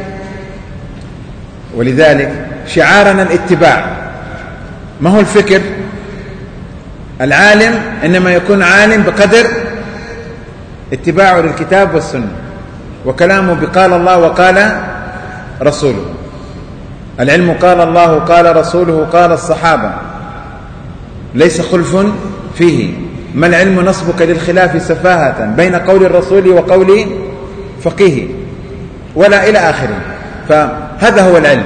Speaker 1: ولذلك شعارنا الاتباع. ما هو الفكر؟ العالم إنما يكون عالم بقدر اتباعه للكتاب والسنة، وكلامه بقال الله وقال رسوله. العلم قال الله قال رسوله قال الصحابة، ليس خلف فيه. ما العلم نصبك للخلاف سفاهة بين قول الرسول وقول فقيه، ولا إلى آخره. فهذا هو العلم،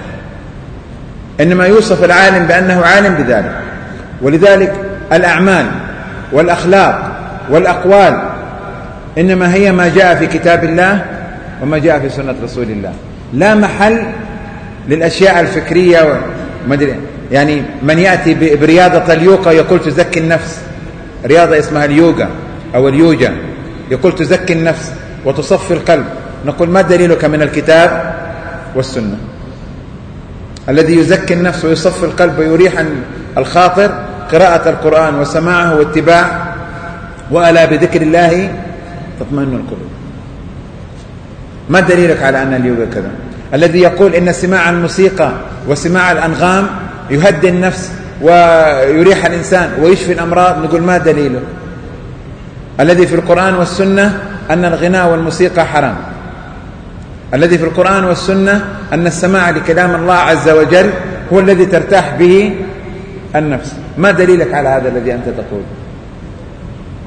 Speaker 1: إنما يوصف العالم بأنه عالم بذلك. ولذلك الأعمال والأخلاق والأقوال إنما هي ما جاء في كتاب الله وما جاء في سنة رسول الله، لا محل للأشياء الفكرية. يعني من يأتي برياضة اليوغا يقول تزكي النفس، رياضة اسمها اليوغا أو اليوجا، يقول تزكي النفس وتصفي القلب. نقول ما دليلك من الكتاب والسنة؟ الذي يزكي النفس ويصفي القلب ويريح الخاطر قراءة القرآن وسماعه واتباع وألا بذكر الله تطمئن القلوب. ما دليلك على أن اليوغا كذا؟ الذي يقول إن سماع الموسيقى وسماع الأنغام يهدي النفس ويريح الإنسان ويشفي الأمراض، نقول ما دليله؟ الذي في القرآن والسنة أن الغناء والموسيقى حرام، الذي في القرآن والسنة أن السماع لكلام الله عز وجل هو الذي ترتاح به النفس. ما دليلك على هذا الذي أنت تقول؟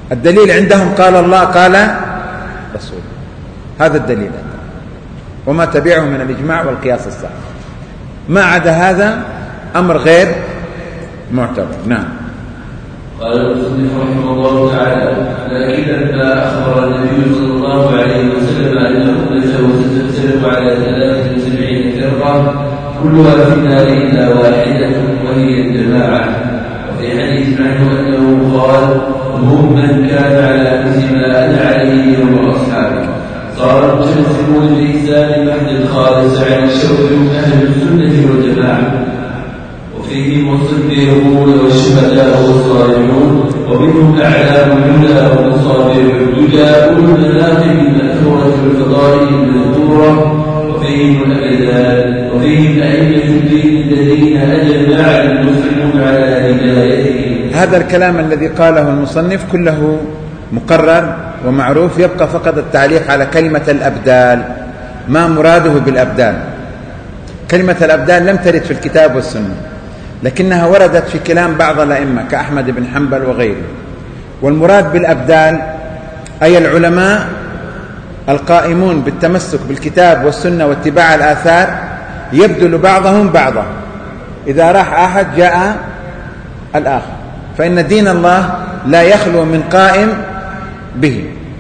Speaker 1: الدليل عندهم قال الله قال رسول، هذا الدليل عندهم، وما تبعه من الإجماع والقياس الصحيح. ما عدا هذا أمر غير معتبر. نعم.
Speaker 2: قال المصنف رحمه الله تعالى: لكن لما أخبر النبي صلى الله عليه وسلم أن أمته ستفترق على ثلاث وسبعين فرقة كلها في النار إلا واحدة وهي الجماعة. وفي حديث عنه أنه قال: هم من كان على مثل ما أنا عليه يوم أصحابي. صار المتمسكون بالإسلام المحض الخالص عن الشوك أهل السنة والجماعة، وفيهم الصديقون والشهداء والصالحون، ومنهم أعلام الهدى ومصابيح الهدى أولو المناقب المأثورة والفضائل المذكورة، وفيهم الأبدان، وفيهم أئمة الدين الذين أجمع المسلمون على هدايتهم.
Speaker 1: هذا الكلام الذي قاله المصنف كله مقرر ومعروف، يبقى فقط التعليق على كلمة الأبدال. ما مراده بالأبدال؟ كلمة الأبدال لم ترد في الكتاب والسنة، لكنها وردت في كلام بعض الأئمة كأحمد بن حنبل وغيره. والمراد بالأبدال أي العلماء القائمون بالتمسك بالكتاب والسنة واتباع الآثار، يبدل بعضهم بعضا. إذا راح أحد جاء الآخر، فإن دين الله لا يخلو من قائم به.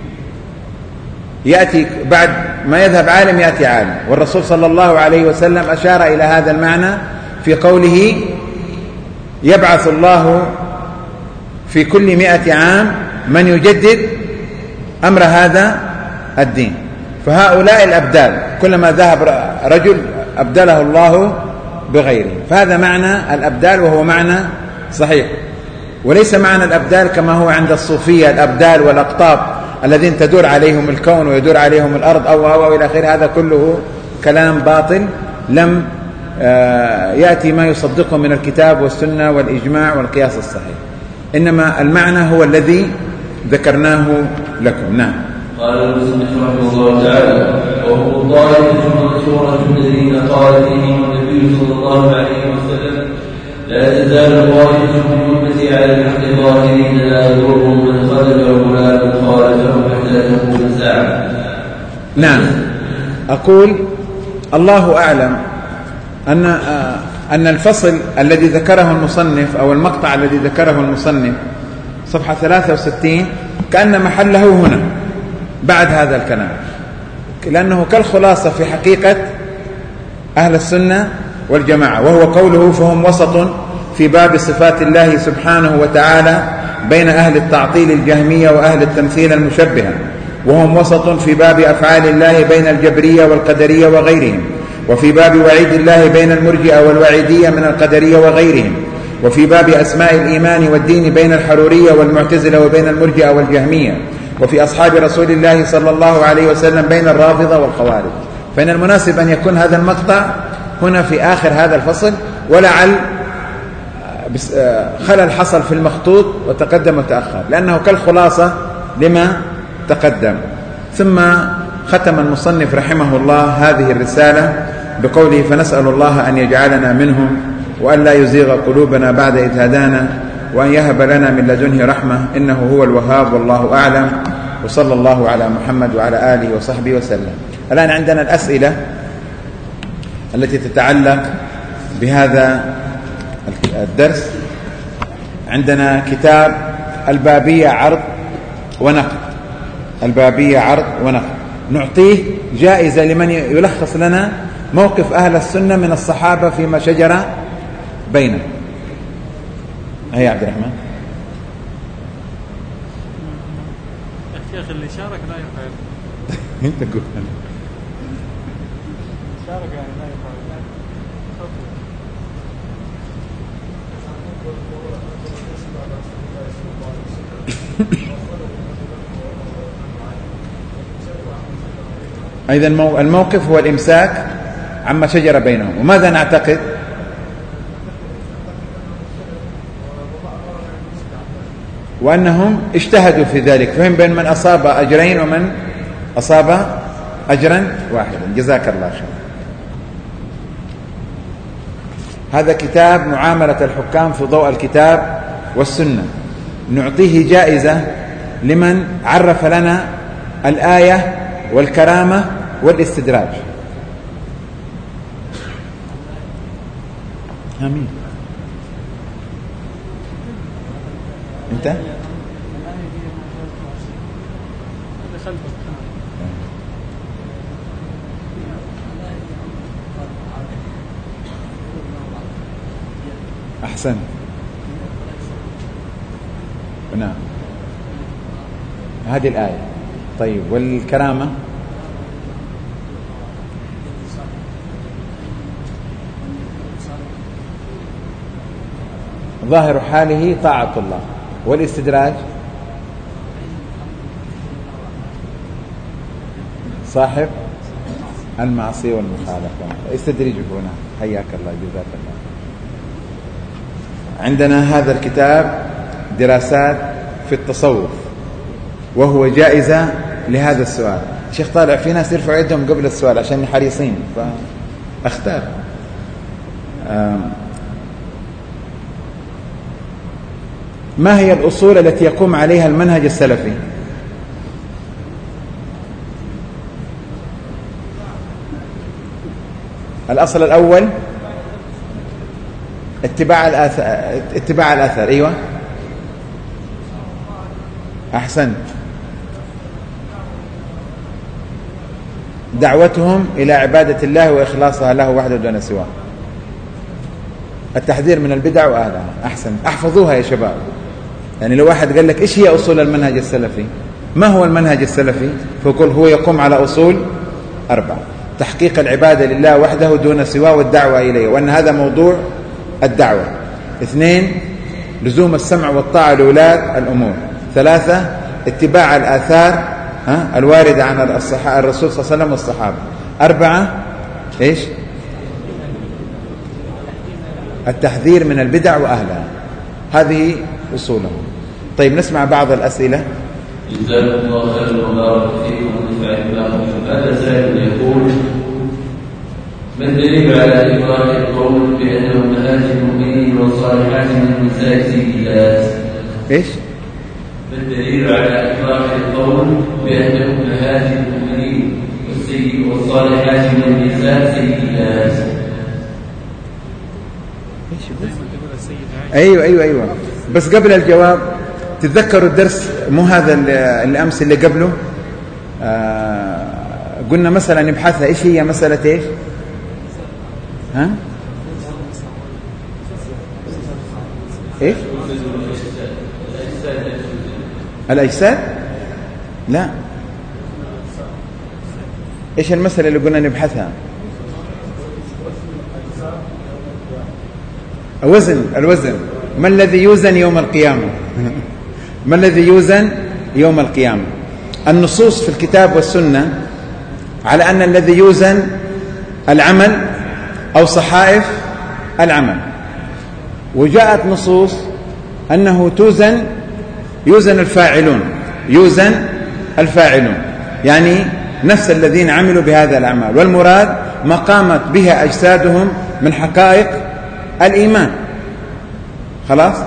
Speaker 1: يأتي بعد ما يذهب عالم يأتي عالم، والرسول صلى الله عليه وسلم أشار إلى هذا المعنى في قوله: يبعث الله في كل مئة عام من يجدد أمر هذا الدين. فهؤلاء الأبدال كلما ذهب رجل أبدله الله بغيره، فهذا معنى الأبدال، وهو معنى صحيح. وليس معنى الأبدال كما هو عند الصوفية الأبدال والأقطاب الذين تدور عليهم الكون ويدور عليهم الأرض أو أو, أو إلى آخره. هذا كله كلام باطل، لم يأتي ما يصدقه من الكتاب والسنة والإجماع والقياس الصحيح، إنما المعنى هو الذي ذكرناه لكم. نعم.
Speaker 2: قال المصنف رحمه الله تعالى: وهم الطائفة المنصورة الذين قال فيهم النبي صلى الله عليه وسلم: لا تزال طائفة من أمتي على الحق ظاهرين لا يضرهم من خذلهم ولا من خالفهم حتى تقوم الساعة.
Speaker 1: نعم. أقول الله أعلم أن أن الفصل الذي ذكره المصنف أو المقطع الذي ذكره المصنف صفحة ثلاثة وستين كأن محله هنا بعد هذا الكلام، لأنه كالخلاصة في حقيقة أهل السنة والجماعة، وهو قوله: فهم وسط في باب صفات الله سبحانه وتعالى بين أهل التعطيل الجهمية وأهل التمثيل المشبهة، وهم وسط في باب أفعال الله بين الجبرية والقدرية وغيرهم، وفي باب وعيد الله بين المرجئة والوعيدية من القدرية وغيرهم، وفي باب أسماء الإيمان والدين بين الحرورية والمعتزلة وبين المرجئة والجهمية، وفي أصحاب رسول الله صلى الله عليه وسلم بين الرافضة والخوارج. فإن المناسب أن يكون هذا المقطع هنا في آخر هذا الفصل، ولعل خلل حصل في المخطوط وتقدم وتأخر، لأنه كالخلاصة لما تقدم. ثم ختم المصنف رحمه الله هذه الرسالة بقوله: فنسأل الله أن يجعلنا منهم، وأن لا يزيغ قلوبنا بعد إذ هدانا، وأن يهب لنا من لدنه رحمة، إنه هو الوهاب، والله أعلم. وصلى الله على محمد وعلى آله وصحبه وسلم. الآن عندنا الأسئلة التي تتعلق بهذا الدرس. عندنا كتاب البابية عرض ونقد، البابية عرض ونقد، نعطيه جائزة لمن يلخص لنا موقف أهل السنة من الصحابة فيما شجر بينهم. هيا عبد الرحمن.
Speaker 3: الشيخ اللي شارك لا يفعل.
Speaker 1: انت قول.
Speaker 3: شارك يعني لا يفعل.
Speaker 1: إذن الموقف هو الإمساك عما شجر بينهم. وماذا نعتقد؟ وأنهم اجتهدوا في ذلك، فهم بين من أصاب أجرين ومن أصاب أجرا واحدا. جزاك الله خير. هذا كتاب معاملة الحكام في ضوء الكتاب والسنة، نعطيه جائزة لمن عرف لنا الآية والكرامة والاستدراج. آمين. أنت؟ أحسن. نعم هذه الآية. طيب والكرامة؟ ظاهر حاله طاعة الله. والاستدراج صاحب المعصية والمخالفة. استدرجه هنا. حياك الله جزاك الله. عندنا هذا الكتاب دراسات في التصوف وهو جائزة لهذا السؤال. الشيخ طالع في ناس يرفعوا يدهم قبل السؤال عشان حريصين فاختار. ما هي الأصول التي يقوم عليها المنهج السلفي؟ الأصل الأول اتباع الآثار. اتباع الآثار. أيوة أحسنت. دعوتهم إلى عبادة الله وإخلاصها له وحده دون سواه. التحذير من البدع وأهلها. أحسن. أحفظوها يا شباب. يعني لو واحد قال لك إيش هي أصول المنهج السلفي؟ ما هو المنهج السلفي؟ فيقول هو يقوم على أصول أربعة: تحقيق العبادة لله وحده دون سواه والدعوة إليه، وأن هذا موضوع الدعوة. اثنين: لزوم السمع والطاعة لولاة الأمور. ثلاثة: اتباع الآثار ها الواردة عن الرسول صلى الله عليه وسلم والصحابة. أربعة: إيش؟ التحذير من البدع وأهلها. هذه أصولهم. طيب نسمع بعض الأسئلة.
Speaker 2: جزاكم الله خيرا وبارك فيكم ونفع بكم. هذا سائل يقول: ما الدليل على إكراه القول بأن أمهات المؤمنين والصالحات من النساء سيئات؟
Speaker 1: إيش؟
Speaker 2: ما الدليل على إكراه القول بأن أمهات المؤمنين والصالحات من النساء سيئات؟
Speaker 1: أيوة أيوة أيوة بس قبل الجواب تتذكروا الدرس مو هذا اللي أمس اللي قبله؟ آه قلنا مثلا نبحثها إيش هي مسألة إيش؟ ها؟ إيش؟ الأجساد؟ لا. إيش المسألة اللي قلنا نبحثها؟ الوزن. الوزن. ما الذي يوزن يوم القيامة؟ ما الذي يوزن يوم القيامة؟ النصوص في الكتاب والسنة على أن الذي يوزن العمل أو صحائف العمل، وجاءت نصوص أنه توزن يوزن الفاعلون يوزن الفاعلون يعني نفس الذين عملوا بهذا الأعمال، والمراد ما قامت بها أجسادهم من حقائق الإيمان. خلاص.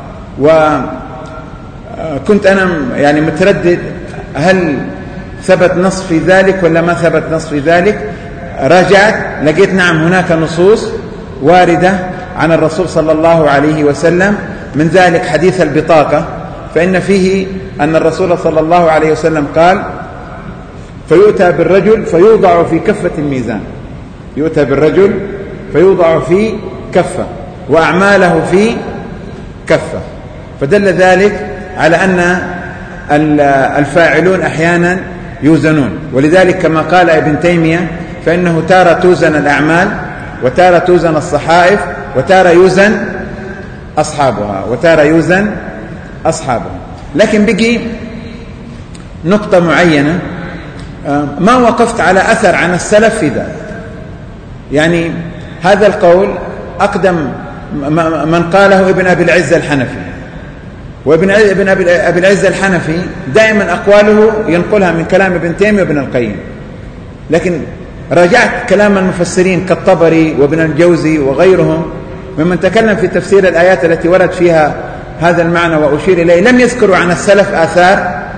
Speaker 1: وكنت أنا يعني متردد هل ثبت نص في ذلك ولا ما ثبت نص في ذلك. راجعت لقيت نعم هناك نصوص واردة عن الرسول صلى الله عليه وسلم، من ذلك حديث البطاقة، فإن فيه أن الرسول صلى الله عليه وسلم قال: فيؤتى بالرجل فيوضع في كفة الميزان. يؤتى بالرجل فيوضع في كفة وأعماله في كفة، فدل ذلك على أن الفاعلون أحيانا يوزنون. ولذلك كما قال ابن تيمية فإنه تارة توزن الأعمال وتارة توزن الصحائف وتارة يوزن أصحابها وتارة يوزن أصحابها. لكن بقي نقطة معينة ما وقفت على أثر عن السلف في ذلك. يعني هذا القول أقدم من قاله ابن أبي العز الحنفي، وابن ابن أبي العز الحنفي دائما أقواله ينقلها من كلام ابن تيمية وابن القيم. لكن راجعت كلام المفسرين كالطبري وابن الجوزي وغيرهم ممن تكلم في تفسير الآيات التي ورد فيها هذا المعنى وأشير إليه، لم يذكروا عن السلف آثار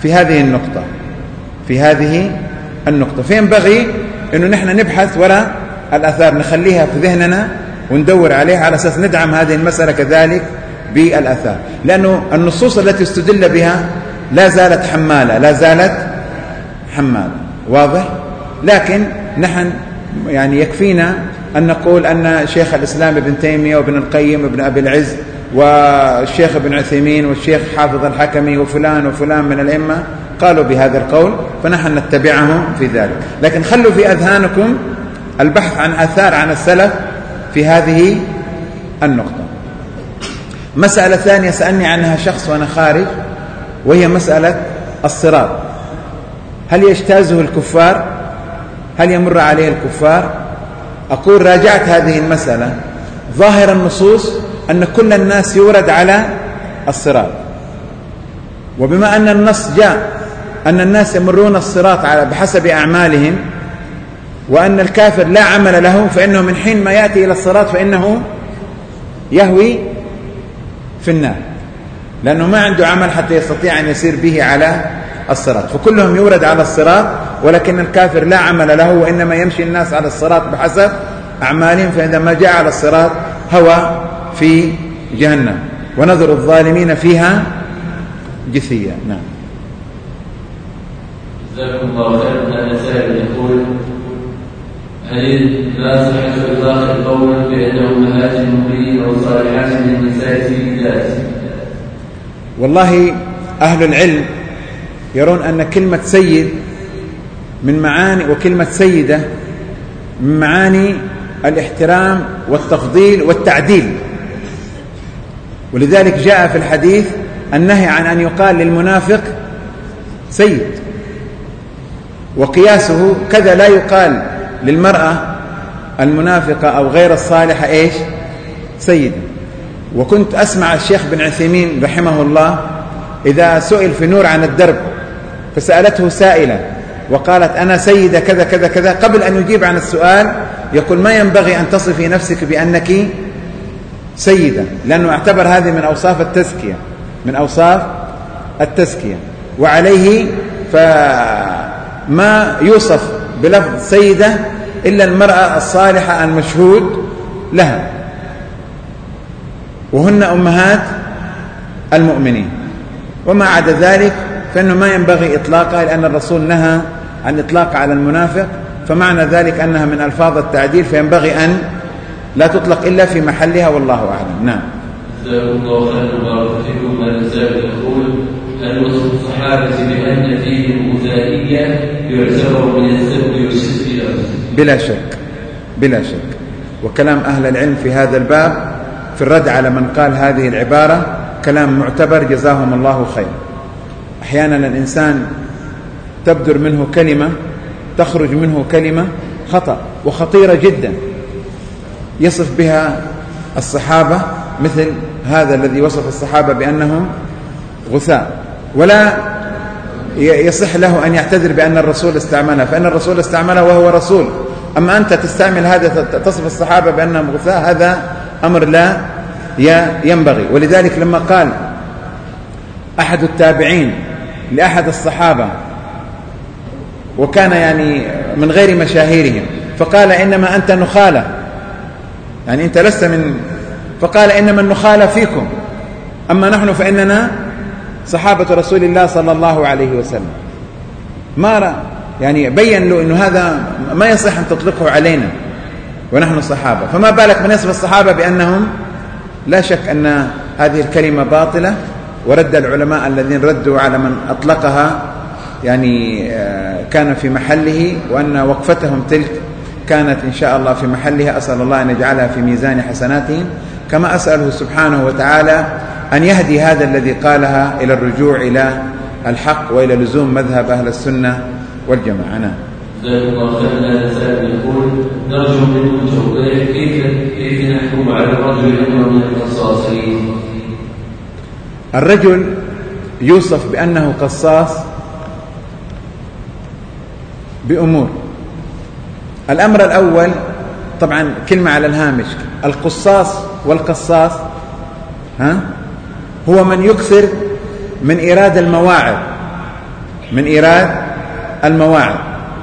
Speaker 1: في هذه النقطة في هذه النقطة فينبغي أنه نحن نبحث وراء الآثار، نخليها في ذهننا وندور عليها على أساس ندعم هذه المسألة كذلك بالآثار، لأنه النصوص التي استدل بها لا زالت حمالة لا زالت حمالة واضح. لكن نحن يعني يكفينا أن نقول أن شيخ الإسلام ابن تيمية وابن القيم وابن أبي العز والشيخ ابن عثيمين والشيخ حافظ الحكمي وفلان وفلان من الأئمة قالوا بهذا القول، فنحن نتبعهم في ذلك. لكن خلوا في أذهانكم البحث عن آثار عن السلف في هذه النقطة. مسألة ثانية سألني عنها شخص وأنا خارج، وهي مسألة الصراط، هل يجتازه الكفار؟ هل يمر عليه الكفار؟ أقول راجعت هذه المسألة، ظاهر النصوص أن كل الناس يورد على الصراط، وبما أن النص جاء أن الناس يمرون الصراط على بحسب أعمالهم، وأن الكافر لا عمل له، فإنه من حين ما يأتي إلى الصراط فإنه يهوي في النار، لأنه ما عنده عمل حتى يستطيع أن يسير به على الصراط، فكلهم يورد على الصراط، ولكن الكافر لا عمل له، وإنما يمشي الناس على الصراط بحسب أعمالهم، فإذا ما جاء على الصراط هو في جهنم ونذر الظالمين فيها جثيا. نعم.
Speaker 2: جزاكم الله خيرا. هذا سائل يقول: هل لا صحة إطلاق القول بأن أمهات المؤمنين والصالحات من النساء في الذات؟
Speaker 1: والله أهل العلم يرون أن كلمة سيد من معاني وكلمة سيدة من معاني الاحترام والتفضيل والتعديل، ولذلك جاء في الحديث النهي عن أن يقال للمنافق سيد، وقياسه كذا لا يقال للمرأة المنافقة أو غير الصالحة إيش سيدة. وكنت أسمع الشيخ بن عثيمين رحمه الله إذا سئل في نور عن الدرب فسألته سائلة وقالت أنا سيدة كذا كذا كذا، قبل أن يجيب عن السؤال يقول ما ينبغي أن تصفي نفسك بأنك سيدة، لأنه اعتبر هذه من أوصاف التزكية من أوصاف التزكية وعليه فما يوصف بلفظ سيدة إلا المرأة الصالحة المشهود لها، وهن أمهات المؤمنين، وما عدا ذلك فإنه ما ينبغي إطلاقها، لأن الرسول نهى عن إطلاق على المنافق، فمعنى ذلك أنها من ألفاظ التعديل، فينبغي أن لا تطلق إلا في محلها، والله أعلم. نعم.
Speaker 2: جزاكم الله خيرا وبارك فيكم. هذا السائل يقول: هل وصف الصحابة بأن فيهم غثائية يعتبر من السب والشتم؟
Speaker 1: بلا شك بلا شك، وكلام أهل العلم في هذا الباب في الرد على من قال هذه العبارة كلام معتبر جزاهم الله خير. أحيانا الإنسان تبدر منه كلمة تخرج منه كلمة خطأ وخطيرة جدا يصف بها الصحابة، مثل هذا الذي وصف الصحابة بأنهم غثاء، ولا يصح له أن يعتذر بأن الرسول استعملها، فإن الرسول استعملها وهو رسول. أما أنت تستعمل هذا تصف الصحابة بأنهم غثاء، هذا أمر لا ينبغي. ولذلك لما قال أحد التابعين لأحد الصحابة وكان يعني من غير مشاهيرهم فقال إنما أنت نخالة، يعني أنت لست من، فقال إنما النخالة فيكم، أما نحن فإننا صحابة رسول الله صلى الله عليه وسلم. ما يعني بين له أنه هذا ما يصح أن تطلقه علينا ونحن صحابة، فما بالك من يصف الصحابة بأنهم، لا شك أن هذه الكلمة باطلة، ورد العلماء الذين ردوا على من أطلقها يعني كان في محله، وأن وقفتهم تلك كانت إن شاء الله في محلها. أسأل الله أن يجعلها في ميزان حسناتهم، كما أسأله سبحانه وتعالى أن يهدي هذا الذي قالها إلى الرجوع إلى الحق وإلى لزوم مذهب أهل السنة والجماعة. نعم.
Speaker 2: جزاكم الله خيرا. هذا سائل يقول: نرجو منكم توضيح كيف كيف نحكم على الرجل أنه من القصاصين؟
Speaker 1: الرجل يوصف بأنه قصاص بأمور. الأمر الأول طبعا كلمة على الهامش، القصاص والقصاص ها هو من يكثر من إيراد المواعظ من إيراد المواعظ،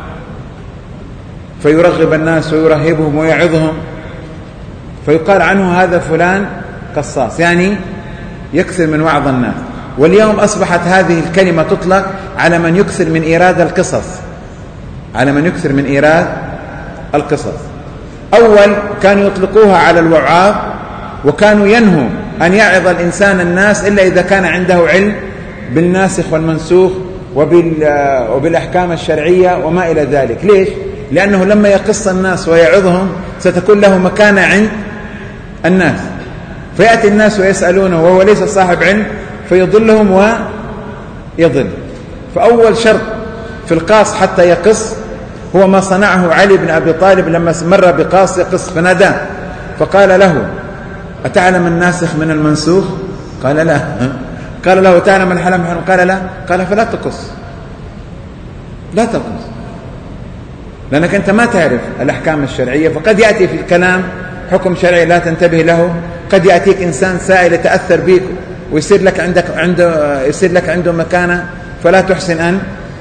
Speaker 1: فيرغب الناس ويرهبهم ويعظهم، فيقال عنه هذا فلان قصاص، يعني يكثر من وعظ الناس. واليوم أصبحت هذه الكلمة تطلق على من يكثر من إيراد القصص، على من يكثر من إيراد القصص. أول كانوا يطلقوها على الوعاظ، وكانوا ينهوا أن يعظ الإنسان الناس إلا إذا كان عنده علم بالناسخ والمنسوخ وبالأحكام الشرعية وما إلى ذلك. ليش؟ لأنه لما يقص الناس ويعظهم ستكون له مكانة عند الناس، فيأتي الناس ويسألونه وهو ليس صاحب علم فيضلهم ويضل. فأول شرط في القاص حتى يقص هو ما صنعه علي بن أبي طالب لما مر بقاص يقص فناداه فقال له: أتعلم الناسخ من المنسوخ؟ قال لا. قال له: تعلم الحلال من الحرام؟ قال لا. قال: فلا تقص، لا تقص، لأنك أنت ما تعرف الأحكام الشرعية. فقد يأتي في الكلام حكم شرعي لا تنتبه له، قد يأتيك إنسان سائل يتأثر بك ويصير لك عندك عنده يصير لك عنده مكانة فلا تحسن أن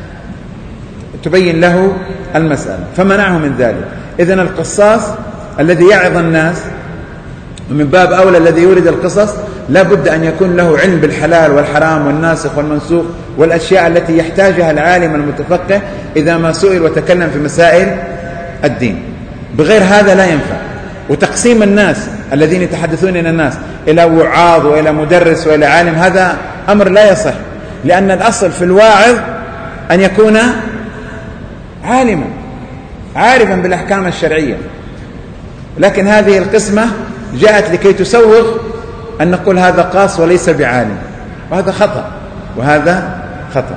Speaker 1: تبين له المسألة، فمنعه من ذلك. إذن القصاص الذي يعظ الناس ومن باب أولى الذي يورد القصص لا بد أن يكون له علم بالحلال والحرام والناسخ والمنسوخ والأشياء التي يحتاجها العالم المتفقه إذا ما سئل وتكلم في مسائل الدين. بغير هذا لا ينفع. وتقسيم الناس الذين يتحدثون إلى الناس إلى وعاظ وإلى مدرس وإلى عالم هذا أمر لا يصح، لأن الأصل في الواعظ أن يكون عالما عارفا بالأحكام الشرعية. لكن هذه القسمة جاءت لكي تسوغ أن نقول هذا قاص وليس بعالم، وهذا خطأ، وهذا خطأ.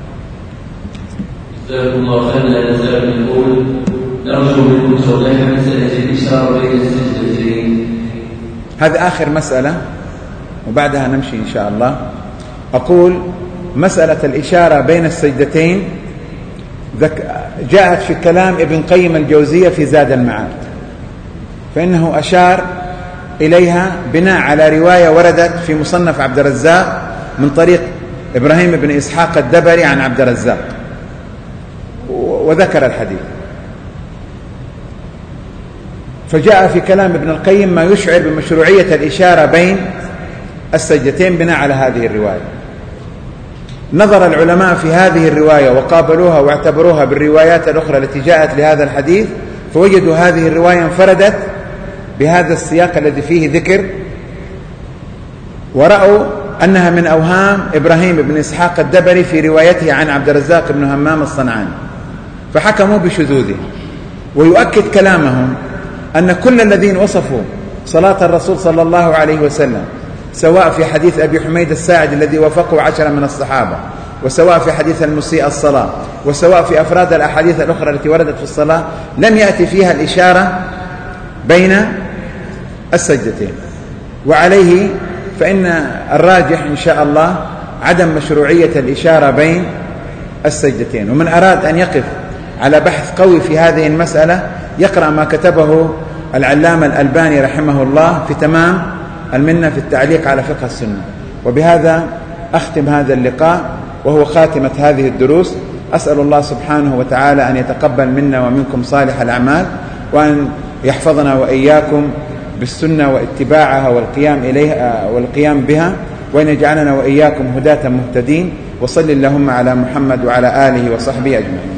Speaker 2: جزاكم الله خيرا. لا نزال نقول نرجو منكم توضيح مسألة الإشارة بين السجدتين.
Speaker 1: هذه آخر مسألة وبعدها نمشي إن شاء الله. أقول مسألة الإشارة بين السجدتين جاءت في كلام ابن قيم الجوزية في زاد المعاد، فإنه أشار إليها بناء على رواية وردت في مصنف عبد الرزاق من طريق إبراهيم بن إسحاق الدبري عن عبد الرزاق، وذكر الحديث. فجاء في كلام ابن القيم ما يشعر بمشروعية الإشارة بين السجدتين بناء على هذه الرواية. نظر العلماء في هذه الرواية وقابلوها واعتبروها بالروايات الأخرى التي جاءت لهذا الحديث، فوجدوا هذه الرواية انفردت بهذا السياق الذي فيه ذكر، ورأوا أنها من أوهام إبراهيم بن إسحاق الدبري في روايته عن عبد الرزاق بن همام الصنعاني، فحكموا بشذوذه. ويؤكد كلامهم أن كل الذين وصفوا صلاة الرسول صلى الله عليه وسلم، سواء في حديث أبي حميد الساعد الذي وافقه عشرة من الصحابة، وسواء في حديث المسيء الصلاة، وسواء في أفراد الأحاديث الأخرى التي وردت في الصلاة، لم يأتي فيها الإشارة بين السجدتين. وعليه فإن الراجح إن شاء الله عدم مشروعية الإشارة بين السجدتين. ومن أراد أن يقف على بحث قوي في هذه المسألة يقرأ ما كتبه العلامة الألباني رحمه الله في تمام المنة في التعليق على فقه السنة. وبهذا أختم هذا اللقاء وهو خاتمة هذه الدروس. أسأل الله سبحانه وتعالى أن يتقبل منا ومنكم صالح الأعمال، وأن يحفظنا وإياكم بالسنة واتباعها والقيام إليها والقيام بها، وأن يجعلنا وإياكم هداة مهتدين. وصل اللهم على محمد وعلى آله وصحبه أجمعين.